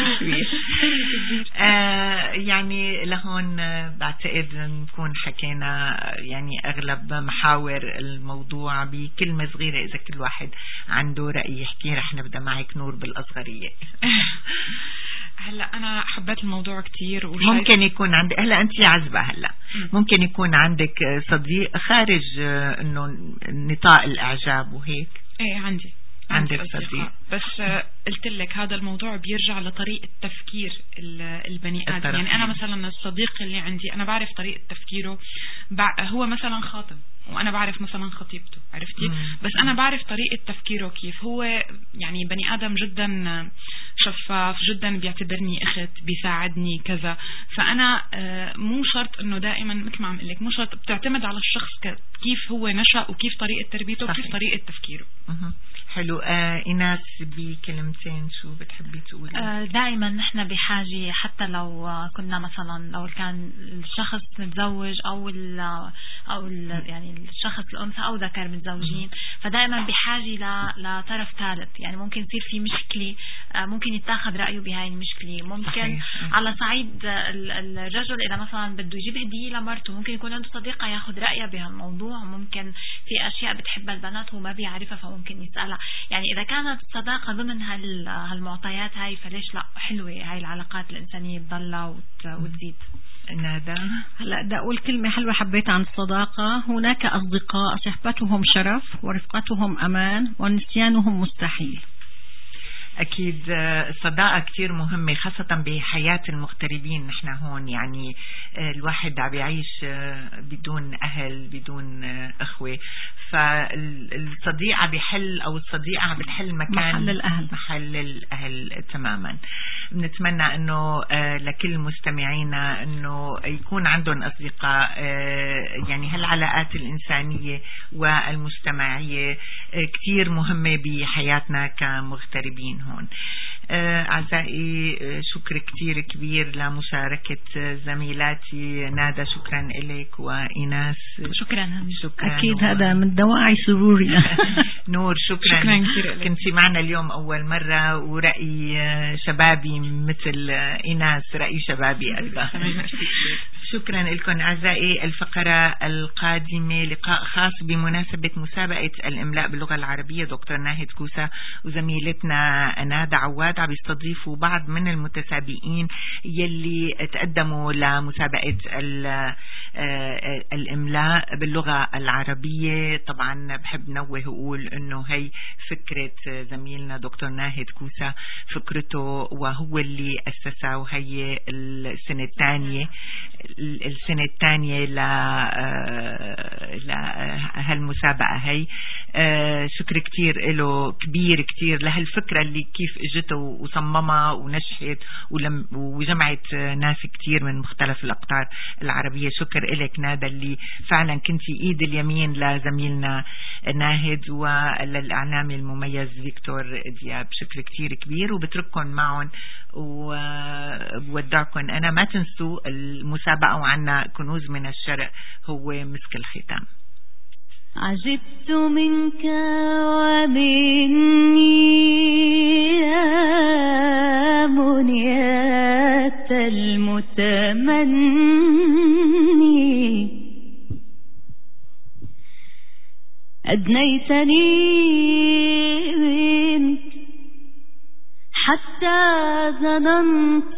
يعني لهون بعتقد نكون حكينا يعني أغلب محاور الموضوع بكلمة صغيرة. إذا كل واحد عنده رأي يحكي رح نبدأ معك نور بالأصغرية. هلا أنا حبيت الموضوع كتير ممكن يكون عندك هلا أنت عزبة هلا ممكن يكون عندك صديق خارج إنه نطاق الإعجاب وهيك. إيه عندي عندك صديق، بس قلت لك هذا الموضوع بيرجع لطريقة تفكير البني آدم. يعني أنا مثلا الصديق اللي عندي أنا بعرف طريقة تفكيره، هو مثلا خاطب وأنا بعرف مثلا خطيبته، عرفتي؟ مم. بس أنا بعرف طريقة تفكيره كيف. هو يعني بني آدم جدا شفاف جدا، بيعتبرني أخت، بيساعدني كذا. فأنا مو شرط إنه دائما مثل ما عم قلك، مو شرط، بتعتمد على الشخص كيف هو نشأ وكيف طريقة تربيته وكيف طريقة تفكيره. مم. حلو. آه إيناس بكلمتين شو بتحبي تقولي؟ آه دائما نحن بحاجة، حتى لو كنا مثلا لو كان الشخص متزوج أو ال أو ال يعني الشخص الأنثى أو ذكر متزوجين، فدائما بحاجة ل لطرف ثالث. يعني ممكن يصير في مشكلة ممكن يتاخذ رأيه بهاي المشكلة. ممكن صحيح. على صعيد الرجل إذا مثلا بده يجيب هدية لمرته ممكن يكون عنده صديقة ياخذ رأيها بهالموضوع. ممكن في أشياء بتحبها البنات هو ما بيعرفها فممكن يسألها. يعني إذا كانت الصداقة ضمن هالمعطيات هاي فليش لا حلوة هاي العلاقات الإنسانية تضلها وتزيد. نادى هلا بدي أقول كلمة حلوة حبيتها عن الصداقة. هناك أصدقاء صحبتهم شرف ورفقتهم أمان ونسيانهم مستحيل. أكيد الصداقة كتير مهمة خاصة بحياة المغتربين. نحن هون يعني الواحد عم يعيش بدون أهل بدون أخوة، فالصديقة عم بيحل أو الصديقة عم بتحل مكان محل الأهل محل الأهل تماما. بنتمنى أنه لكل مستمعينا أنه يكون عندهم أصدقاء. يعني هالعلاقات الإنسانية والمجتمعية كتير مهمة بحياتنا كمغتربين هون. أعزائي شكر كتير كبير لمشاركة زميلاتي نادى، شكرا لك، وإيناس شكرا. شكرا أكيد هذا من دواعي سرورنا. نور شكرا, شكرا كنتي معنا اليوم أول مرة، ورأي شبابي مثل إيناس رأي شبابي أيضا. شكرا لكم أعزائي. الفقرة القادمة لقاء خاص بمناسبة مسابقة الإملاء باللغة العربية. دكتور ناهد كوسة وزميلتنا نادى عواد عم يستضيفوا بعض من المتسابقين يلي تقدموا لمسابقة الإملاء باللغة العربية. طبعا بحب نوه وقول أنه هي فكرة زميلنا دكتور ناهد كوسة، فكرته وهو اللي أسسها، وهي السنة الثانية السنة الثانية لهالمسابقة هي. شكر كتير له كبير كتير لهالفكرة اللي كيف اجته وصممها ونشحت وجمعت ناس كتير من مختلف الأقطار العربية. شكر إلك نادى اللي فعلا كنتي إيد اليمين لزميلنا ناهد وللإعلامي المميز فيكتور دياب. شكر كتير كبير وبترككم معهم وبودعكم أنا. ما تنسوا المسابقة وعنا كنوز من الشرق هو مسك الختام. عجبت منك ومني يا منية المتمني، أدنيتني منك حتى ظننت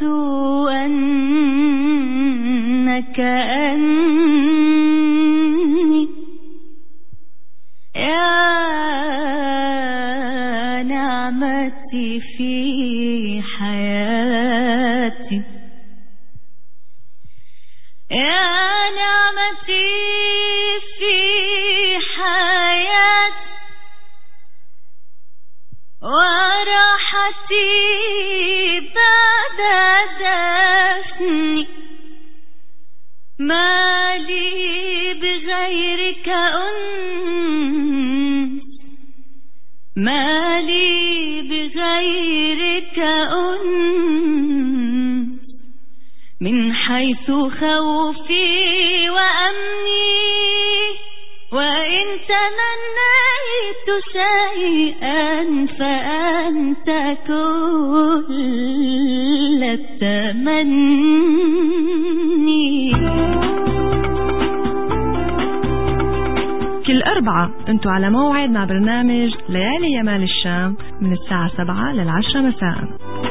أنك أني يا نعمتي في حياتي، يا نعمتي في حياتي وراحتي بعد دفني. ما لي بغيرك أنس، ما لي بغيرك أنس، من حيث خوفي وأمني. وإن تمنيت شيئا فأنت كل التمني. كل أربعة انتوا على موعد مع برنامج ليالي يمال الشام من الساعة سبعة للعشرة مساء.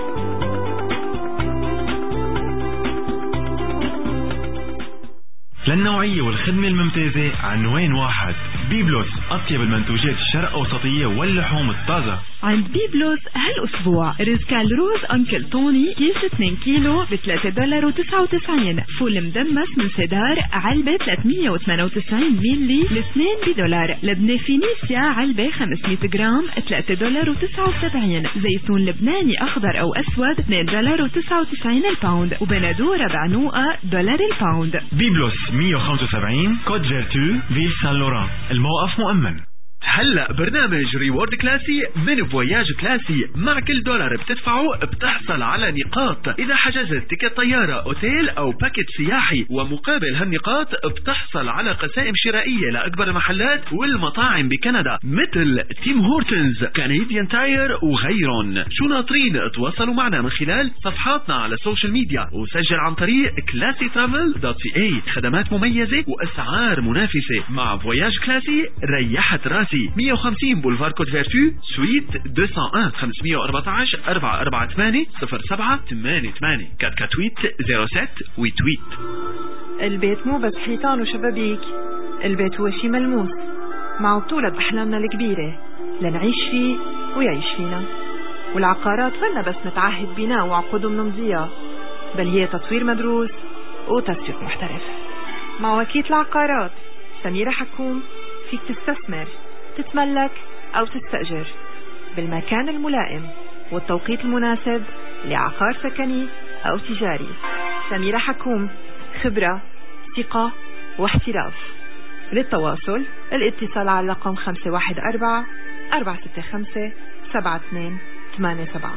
للنوعية والخدمة الممتازة عنوان واحد. بيبلوس، أطيب المنتوجات الشرق أوسطية واللحوم الطازة. عند بيبلوس هالأسبوع رزكال روز أنكل توني كيس اثنين كيلو ب ثلاثة دولار وتسعة وتسعين. فول مدمس من سدار علبة ثلاثمية وثمانية وتسعين ميلي لاثنين بدولار. لبنة فينيسيا علبة خمسمية جرام ثلاثة دولار وتسعة وسبعين. زيتون لبناني أخضر أو أسود اثنين دولار وتسعة وتسعين الباوند. وبندورة بعنوقة دولار الباوند. بيبلوس مية وخمسة وسبعين كود فيرتو فيل سان لوران. الموقف مؤمن. هلا برنامج ريورد كلاسي من فواياج كلاسي، مع كل دولار بتدفعه بتحصل على نقاط إذا حجزت تيكت طيارة أوتيل أو باكيت سياحي، ومقابل هالنقاط بتحصل على قسائم شرائية لأكبر المحلات والمطاعم بكندا مثل تيم هورتنز، كنديان تاير وغيرهم. شو ناطرين؟ تواصلوا معنا من خلال صفحاتنا على السوشيال ميديا وسجل عن طريق كلاسي ترافل دوت سي اي. خدمات مميزة وأسعار منافسة مع فواياج كلاسي. ريحت راسي. مية وخمسين بولفار كود فيرتو سويت مئتين وواحد خمسمية وأربعة عشر أربعة أربعة ثمانية صفر سبعة ثمانية ثمانية كات كات ويت صفر سبعة ويت. البيت مو بس حيطان وشبابيك، البيت هو شي ملموس مع بطولة بأحلامنا الكبيرة لنعيش فيه ويعيش فينا. والعقارات فلنا بس نتعهد بناء وعقود منمضيها، بل هي تطوير مدروس وتسويق محترف. مع وكيلة العقارات سميرة حكوم فيك تستثمر، تتملك أو تستأجر بالمكان الملائم والتوقيت المناسب لعقار سكني أو تجاري. سميرة حكوم، خبرة، ثقة واحتراف. للتواصل الاتصال على رقم خمسة واحد أربعة أربعة ستة خمسة سبعة اثنين ثمانية سبعة.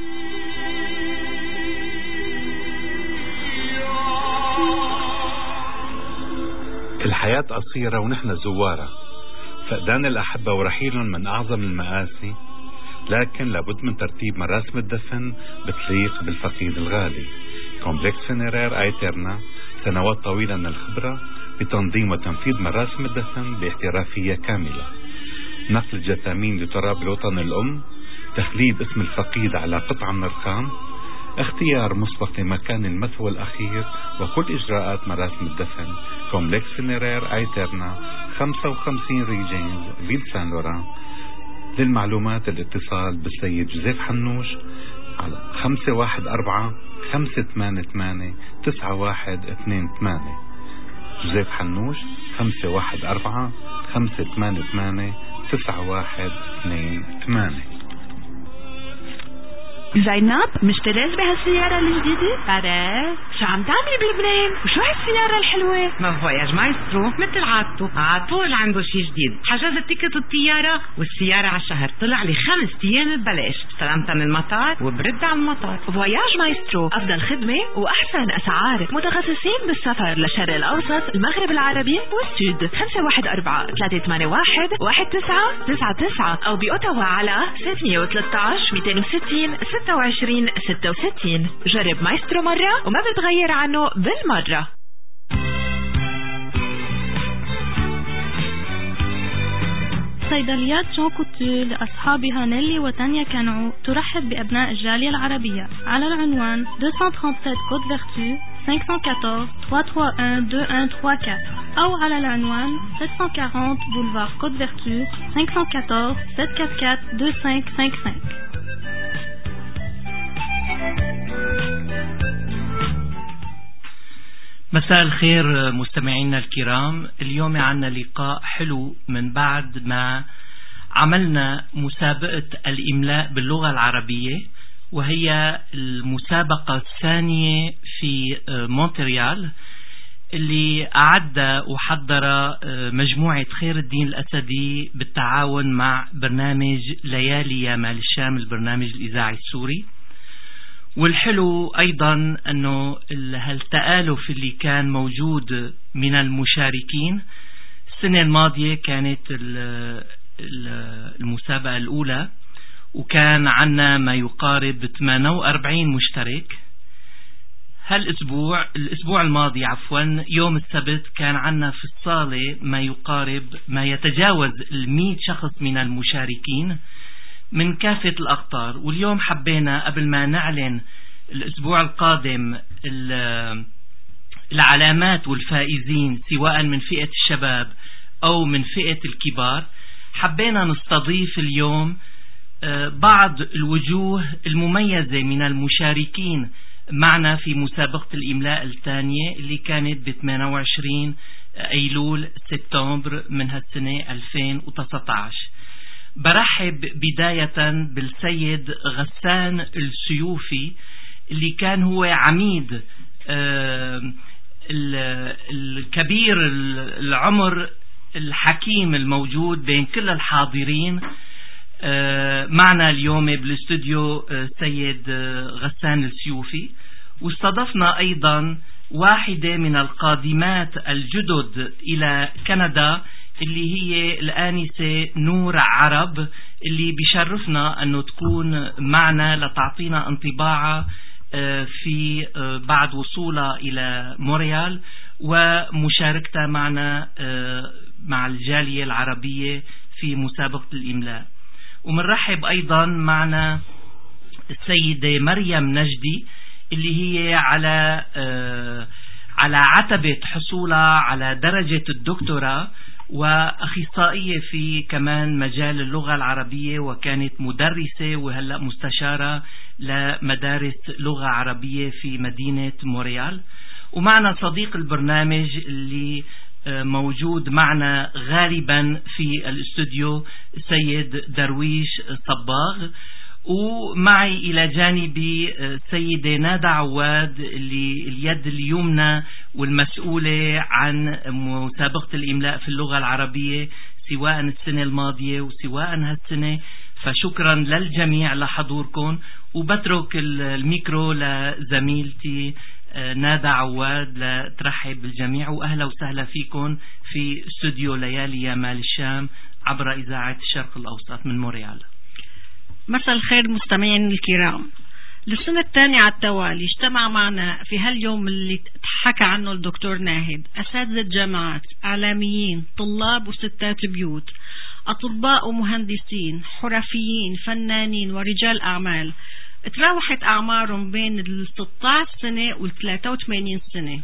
الحياة قصيرة ونحن زوارة، فقدان الأحبة ورحيلهم من أعظم المآسي، لكن لابد من ترتيب مراسم الدفن بتليق بالفقيد الغالي. كومبلكس فينيرير ايترنا سنوات طويلة من الخبرة بتنظيم وتنفيذ مراسم الدفن باحترافية كاملة. نقل الجثامين لتراب الوطن الأم، تخليد اسم الفقيد على قطعة من الرخام، اختيار مسبق لمكان المثوى الأخير وكل إجراءات مراسم الدفن. كومبلكس فينيرير ايترنا خمسة وخمسين ريجينز فيل سان لوران. للمعلومات الاتصال بالسيد جوزيف حنوش على خمسة واحد أربعة خمسة ثمانية ثمانية تسعة واحد اثنين ثمانية. جوزيف حنوش خمسة واحد أربعة خمسة ثمانية ثمانية تسعة واحد اثنين ثمانية. زينب، مشتريت بهالسيارة الجديدة؟ بعرف. شو عم تعملي بلبنان؟ وشو هالسيارة الحلوة؟ ما فواياج مايسترو مثل عادته عطول عنده شي جديد. حجزت تيكت الطيارة والسيارة على الشهر، طلع لي خمس ايام ببلاش، استلمتها من المطار وبرد على المطار. فواياج مايسترو، أفضل خدمة وأحسن أسعار، متخصصين بالسفر للشرق الأوسط، المغرب العربي والسود. خمسة واحد أربعة ثلاثة ثمانية واحد واحد تسعة تسعة تسعة أو بأوتاوا على ستمية وثلاثة عشر مئتين وستين ستة وعشرين ستة وستين. جرب مايسترو مرة وما بتغير عنه بالمرة. صيدليات جون كوتو لأصحابها نيلي وتانيا كانعو ترحب بأبناء الجالية العربية على العنوان مئتين وسبعة وثلاثين كود فيرتو خمسة أربعة واحد ثلاثة ثلاثة واحد اثنين واحد أربعة أو على العنوان سبعمية وأربعين بولفار كود فيرتو خمسة أربعة واحد سبعة أربعة أربعة اثنين خمسة خمسة خمسة. مساء الخير مستمعينا الكرام. اليوم عنا لقاء حلو من بعد ما عملنا مسابقة الإملاء باللغة العربية، وهي المسابقة الثانية في مونتريال اللي أعد وحضر مجموعة خير الدين الأسدي بالتعاون مع برنامج ليالي يا مال الشام، البرنامج الإذاعي السوري. والحلو أيضا أنه هالتآلف اللي كان موجود من المشاركين. السنة الماضية كانت المسابقة الأولى وكان عنا ما يقارب ثمانية وأربعين مشترك. هالأسبوع الأسبوع الماضي عفوا يوم السبت كان عنا في الصالة ما يقارب ما يتجاوز المئة شخص من المشاركين من كافة الأقطار. واليوم حبينا قبل ما نعلن الأسبوع القادم العلامات والفائزين سواء من فئة الشباب أو من فئة الكبار، حبينا نستضيف اليوم بعض الوجوه المميزة من المشاركين معنا في مسابقة الإملاء الثانية اللي كانت ب ثمانية وعشرين أيلول سبتمبر من هالسنة ألفين وتسعة عشر. برحب بداية بالسيد غسان السيوفي اللي كان هو عميد الكبير العمر الحكيم الموجود بين كل الحاضرين. معنا اليوم بالاستوديو السيد غسان السيوفي، واستضفنا أيضا واحدة من القادمات الجدد إلى كندا اللي هي الآنسة نور عرب، اللي بيشرفنا أنه تكون معنا لتعطينا انطباعها في بعد وصولها إلى مونريال ومشاركتها معنا مع الجالية العربية في مسابقة الإملاء. ومنرحب أيضا معنا السيدة مريم نجدي اللي هي على على عتبة حصولها على درجة الدكتوراه، وأخصائية في كمان مجال اللغة العربية، وكانت مدرسة وهلأ مستشارة لمدارس لغة عربية في مدينة مونريال. ومعنا صديق البرنامج اللي موجود معنا غالبا في الاستوديو السيد درويش صباغ، ومعي إلى جانبي السيدة نادى عواد اللي اليد اليمنى والمسؤولة عن مسابقة الإملاء في اللغة العربية سواء السنة الماضية وسواء هالسنة. فشكرا للجميع لحضوركم، وبترك الميكرو لزميلتي نادى عواد لترحب بالجميع. وأهلا وسهلا فيكم في استوديو ليالي يمال الشام عبر إذاعة الشرق الأوسط من مونريال. مساء الخير مستمعين الكرام. للسنة الثانية على التوالي اجتمع معنا في هاليوم اللي حكى عنه الدكتور ناهد أساتذة جامعات، إعلاميين، طلاب وستات بيوت، أطباء ومهندسين، حرفيين، فنانين ورجال أعمال، تراوحت أعمارهم بين ال ستة عشر سنة وال ثلاثة وثمانين سنة.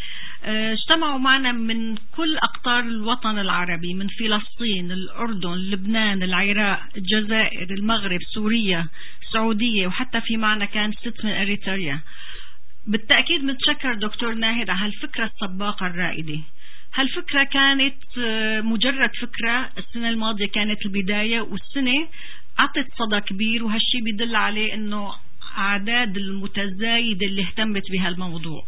اجتمعوا معنا من كل أقطار الوطن العربي، من فلسطين، الأردن، لبنان، العراق، الجزائر، المغرب، سوريا، السعودية، وحتى في معنا كان ست من أريتريا. بالتأكيد متشكر دكتور ناهد على هالفكرة السباقة الرائدة. هالفكرة كانت مجرد فكرة، السنة الماضية كانت البداية، والسنة عطت صدى كبير، وهالشي بيدل عليه انه اعداد المتزايدة اللي اهتمت بهالموضوع.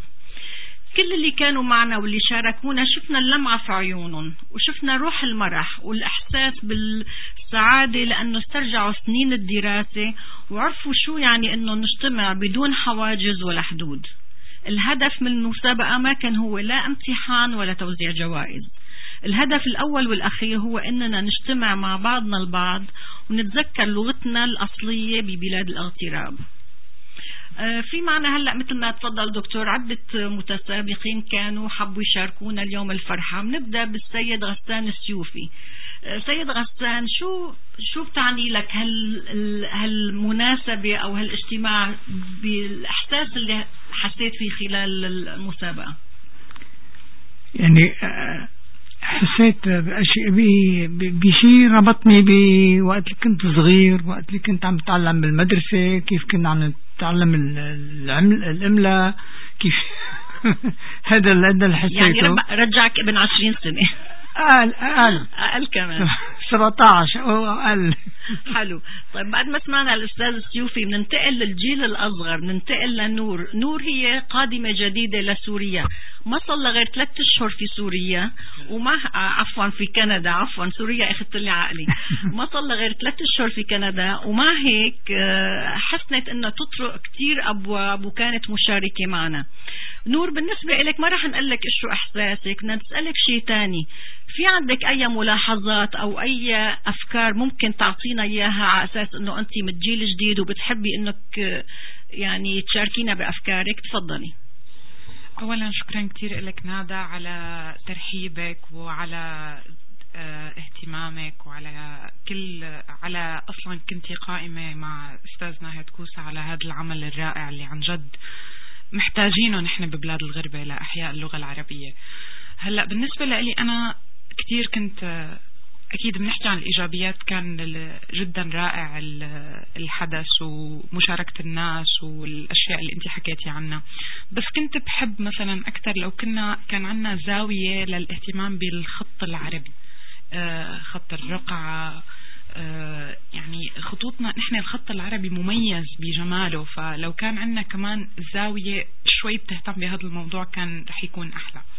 كل اللي كانوا معنا واللي شاركونا شفنا اللمعة في عيونهم، وشفنا روح المرح والإحساس بالسعادة لأنه استرجعوا سنين الدراسة وعرفوا شو يعني أنه نجتمع بدون حواجز ولا حدود. الهدف من المسابقة ما كان هو لا امتحان ولا توزيع جوائز. الهدف الأول والأخير هو أننا نجتمع مع بعضنا البعض ونتذكر لغتنا الأصلية ببلاد الاغتراب. في معنا هلأ مثل ما تفضل دكتور عدة متسابقين كانوا حبوا يشاركونا اليوم الفرحة. بنبدأ بالسيد غسان السيوفي. سيد غسان، شو شو بتعني لك هال هالمناسبة أو هالاجتماع بالإحساس اللي حسيت فيه خلال المسابقة؟ يعني حسيت بشيء ربطني بوقت اللي كنت صغير، وقت اللي كنت عم بتعلم بالمدرسة، كيف كنا عم نتعلم الإملاء، كيف هذا اللي حسيته. يعني رجعك ابن عشرين سنة. أقل أقل أقل كمان سبعة عشر أو أقل. حلو. طيب بعد ما سمعنا الأستاذ السيوفي بننتقل للجيل الأصغر، ننتقل لنور. نور هي قادمة جديدة لسوريا، ما صار غير ثلاثة أشهر في سوريا وما عفوا في كندا، عفوا سوريا أخذت لي عقلي. ما صار غير ثلاثة أشهر في كندا، ومع هيك حسنت إنه تطرق كتير أبواب وكانت مشاركة معنا. نور، بالنسبة إليك ما راح نقلك شو إحساسك، بدنا نسألك شيء تاني. في عندك أي ملاحظات أو أي أفكار ممكن تعطينا إياها على أساس إنه أنت من جيل جديد وبتحبي إنك يعني تشاركينا بأفكارك؟ تفضلي. أولا شكرا كتير لك نادى على ترحيبك وعلى اه اهتمامك وعلى كل على أصلا كنتي قائمة مع أستاذ ناهد كوسة على هذا العمل الرائع اللي عن جد محتاجينه نحن ببلاد الغربة لأحياء اللغة العربية. هلأ بالنسبة لي أنا كتير كنت أكيد بنحكي عن الإيجابيات، كان جدا رائع الحدث ومشاركة الناس والأشياء اللي أنت حكيتي عنها، بس كنت بحب مثلا أكتر لو كنا كان عنا زاوية للاهتمام بالخط العربي، خط الرقعة، يعني خطوطنا نحن الخط العربي مميز بجماله، فلو كان عنا كمان زاوية شوي بتهتم بهذا الموضوع كان رح يكون أحلى.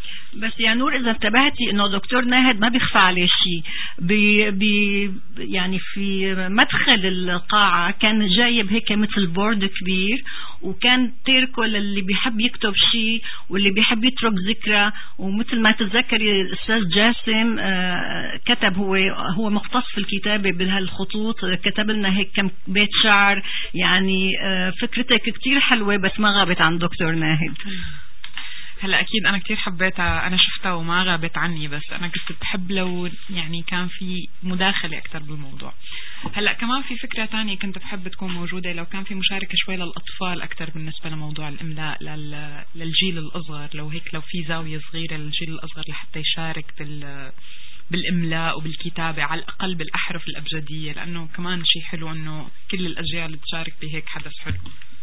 بس يا نور إذا انتبهتي إنه دكتور ناهد ما بيخفى عليه شيء، بي بي يعني في مدخل القاعة كان جايب هيك مثل بورد كبير، وكان تركه للي بيحب يكتب شيء واللي بيحب يترك ذكرى. ومثل ما تتذكري الأستاذ جاسم آه كتب، هو هو مختص في الكتابة بهالخطوط، كتب لنا هيك كم بيت شعر. يعني آه فكرتك كتير حلوة بس ما غابت عن دكتور ناهد. هلا اكيد انا كتير حبيتها، انا شفتها وما غابت عني، بس انا كنت بحب لو يعني كان في مداخله اكثر بالموضوع. هلا كمان في فكره تانية كنت بحب تكون موجوده، لو كان في مشاركه شوي للاطفال اكثر بالنسبه لموضوع الاملاء للجيل الاصغر، لو هيك لو في زاويه صغيره للجيل الاصغر لحتى يشارك بال بالإملاء وبالكتابة على الأقل بالأحرف الأبجدية، لأنه كمان شيء حلو أنه كل الأجيال تشارك بهيك حدث حلو.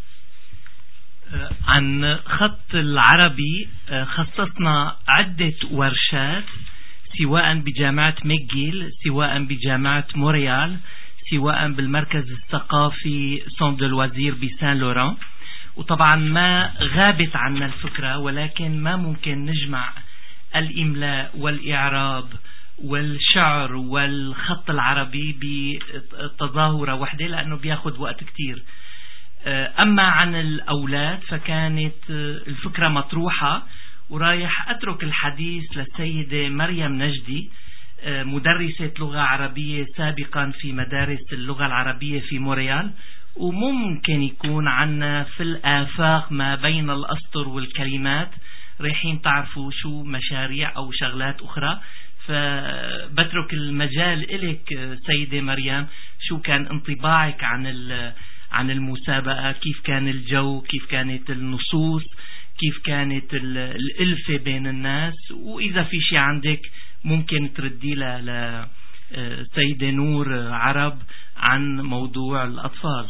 عن خط العربي خصصنا عدة ورشات، سواء بجامعة ميغيل، سواء بجامعة موريال، سواء بالمركز الثقافي سون دو الوزير بسان لوران. وطبعا ما غابت عنا الفكرة، ولكن ما ممكن نجمع الإملاء والإعراب والشعر والخط العربي بتظاهرة واحدة، لأنه بياخد وقت كتير. أما عن الأولاد فكانت الفكرة مطروحة، ورايح أترك الحديث للسيدة مريم نجدي، مدرسة لغة عربية سابقا في مدارس اللغة العربية في موريال، وممكن يكون عنا في الآفاق ما بين الأسطر والكلمات، رايحين تعرفوا شو مشاريع أو شغلات أخرى. فبترك المجال إلك سيدة مريم، شو كان انطباعك عن عن المسابقة؟ كيف كان الجو؟ كيف كانت النصوص؟ كيف كانت الألفة بين الناس؟ وإذا في شيء عندك ممكن تردي ل سيدة نور عرب عن موضوع الأطفال.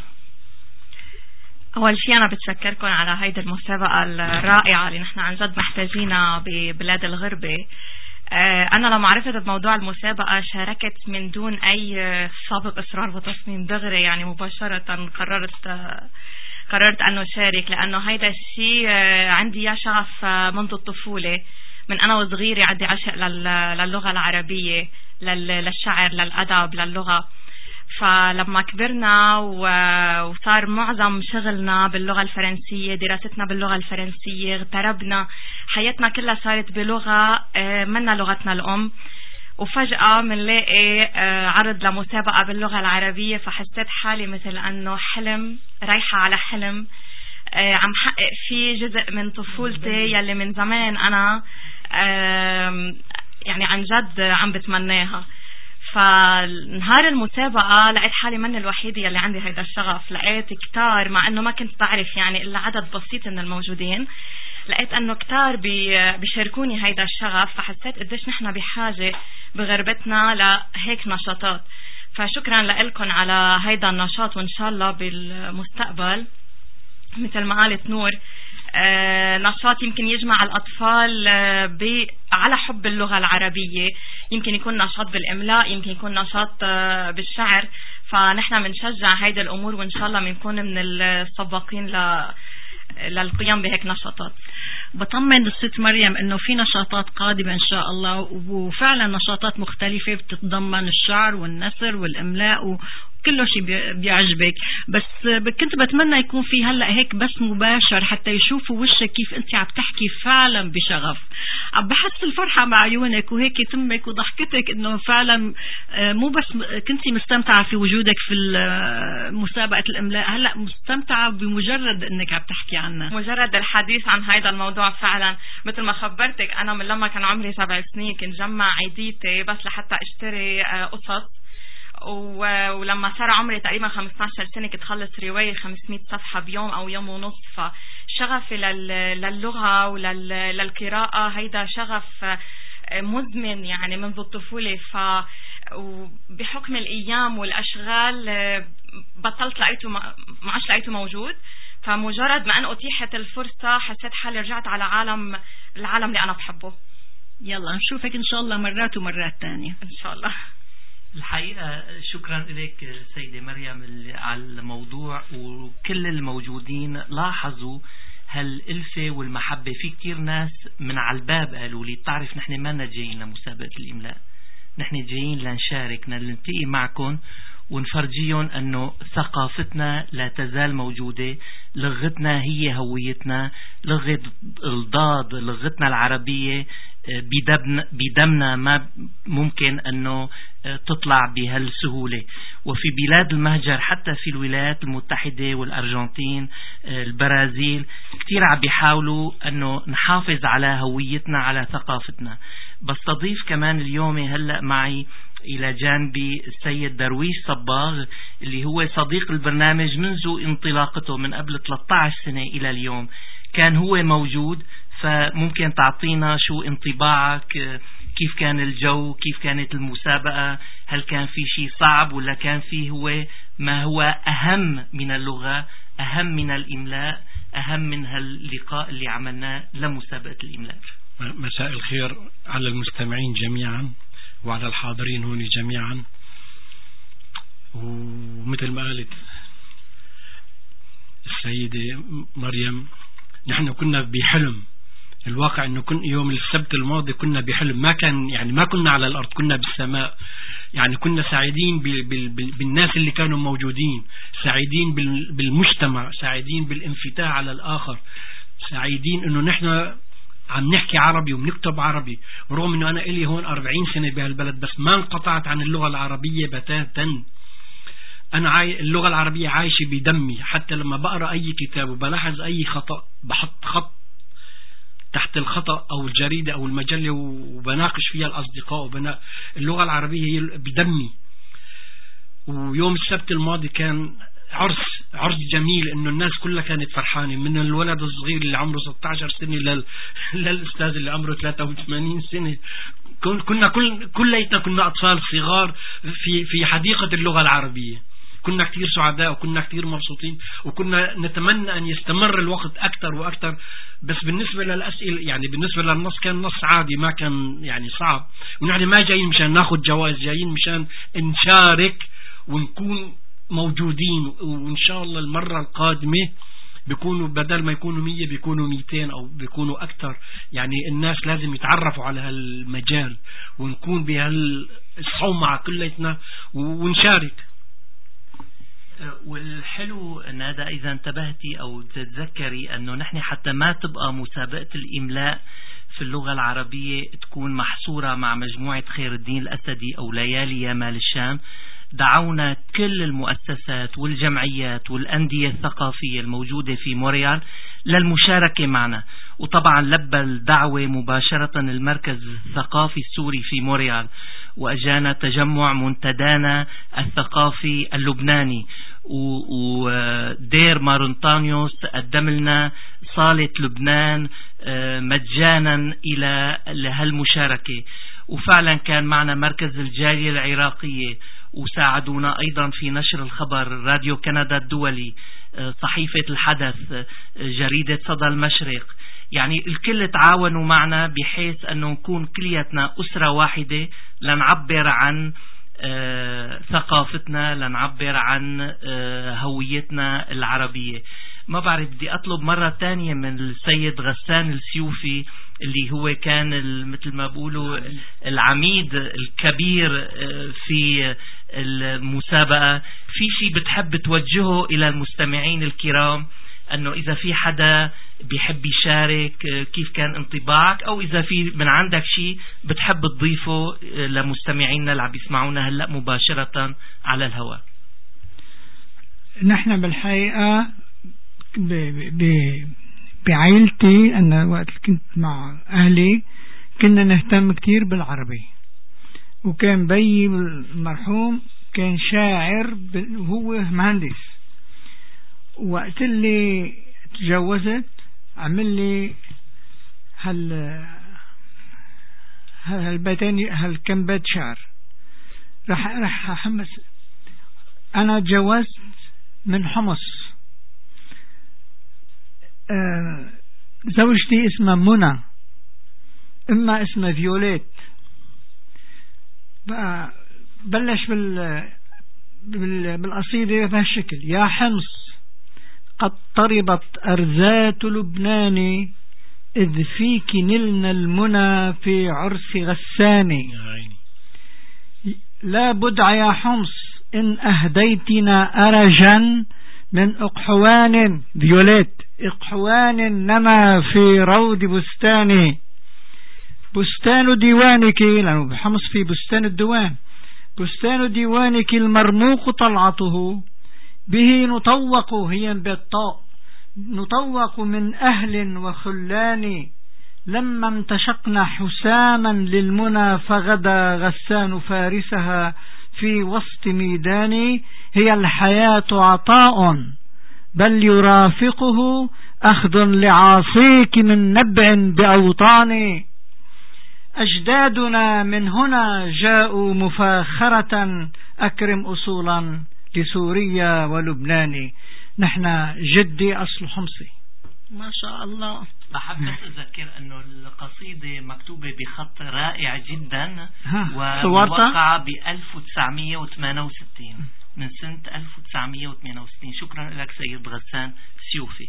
أول شيء أنا بتشكركم على هيدي المسابقة الرائعة اللي نحن عن جد محتاجينها ببلاد الغربة. أنا لما عرفت بموضوع المسابقة شاركت من دون أي سابق إصرار وتصميم، دغري يعني مباشرة قررت قررت أن أشارك، لأنه هيدا الشيء عندي يا شغف منذ الطفولة. من أنا وصغيرة عندي عشق للغة العربية، للشعر، للأدب، للغة. فلما كبرنا وصار معظم شغلنا باللغة الفرنسية، دراستنا باللغة الفرنسية، اغتربنا، حياتنا كلها صارت بلغة منا لغتنا الأم، وفجأة منلاقي عرض لمسابقة باللغة العربية، فحسيت حالي مثل أنه حلم رايحة على حلم عم حقق فيه جزء من طفولتي يلي من زمان أنا يعني عن جد عم بتمناها. فنهار المسابقة لقيت حالي من الوحيدة يلي عندي هيدا الشغف. لقيت كتار، مع انه ما كنت بعرف يعني الا عدد بسيط من الموجودين، لقيت انه كتار بيشاركوني هيدا الشغف. فحسيت قديش نحن بحاجة بغربتنا لهيك نشاطات. فشكرا لكم على هيدا النشاط، وان شاء الله بالمستقبل مثل ما قالت نور آه نشاط يمكن يجمع الأطفال آه على حب اللغة العربية، يمكن يكون نشاط بالإملاء، يمكن يكون نشاط آه بالشعر. فنحن بنشجع هيدا الأمور، وإن شاء الله بنكون من السباقين ل للقيام بهيك نشاطات. بطمن الست مريم انه في نشاطات قادمة ان شاء الله، وفعلا نشاطات مختلفة بتتضمن الشعر والنثر والاملاء وكله شيء بيعجبك. بس كنت بتمنى يكون في هلا هيك بس مباشر حتى يشوفوا وشك كيف انت عم تحكي فعلا بشغف. عم بحس الفرحة مع عيونك وهيك تمك وضحكتك، انه فعلا مو بس كنتي مستمتعة في وجودك في مسابقة الاملاء، هلا مستمتعة بمجرد انك عم تحكي عنها، مجرد الحديث عن هذا الموضوع. فعلا مثل ما خبرتك، انا من لما كان عمري سبع سنين كنت جمع عيديتي بس لحتى اشتري قصص، ولما صار عمري تقريبا خمسة عشر سنة كنت خلص رواية خمسمية صفحة بيوم أو يوم ونص. فشغفي للغة وللقراءة هيدا شغف مزمن يعني منذ الطفولة. فبحكم الأيام والأشغال بطلت لقيته، ما عادش لقيته موجود. فمجرد ما أن أتيحت الفرصة حسيت حالي رجعت على عالم العالم اللي أنا بحبه. يلا نشوفك إن شاء الله مرات ومرات تانية إن شاء الله. الحقيقة شكرا لك سيدة مريم على الموضوع، وكل الموجودين لاحظوا هالألفة والمحبة. في كتير ناس من على الباب قالوا لي بتعرف نحن ما جايين لمسابقة الإملاء، نحن جايين لنشارك نلتقي معكم ونفرجيهم أنه ثقافتنا لا تزال موجودة، لغتنا هي هويتنا، لغة الضاد لغتنا العربية بدمنا، ما ممكن أنه تطلع بهالسهولة. وفي بلاد المهجر حتى في الولايات المتحدة والأرجنتين البرازيل كتير عم بيحاولوا أنه نحافظ على هويتنا على ثقافتنا. بستضيف كمان اليوم هلأ معي إلى جانبي السيد درويش صباغ اللي هو صديق البرنامج منذ انطلاقته من قبل ثلاثة عشر سنة إلى اليوم، كان هو موجود. فممكن تعطينا شو انطباعك، كيف كان الجو، كيف كانت المسابقة، هل كان في شيء صعب ولا كان فيه هو ما هو أهم من اللغة، أهم من الإملاء، أهم من هاللقاء اللي عملناه لمسابقة الإملاء. مساء الخير على المستمعين جميعا وعلى الحاضرين هون جميعا. ومثل ما قالت السيدة مريم نحن كنا بحلم، الواقع انه كن يوم السبت الماضي كنا بحلم، ما كان يعني ما كنا على الارض، كنا بالسماء. يعني كنا سعيدين بال بال بال بالناس اللي كانوا موجودين، سعيدين بال بالمجتمع، سعيدين بالانفتاح على الاخر، سعيدين انه نحن عم نحكي عربي وبنكتب عربي، ورغم انه انا الي هون أربعين سنة بهالبلد بس ما انقطعت عن اللغة العربية بتاتا. انا عاي... اللغة العربية عايشة بدمي، حتى لما بقرأ اي كتاب وبلاحظ اي خطأ بحط خط تحت الخطأ او الجريدة او المجلة وبناقش فيها الاصدقاء وبنا... اللغة العربية هي بدمي. ويوم السبت الماضي كان عرس عرس جميل، انه الناس كلها كانت فرحانة، من الولد الصغير اللي عمره ستة عشر سنة لل... للأستاذ اللي عمره ثلاثة وثمانين سنة. كنا كل كليتنا كنا أطفال صغار في في حديقة اللغة العربية. كنا كتير سعداء وكنا كتير مبسوطين وكنا نتمنى أن يستمر الوقت أكثر وأكثر. بس بالنسبة للأسئلة يعني بالنسبة للنص كان نص عادي، ما كان يعني صعب. ونحن ما جايين مشان ناخد جوائز، جايين مشان نشارك ونكون موجودين. وإن شاء الله المرة القادمة بيكونوا بدل ما يكونوا مية بيكونوا ميتين أو بيكونوا أكثر. يعني الناس لازم يتعرفوا على هالمجال ونكون بهالصومعة كلتنا ونشارك. والحلو نادى إذا انتبهتي أو تتذكري أنه نحن حتى ما تبقى مسابقة الإملاء في اللغة العربية تكون محصورة مع مجموعة خير الدين الأسدي أو ليالي يمال الشام، دعونا كل المؤسسات والجمعيات والأندية الثقافية الموجودة في موريال للمشاركة معنا. وطبعا لبى الدعوة مباشرة المركز الثقافي السوري في موريال، وأجانا تجمع منتدانا الثقافي اللبناني، ودير مارونتانيوس قدم لنا صالة لبنان مجانا إلى هالمشاركة. وفعلا كان معنا مركز الجالية العراقية وساعدونا أيضا في نشر الخبر، راديو كندا الدولي، صحيفة الحدث، جريدة صدى المشرق. يعني الكل تعاونوا معنا بحيث أنه نكون كلياتنا أسرة واحدة لنعبر عن آه ثقافتنا، لنعبر عن آه هويتنا العربية. ما بعرف بدي أطلب مرة تانية من السيد غسان السيوفي اللي هو كان مثل ما بقولوا العميد الكبير في المسابقة، في شيء بتحب توجهه إلى المستمعين الكرام، أنه إذا في حدا بيحب يشارك كيف كان انطباعك، أو إذا في من عندك شيء بتحب تضيفه لمستمعينا اللي عم يسمعونا هلأ مباشرة على الهواء. نحن بالحقيقة ب... ب... بعائلتي أنا وقت كنت مع أهلي كنا نهتم كتير بالعربي، وكان بيي المرحوم كان شاعر وهو مهندس. وقت اللي تجوزت عمل لي هال هالبيتين هالكم بيت شعر. رح رح حمس. أنا تجوزت من حمص. آه زوجتي اسمها منى، إما اسمها فيوليت. بقى بلش بال, بال بالقصيدة بهالشكل: يا حمص قد طربت أرزات لبنان إذ فيك نلنا المنى في عرس غسان. لا بدع يا حمص إن أهديتنا أرجا من أقحوان فيوليت إقحوان نما في روض بستان. بستان ديوانك، لأنه بحمص في بستان الديوان. بستان ديوانك المرموق طلعته به نطوق، هي بالطاء، نطوق من أهل وخلان. لما امتشقنا حساما للمنى فغدا غسان فارسها في وسط ميدان. هي الحياة عطاء بل يرافقه أخذ لعاصيك من نبع بأوطان. أجدادنا من هنا جاءوا مفاخرة أكرم أصولا لسوريا ولبنان. نحن جدي أصل حمصي. ما شاء الله. بحب بس أذكر أنه القصيدة مكتوبة بخط رائع جدا وموقعة ب ألف وتسعمية وثمانية وستين من سنة ألف وتسعمية وثمانية وستين. شكرا لك سيد غسان سيوفي.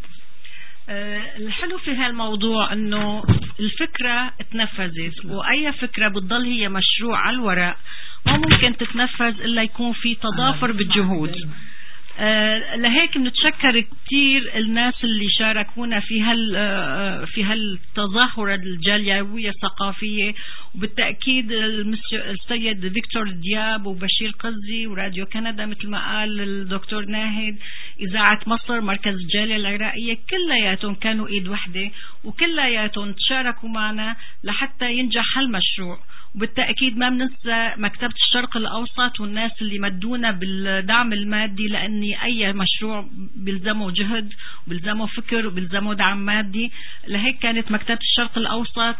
أه الحلو في هالموضوع أنه الفكرة اتنفذت، وأي فكرة بتضل هي مشروع على الورق ما ممكن تتنفذ إلا يكون في تضافر بالجهود. أه لهيك بنتشكر كتير الناس اللي شاركونا في هال في هالتظاهرة الجاليوية الثقافية، وبالتأكيد السيد فيكتور دياب وبشير قزي وراديو كندا مثل ما قال الدكتور ناهد، إذاعة مصر، مركز الجالية العراقية، كلياتهم كانوا إيد وحدة وكلياتهم تشاركوا معنا لحتى ينجح هالمشروع. وبالتأكيد ما بننسى مكتبة الشرق الأوسط والناس اللي مدونا بالدعم المادي، لأني أي مشروع بيلزمه جهد وبيلزمه فكر وبيلزمه دعم مادي. لهيك كانت مكتبة الشرق الأوسط،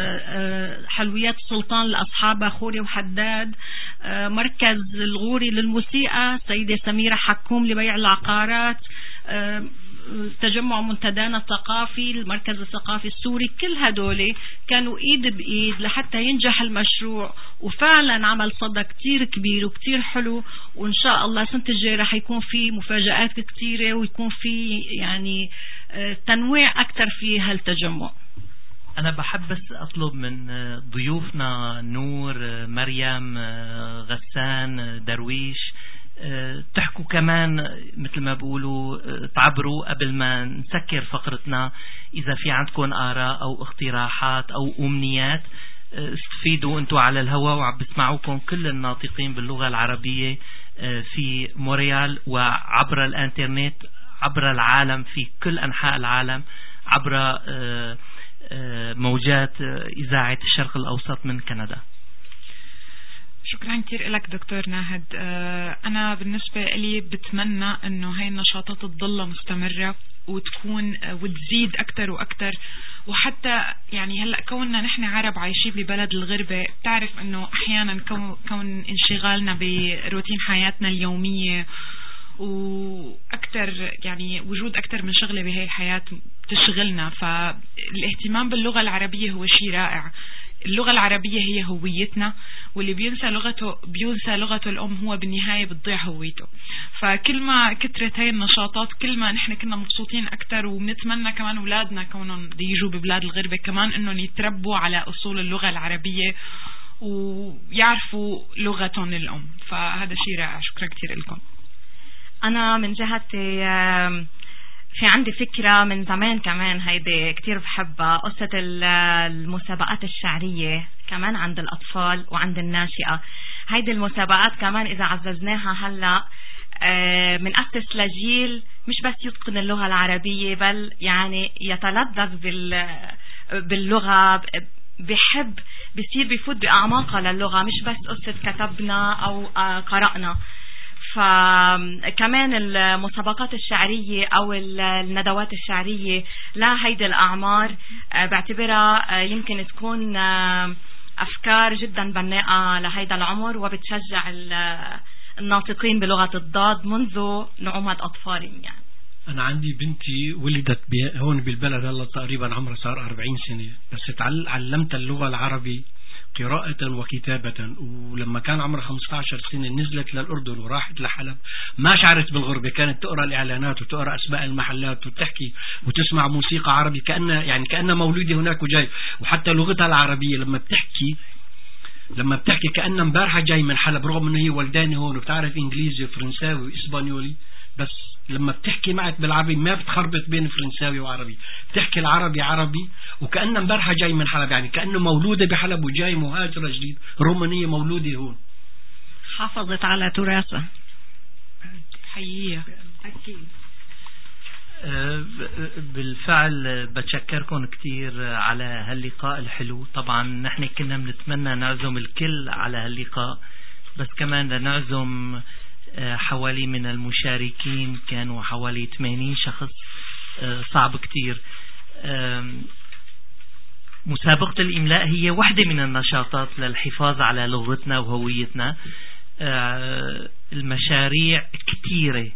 حلويات السلطان لأصحابها خوري وحداد، مركز الغوري للموسيقى سيدة سميرة حكوم لبيع العقارات، تجمع منتدانا الثقافي، المركز الثقافي السوري، كل هدول كانوا ايد بايد لحتى ينجح المشروع، وفعلا عمل صدى كتير كبير وكتير حلو. وان شاء الله سنة الجاية رح يكون في مفاجآت كتيرة ويكون في يعني تنويع اكتر في هالتجمع. أنا بحب بس أطلب من ضيوفنا نور، مريم، غسان، درويش تحكوا كمان مثل ما بقولوا، تعبروا قبل ما نسكر فقرتنا. إذا في عندكم آراء أو اقتراحات أو أمنيات استفيدوا أنتوا على الهواء، وعم بسمعوكم كل الناطقين باللغة العربية في مونريال وعبر الانترنت عبر العالم في كل أنحاء العالم عبر موجات إذاعة الشرق الأوسط من كندا. شكرا كتير لك دكتور ناهد. أنا بالنسبة لي بتمنى أنه هاي النشاطات تضل مستمرة وتكون وتزيد أكتر وأكتر. وحتى يعني هلأ كوننا نحن عرب عايشين ببلد الغربة، بتعرف أنه أحيانا كون, كون انشغالنا بروتين حياتنا اليومية وأكتر يعني وجود أكتر من شغلة بهاي الحياة تشغلنا، فالاهتمام باللغة العربية هو شيء رائع. اللغة العربية هي هويتنا، واللي بينسى لغته بينسى لغته الأم هو بالنهاية بتضيع هويته. فكل ما كترت هاي النشاطات كل ما نحن كنا مبسوطين أكتر، ونتمنى كمان أولادنا كونهم يجوا ببلاد الغربة كمان إنهم يتربوا على أصول اللغة العربية ويعرفوا لغتهم الأم. فهذا شيء رائع. شكرا كتير لكم. أنا من جهتي في عندي فكرة من زمان كمان هيدي كتير بحبها، قصة المسابقات الشعرية كمان عند الأطفال وعند الناشئة. هيدي المسابقات كمان إذا عززناها هلأ منأسس لجيل مش بس يتقن اللغة العربية، بل يعني يتلذذ باللغة، بحب بيصير بيفوت بأعماقها للغة، مش بس قصة كتبنا أو قرأنا. فكمان المسابقات الشعرية أو الندوات الشعرية لا هيدي الأعمار بعتبرها يمكن تكون أفكار جدا بناءة لهيدا العمر، وبتشجع الناطقين بلغة الضاد منذ نعومة أطفالهم. يعني أنا عندي بنتي ولدت هون بالبلد هلا تقريبا عمرها صار أربعين سنة، بس علمت اللغة العربي قراءة وكتابة. ولما كان عمرها خمسة عشر سنة نزلت للأردن وراحت لحلب، ما شعرت بالغربة، كانت تقرأ الإعلانات وتقرأ أسماء المحلات وتحكي وتسمع موسيقى عربي كأن يعني كأن مولودة هناك وجاي. وحتى لغتها العربية لما بتحكي لما بتحكي كأن امبارحة جاي من حلب، رغم انه هي ولداني هون وبتعرف انجليزي وفرنساوي واسبانيولي، بس لما بتحكي معك بالعربي ما بتخربط بين فرنساوي وعربي، بتحكي العربي عربي وكأن امبارحة جاي من حلب، يعني كأنه مولودة بحلب وجاي مهاجرة جديد، رغم ان هي مولودة هون. حافظت على تراثها. حقيقة أكيد. بالفعل بتشكركم كتير على هاللقاء الحلو. طبعا نحن كنا بنتمنى نعزم الكل على هاللقاء، بس كمان لنعزم حوالي من المشاركين كانوا حوالي ثمانين شخص، صعب كتير. مسابقة الإملاء هي واحدة من النشاطات للحفاظ على لغتنا وهويتنا. المشاريع كتيرة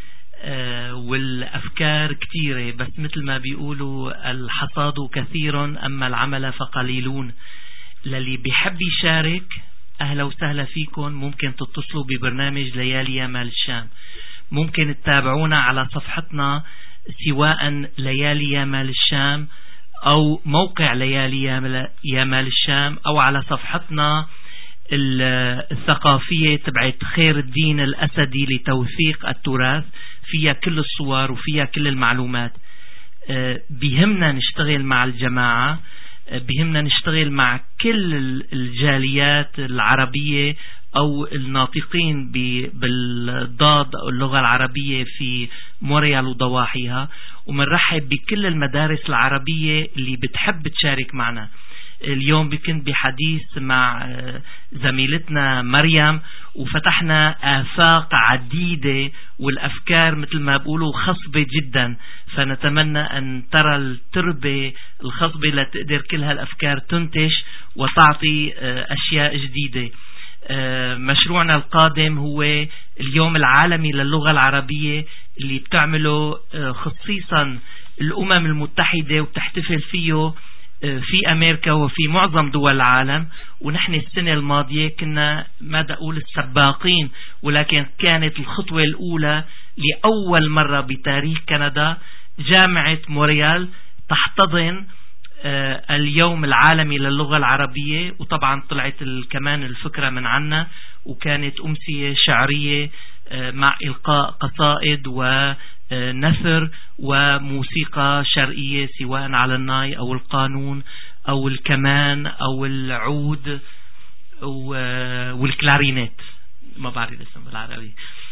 والأفكار كتيرة، بس مثل ما بيقولوا الحصاد كثير أما العمل فقليلون. للي بيحب يشارك أهلا وسهلا فيكم. ممكن تتصلوا ببرنامج ليالي يا مال الشام، ممكن تتابعونا على صفحتنا سواء ليالي يا مال الشام أو موقع ليالي يا مال الشام، أو على صفحتنا الثقافية تبعت خير الدين الأسدي لتوثيق التراث، فيها كل الصور وفيها كل المعلومات. بيهمنا نشتغل مع الجماعة، بيهمنا نشتغل مع كل الجاليات العربية أو الناطقين بالضاد أو اللغة العربية في موريال وضواحيها، ومنرحب بكل المدارس العربية اللي بتحب تشارك معنا. اليوم كنت بحديث مع زميلتنا مريم وفتحنا آفاق عديدة، والأفكار مثل ما بقولوا خصبة جدا، فنتمنى أن ترى التربة الخصبة لتقدر كل هالأفكار تنتج وتعطي أشياء جديدة. مشروعنا القادم هو اليوم العالمي للغة العربية اللي بتعمله خصيصا الأمم المتحدة وبتحتفل فيه في أمريكا وفي معظم دول العالم. ونحن السنة الماضية كنا ما بدي أقول السباقين، ولكن كانت الخطوة الأولى لأول مرة بتاريخ كندا جامعة موريال تحتضن اليوم العالمي للغة العربية. وطبعا طلعت كمان الفكرة من عنا، وكانت أمسية شعرية مع إلقاء قصائد ونثر وموسيقى شرقية سواء على الناي أو القانون أو الكمان أو العود والكلارينيت، ما بعرف الاسم بالعربي.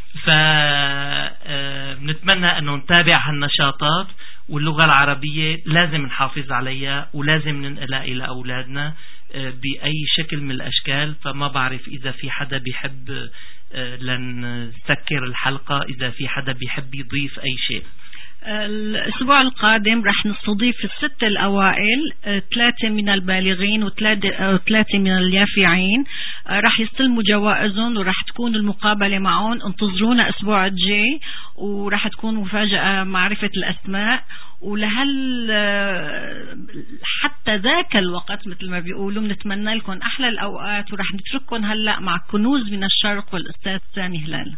فنتمنى أنه نتابع هالنشاطات، واللغة العربية لازم نحافظ عليها ولازم ننقلها إلى أولادنا بأي شكل من الأشكال. فما بعرف إذا في حدا بيحب لنسكر الحلقة، إذا في حدا بيحب يضيف أي شيء. الأسبوع القادم رح نستضيف الست الأوائل، ثلاثة من البالغين وثلاثة من اليافعين، رح يستلموا جوائزهم ورح تكون المقابلة معهم. انتظرونا الأسبوع الجاي ورح تكون مفاجأة معرفة الأسماء. ولهل حتى ذاك الوقت مثل ما بيقولوا بنتمنى لكم أحلى الأوقات، ورح نترككم هلأ مع كنوز من الشرق والأستاذ سامي هلال.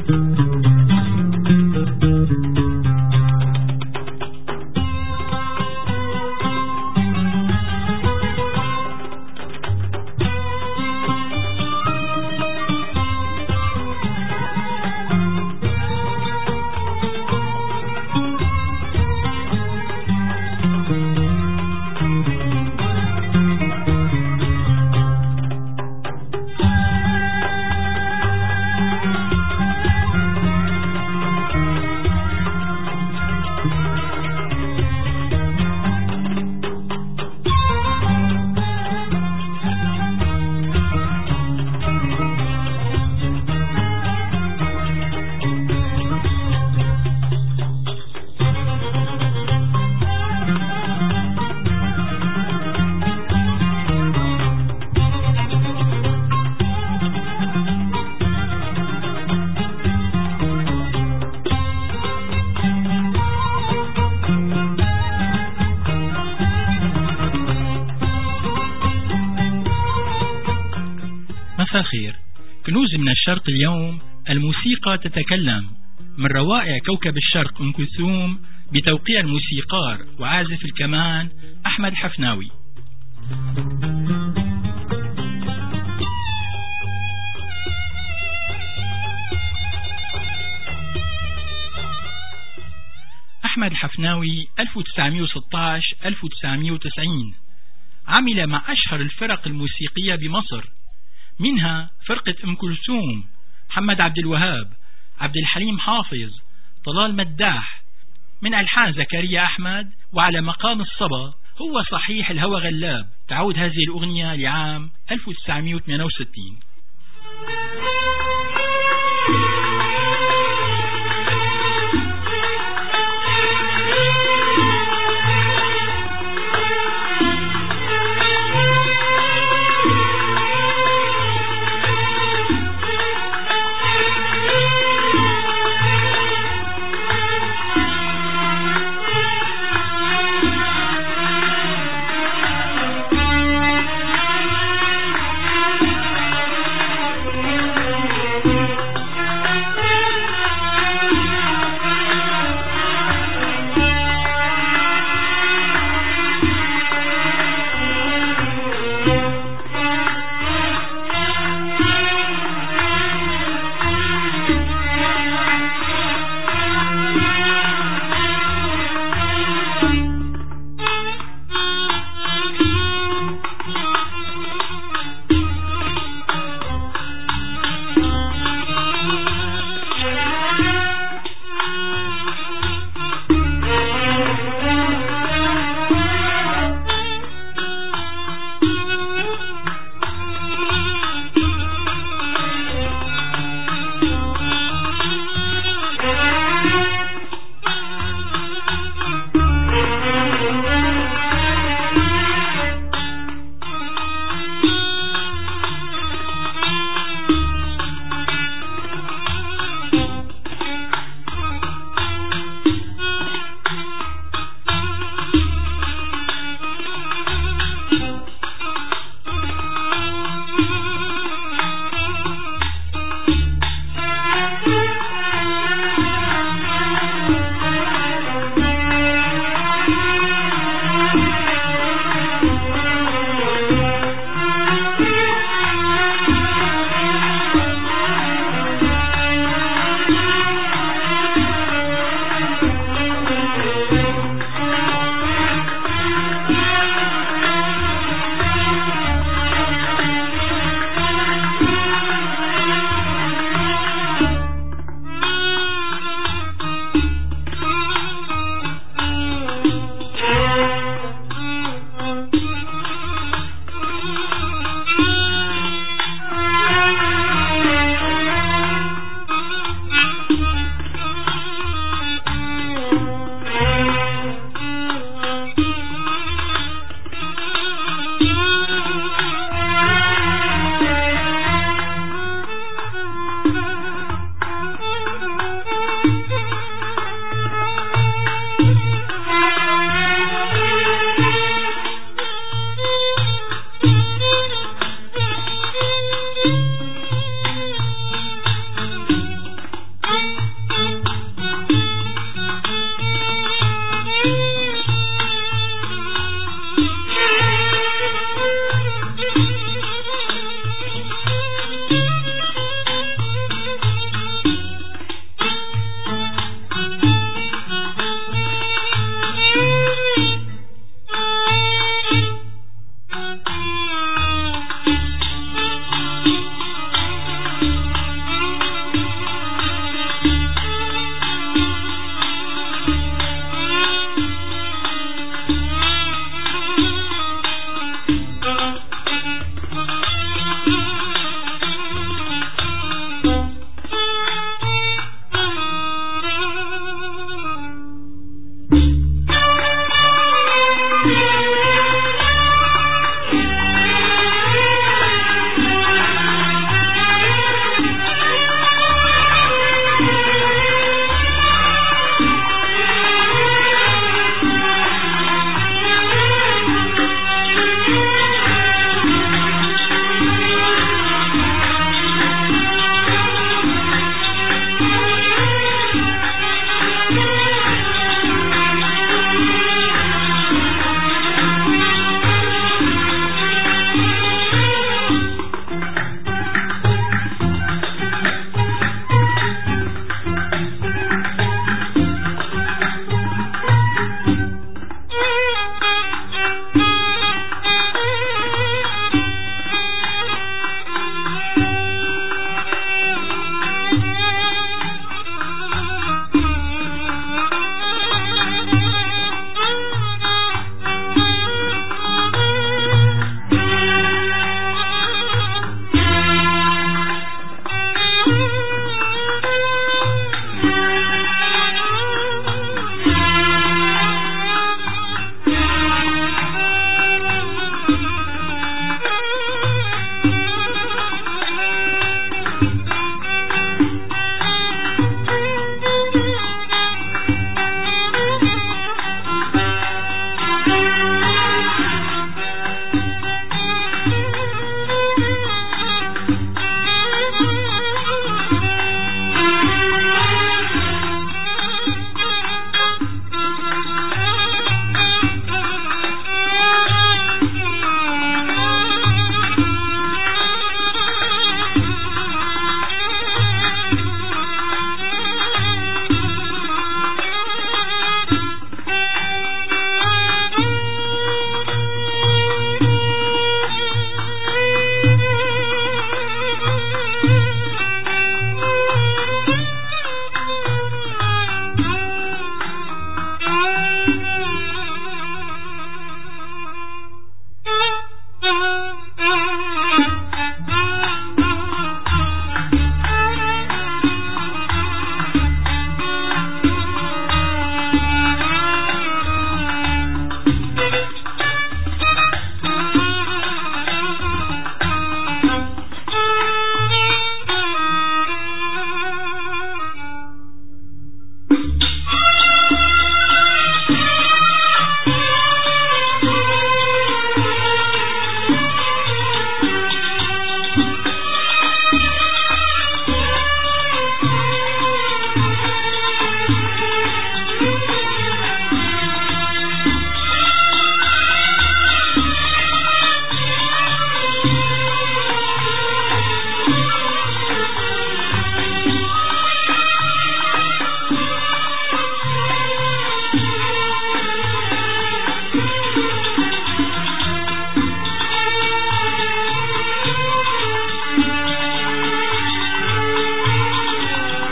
مساء الخير. كنوز من الشرق اليوم، الموسيقى تتكلم، من روائع كوكب الشرق أم كلثوم بتوقيع الموسيقار وعازف الكمان أحمد حفناوي. أحمد حفناوي ألف وتسعمئة وستة عشر ألف وتسعمئة وتسعين، عمل مع أشهر الفرق الموسيقية بمصر، منها فرقة أم كلثوم، محمد عبد الوهاب، عبد الحليم حافظ، طلال مداح، من ألحان زكريا أحمد. وعلى مقام الصبا هو صحيح الهوى غلاب. تعود هذه الأغنية لعام ألف وتسعمئة وثمانية وستين.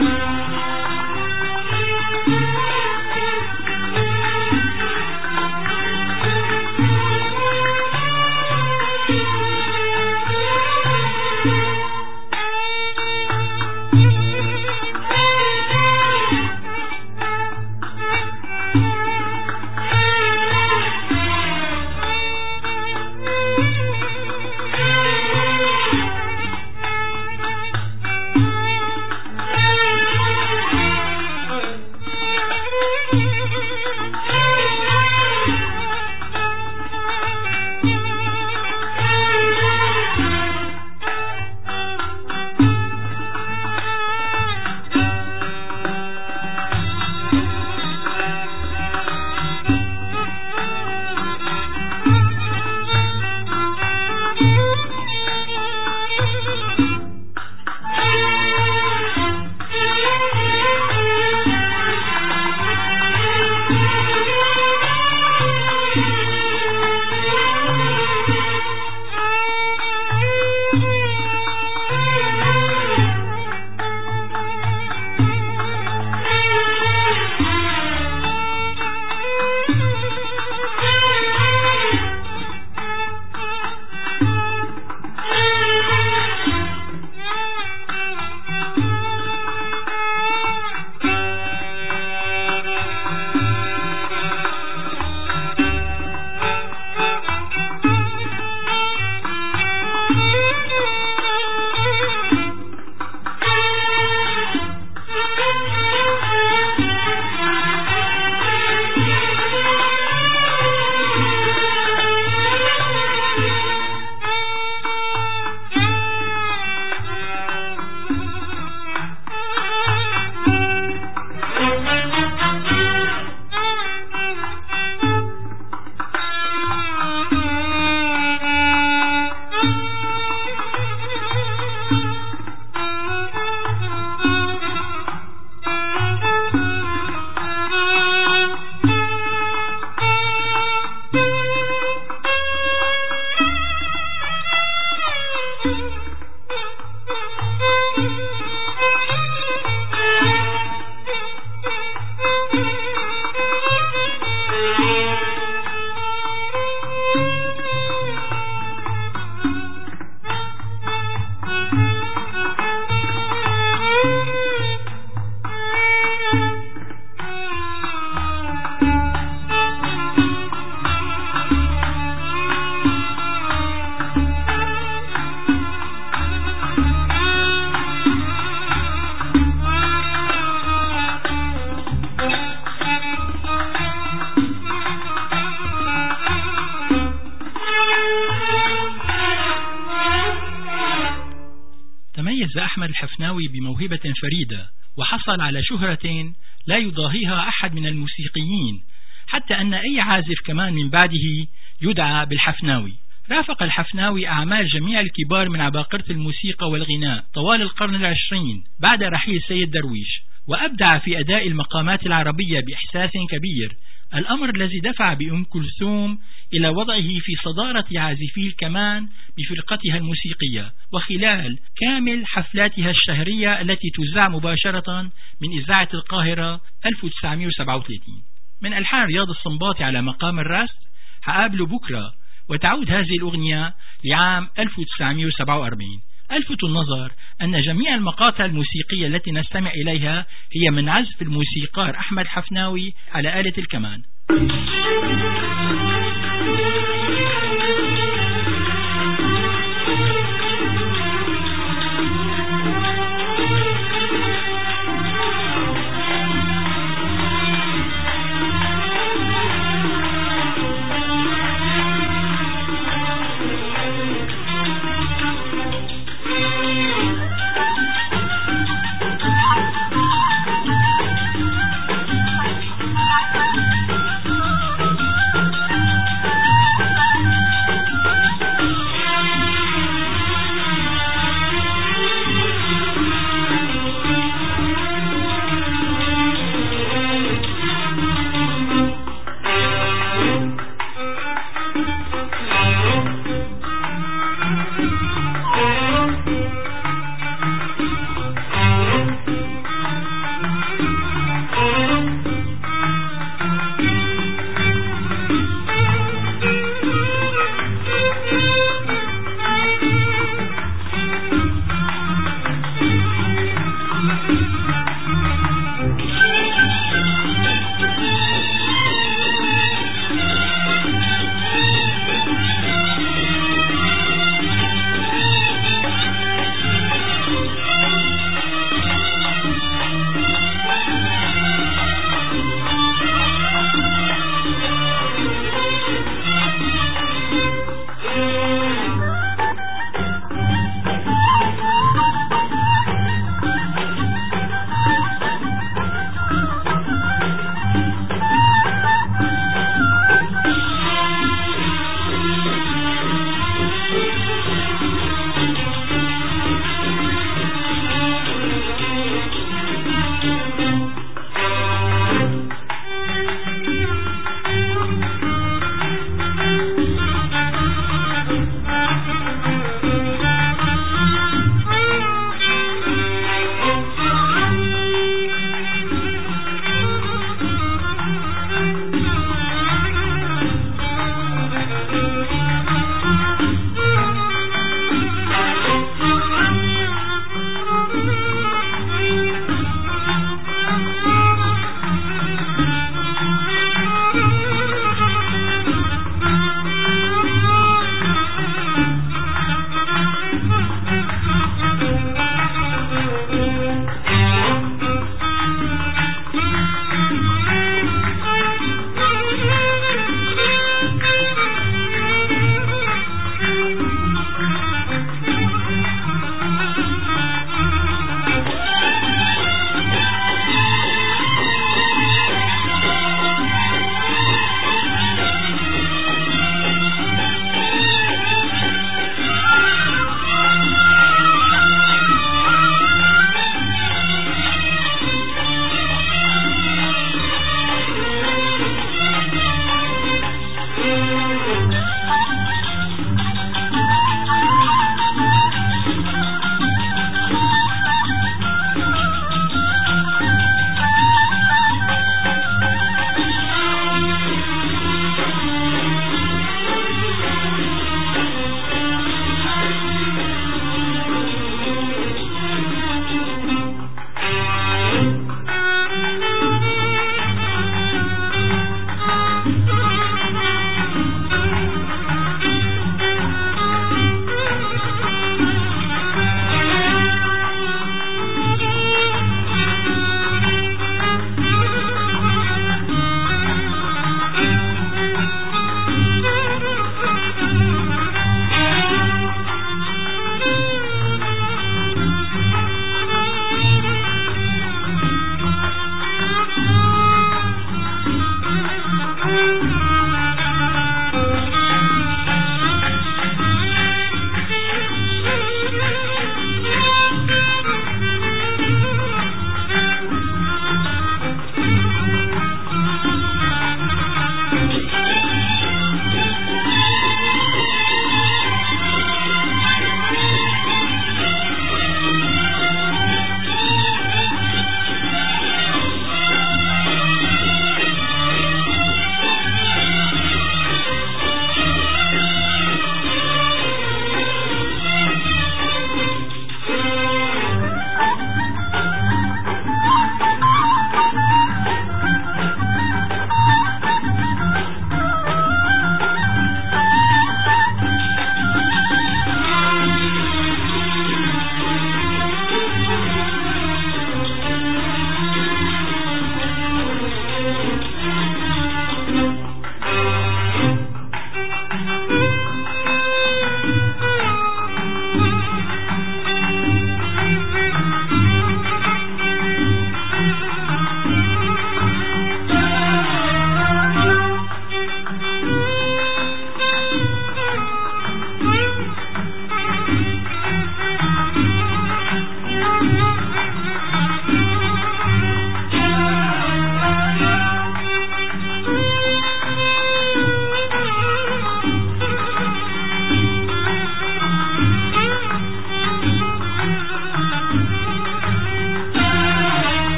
تميز أحمد الحفناوي بموهبة فريدة وحصل على شهرة لا يضاهيها أحد من الموسيقيين، حتى أن أي عازف كمان من بعده يدعى بالحفناوي. رافق الحفناوي أعمال جميع الكبار من عباقرة الموسيقى والغناء طوال القرن العشرين بعد رحيل سيد درويش، وأبدع في أداء المقامات العربية بإحساس كبير، الأمر الذي دفع بأم كلثوم إلى وضعه في صدارة عازفي الكمان بفرقتها الموسيقية، وخلال كامل حفلاتها الشهرية التي تذاع مباشرة من إذاعة القاهرة ألف وتسعمئة وسبعة وثلاثين. من ألحان رياض السنباطي على مقام الراس هقابله بكرة، وتعود هذه الأغنية لعام ألف وتسعمئة وسبعة وأربعين. ألفت النظر أن جميع المقاطع الموسيقية التي نستمع إليها هي من عزف الموسيقار أحمد حفناوي على آلة الكمان.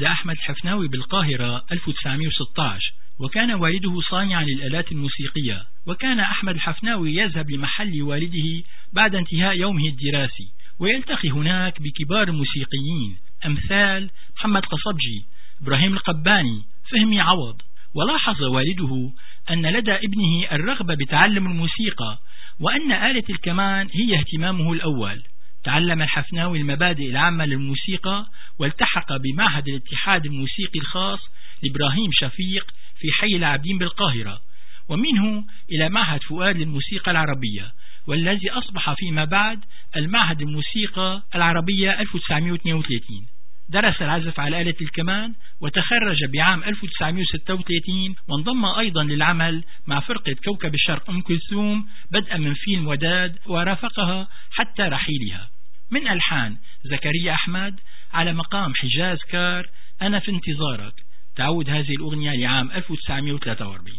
أحمد حفناوي بالقاهرة ألف وتسعمئة وستة عشر، وكان والده صانعا للآلات الموسيقية. وكان أحمد الحفناوي يذهب لمحل والده بعد انتهاء يومه الدراسي ويلتقي هناك بكبار الموسيقيين أمثال محمد قصبجي، إبراهيم القباني، فهمي عوض. ولاحظ والده أن لدى ابنه الرغبة بتعلم الموسيقى وأن آلة الكمان هي اهتمامه الأول. تعلم الحفناوي المبادئ العامة للموسيقى والتحق بمعهد الاتحاد الموسيقي الخاص لإبراهيم شفيق في حي العابدين بالقاهرة، ومنه إلى معهد فؤاد للموسيقى العربية، والذي أصبح فيما بعد المعهد الموسيقى العربية ألف وتسعمئة واثنين وثلاثين. درس العزف على آلة الكمان وتخرج بعام ألف وتسعمئة وستة وثلاثين، وانضم أيضا للعمل مع فرقة كوكب الشرق أم كلثوم بدءا من فيلم وداد ورافقها حتى رحيلها. من ألحان زكريا أحمد على مقام حجاز كار أنا في انتظارك. تعود هذه الأغنية لعام ألف وتسعمئة وثلاثة وأربعين.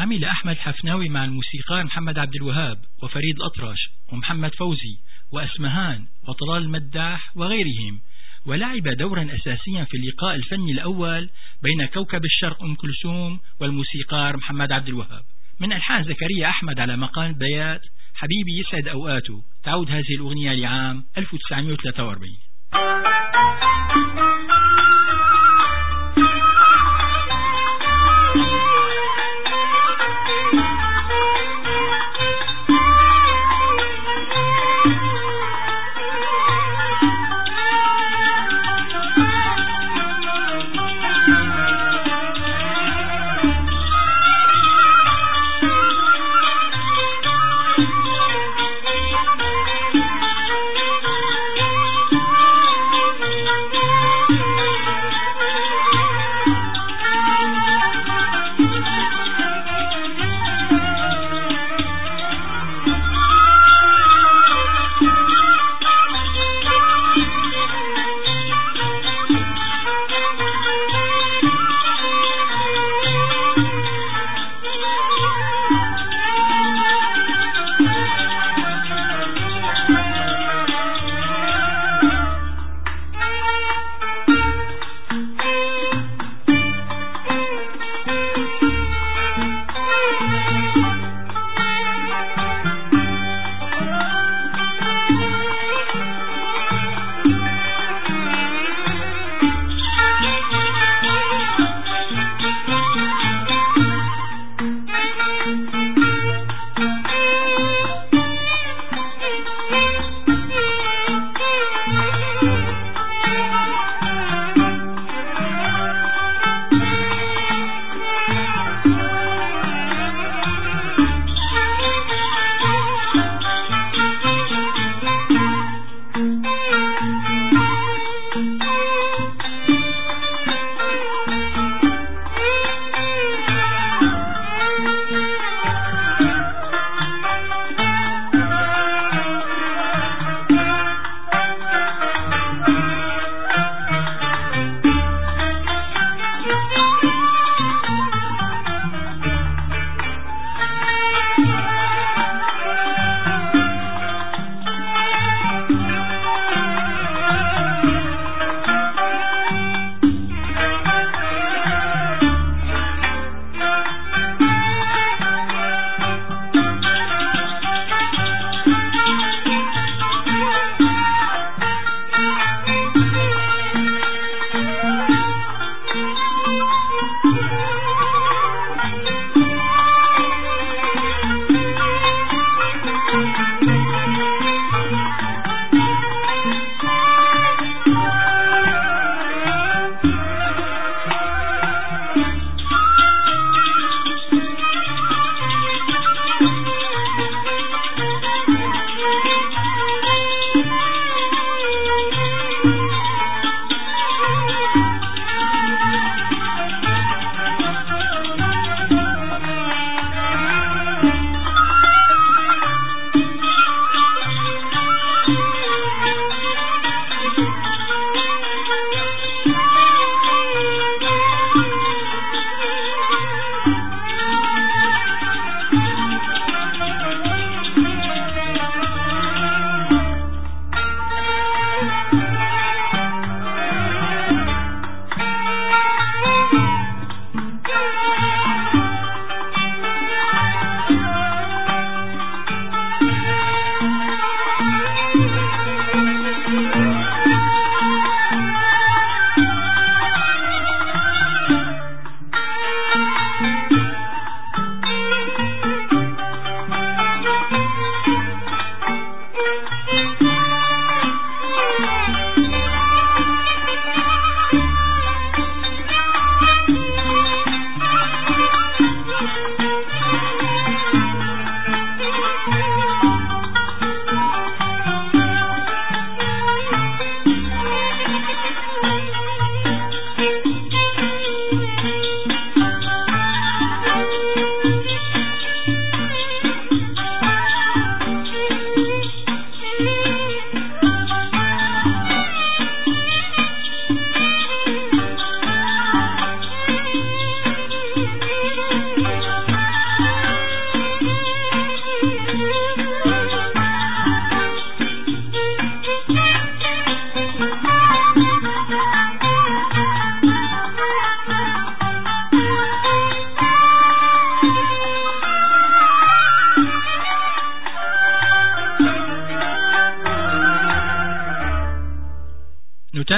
عمل أحمد حفناوي مع الموسيقار محمد عبد الوهاب وفريد الأطرش ومحمد فوزي وأسمهان وطلال المداح وغيرهم، ولعب دورا أساسيا في اللقاء الفني الأول بين كوكب الشرق أم كلثوم والموسيقار محمد عبد الوهاب. من ألحان زكريا أحمد على مقام بيات حبيبي يسعد أوقاته، تعود هذه الأغنية لعام ألف وتسعمئة وثلاثة وأربعين.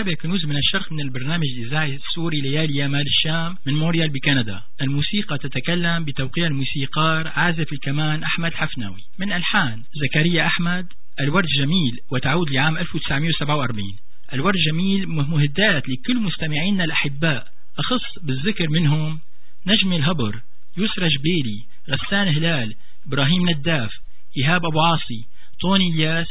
نتابع كنوز من الشرق من البرنامج الإذاعي السوري ليالي يا مال الشام من موريال بكندا. الموسيقى تتكلم بتوقيع الموسيقار عازف الكمان أحمد حفناوي، من ألحان زكريا أحمد. الورد جميل وتعود لعام ألف وتسعمائة وسبعة وأربعين. الورد جميل مهدات لكل مستمعينا الأحباء، أخص بالذكر منهم نجم الهبر، يسرى جبيلي، غسان هلال، إبراهيم نداف، إيهاب أبو عاصي، طوني الياس.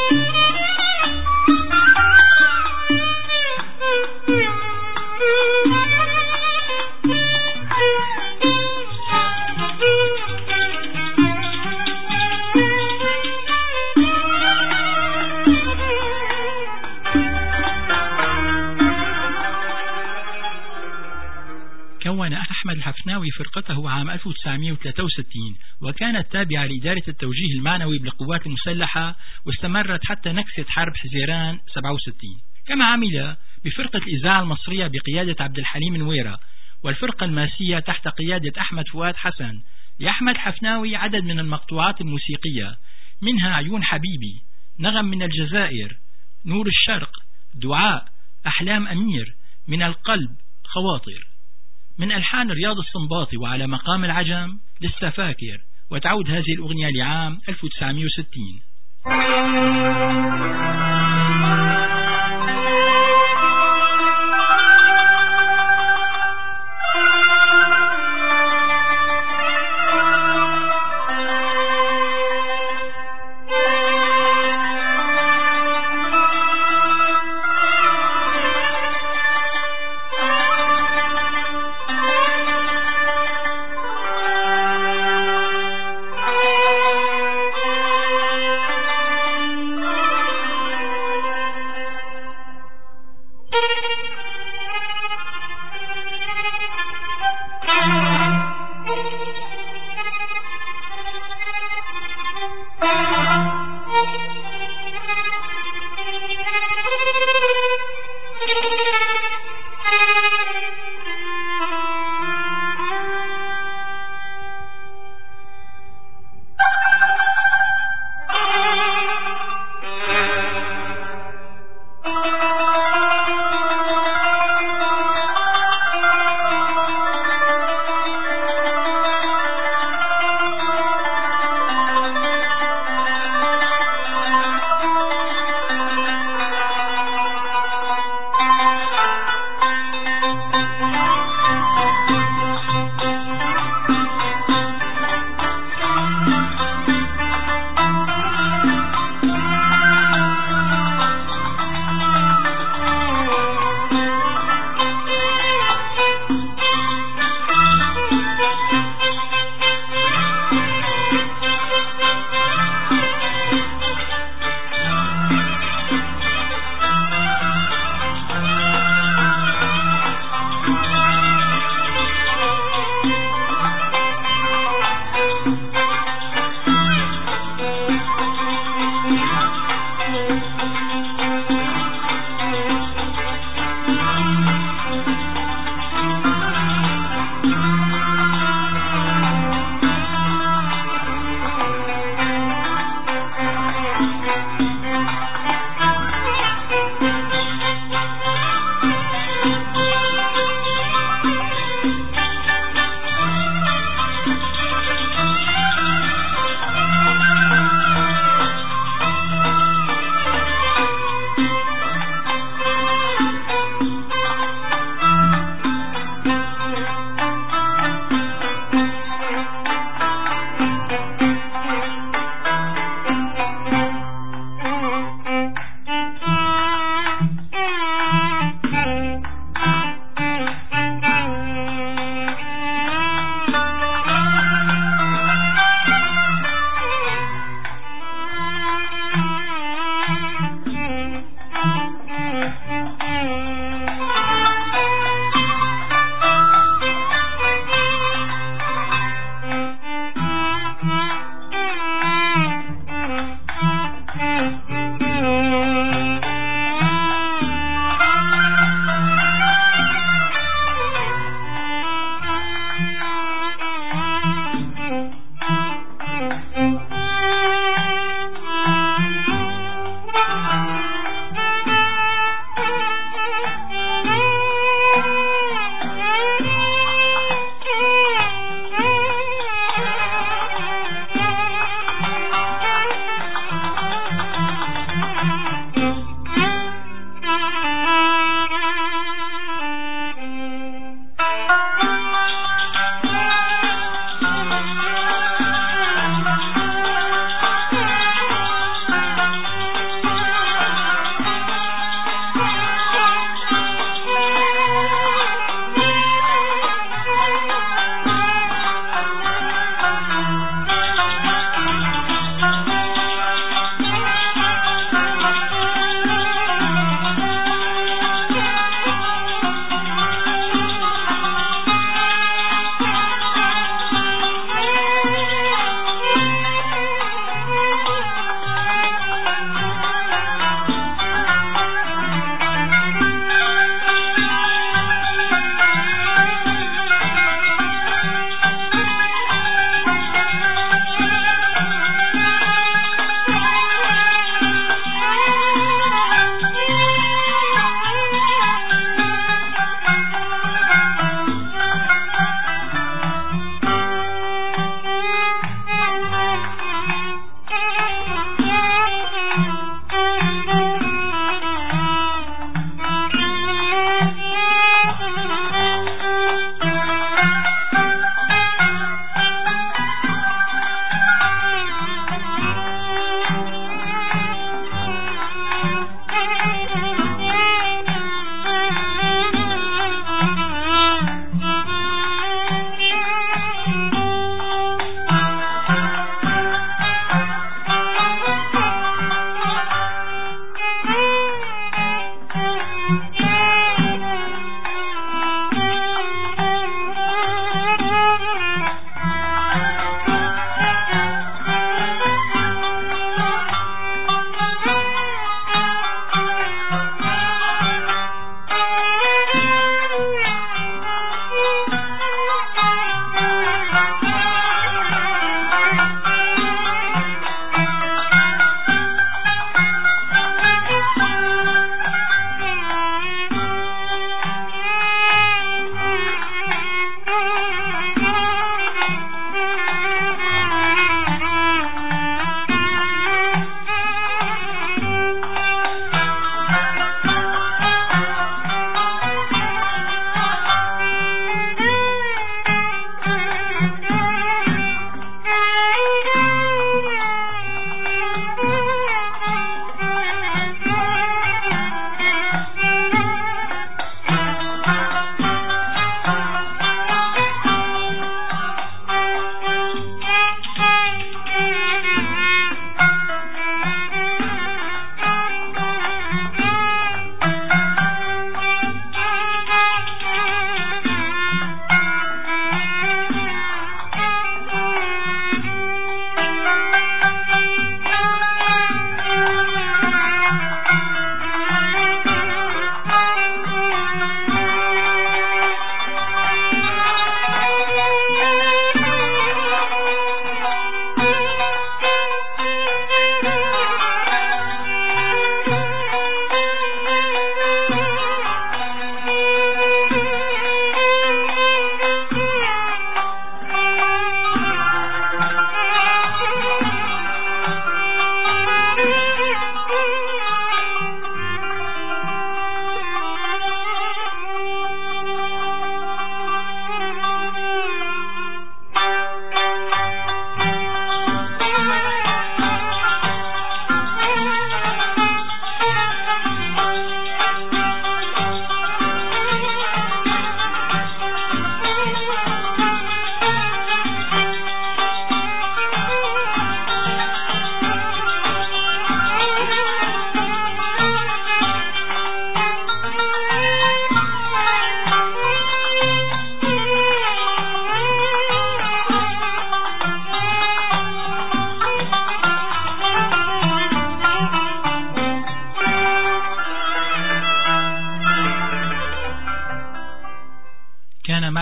كون أحمد الحفناوي فرقته عام ألف وتسعمئة وثلاثة وستين وكانت تابعة لإدارة التوجيه المعنوي بالقوات المسلحة، واستمرت حتى نكسة حرب حزيران سبعة وستين. كما عمل بفرقة الإذاعة المصرية بقيادة عبد الحليم نويرة، والفرقة الماسية تحت قيادة أحمد فؤاد حسن. لأحمد الحفناوي عدد من المقطوعات الموسيقية، منها عيون حبيبي، نغم من الجزائر، نور الشرق، دعاء، أحلام أمير، من القلب، خواطر. من ألحان رياض السنباطي وعلى مقام العجم لسه فاكر. وتعود هذه الأغنية لعام ألف وتسعمئة وستين.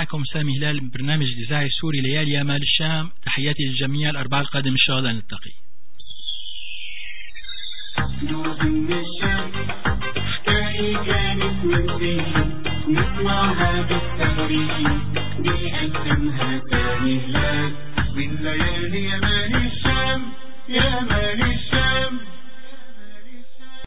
معكم سامي هلال من برنامج الإذاعي السوري ليالي يا مال الشام. تحياتي للجميع. الأربعاء القادم إن شاء الله نلتقي. كانت من نسمعها بالتاريخ بيقدمها تاني هلال من ليالي يا مال الشام يا مال الشام.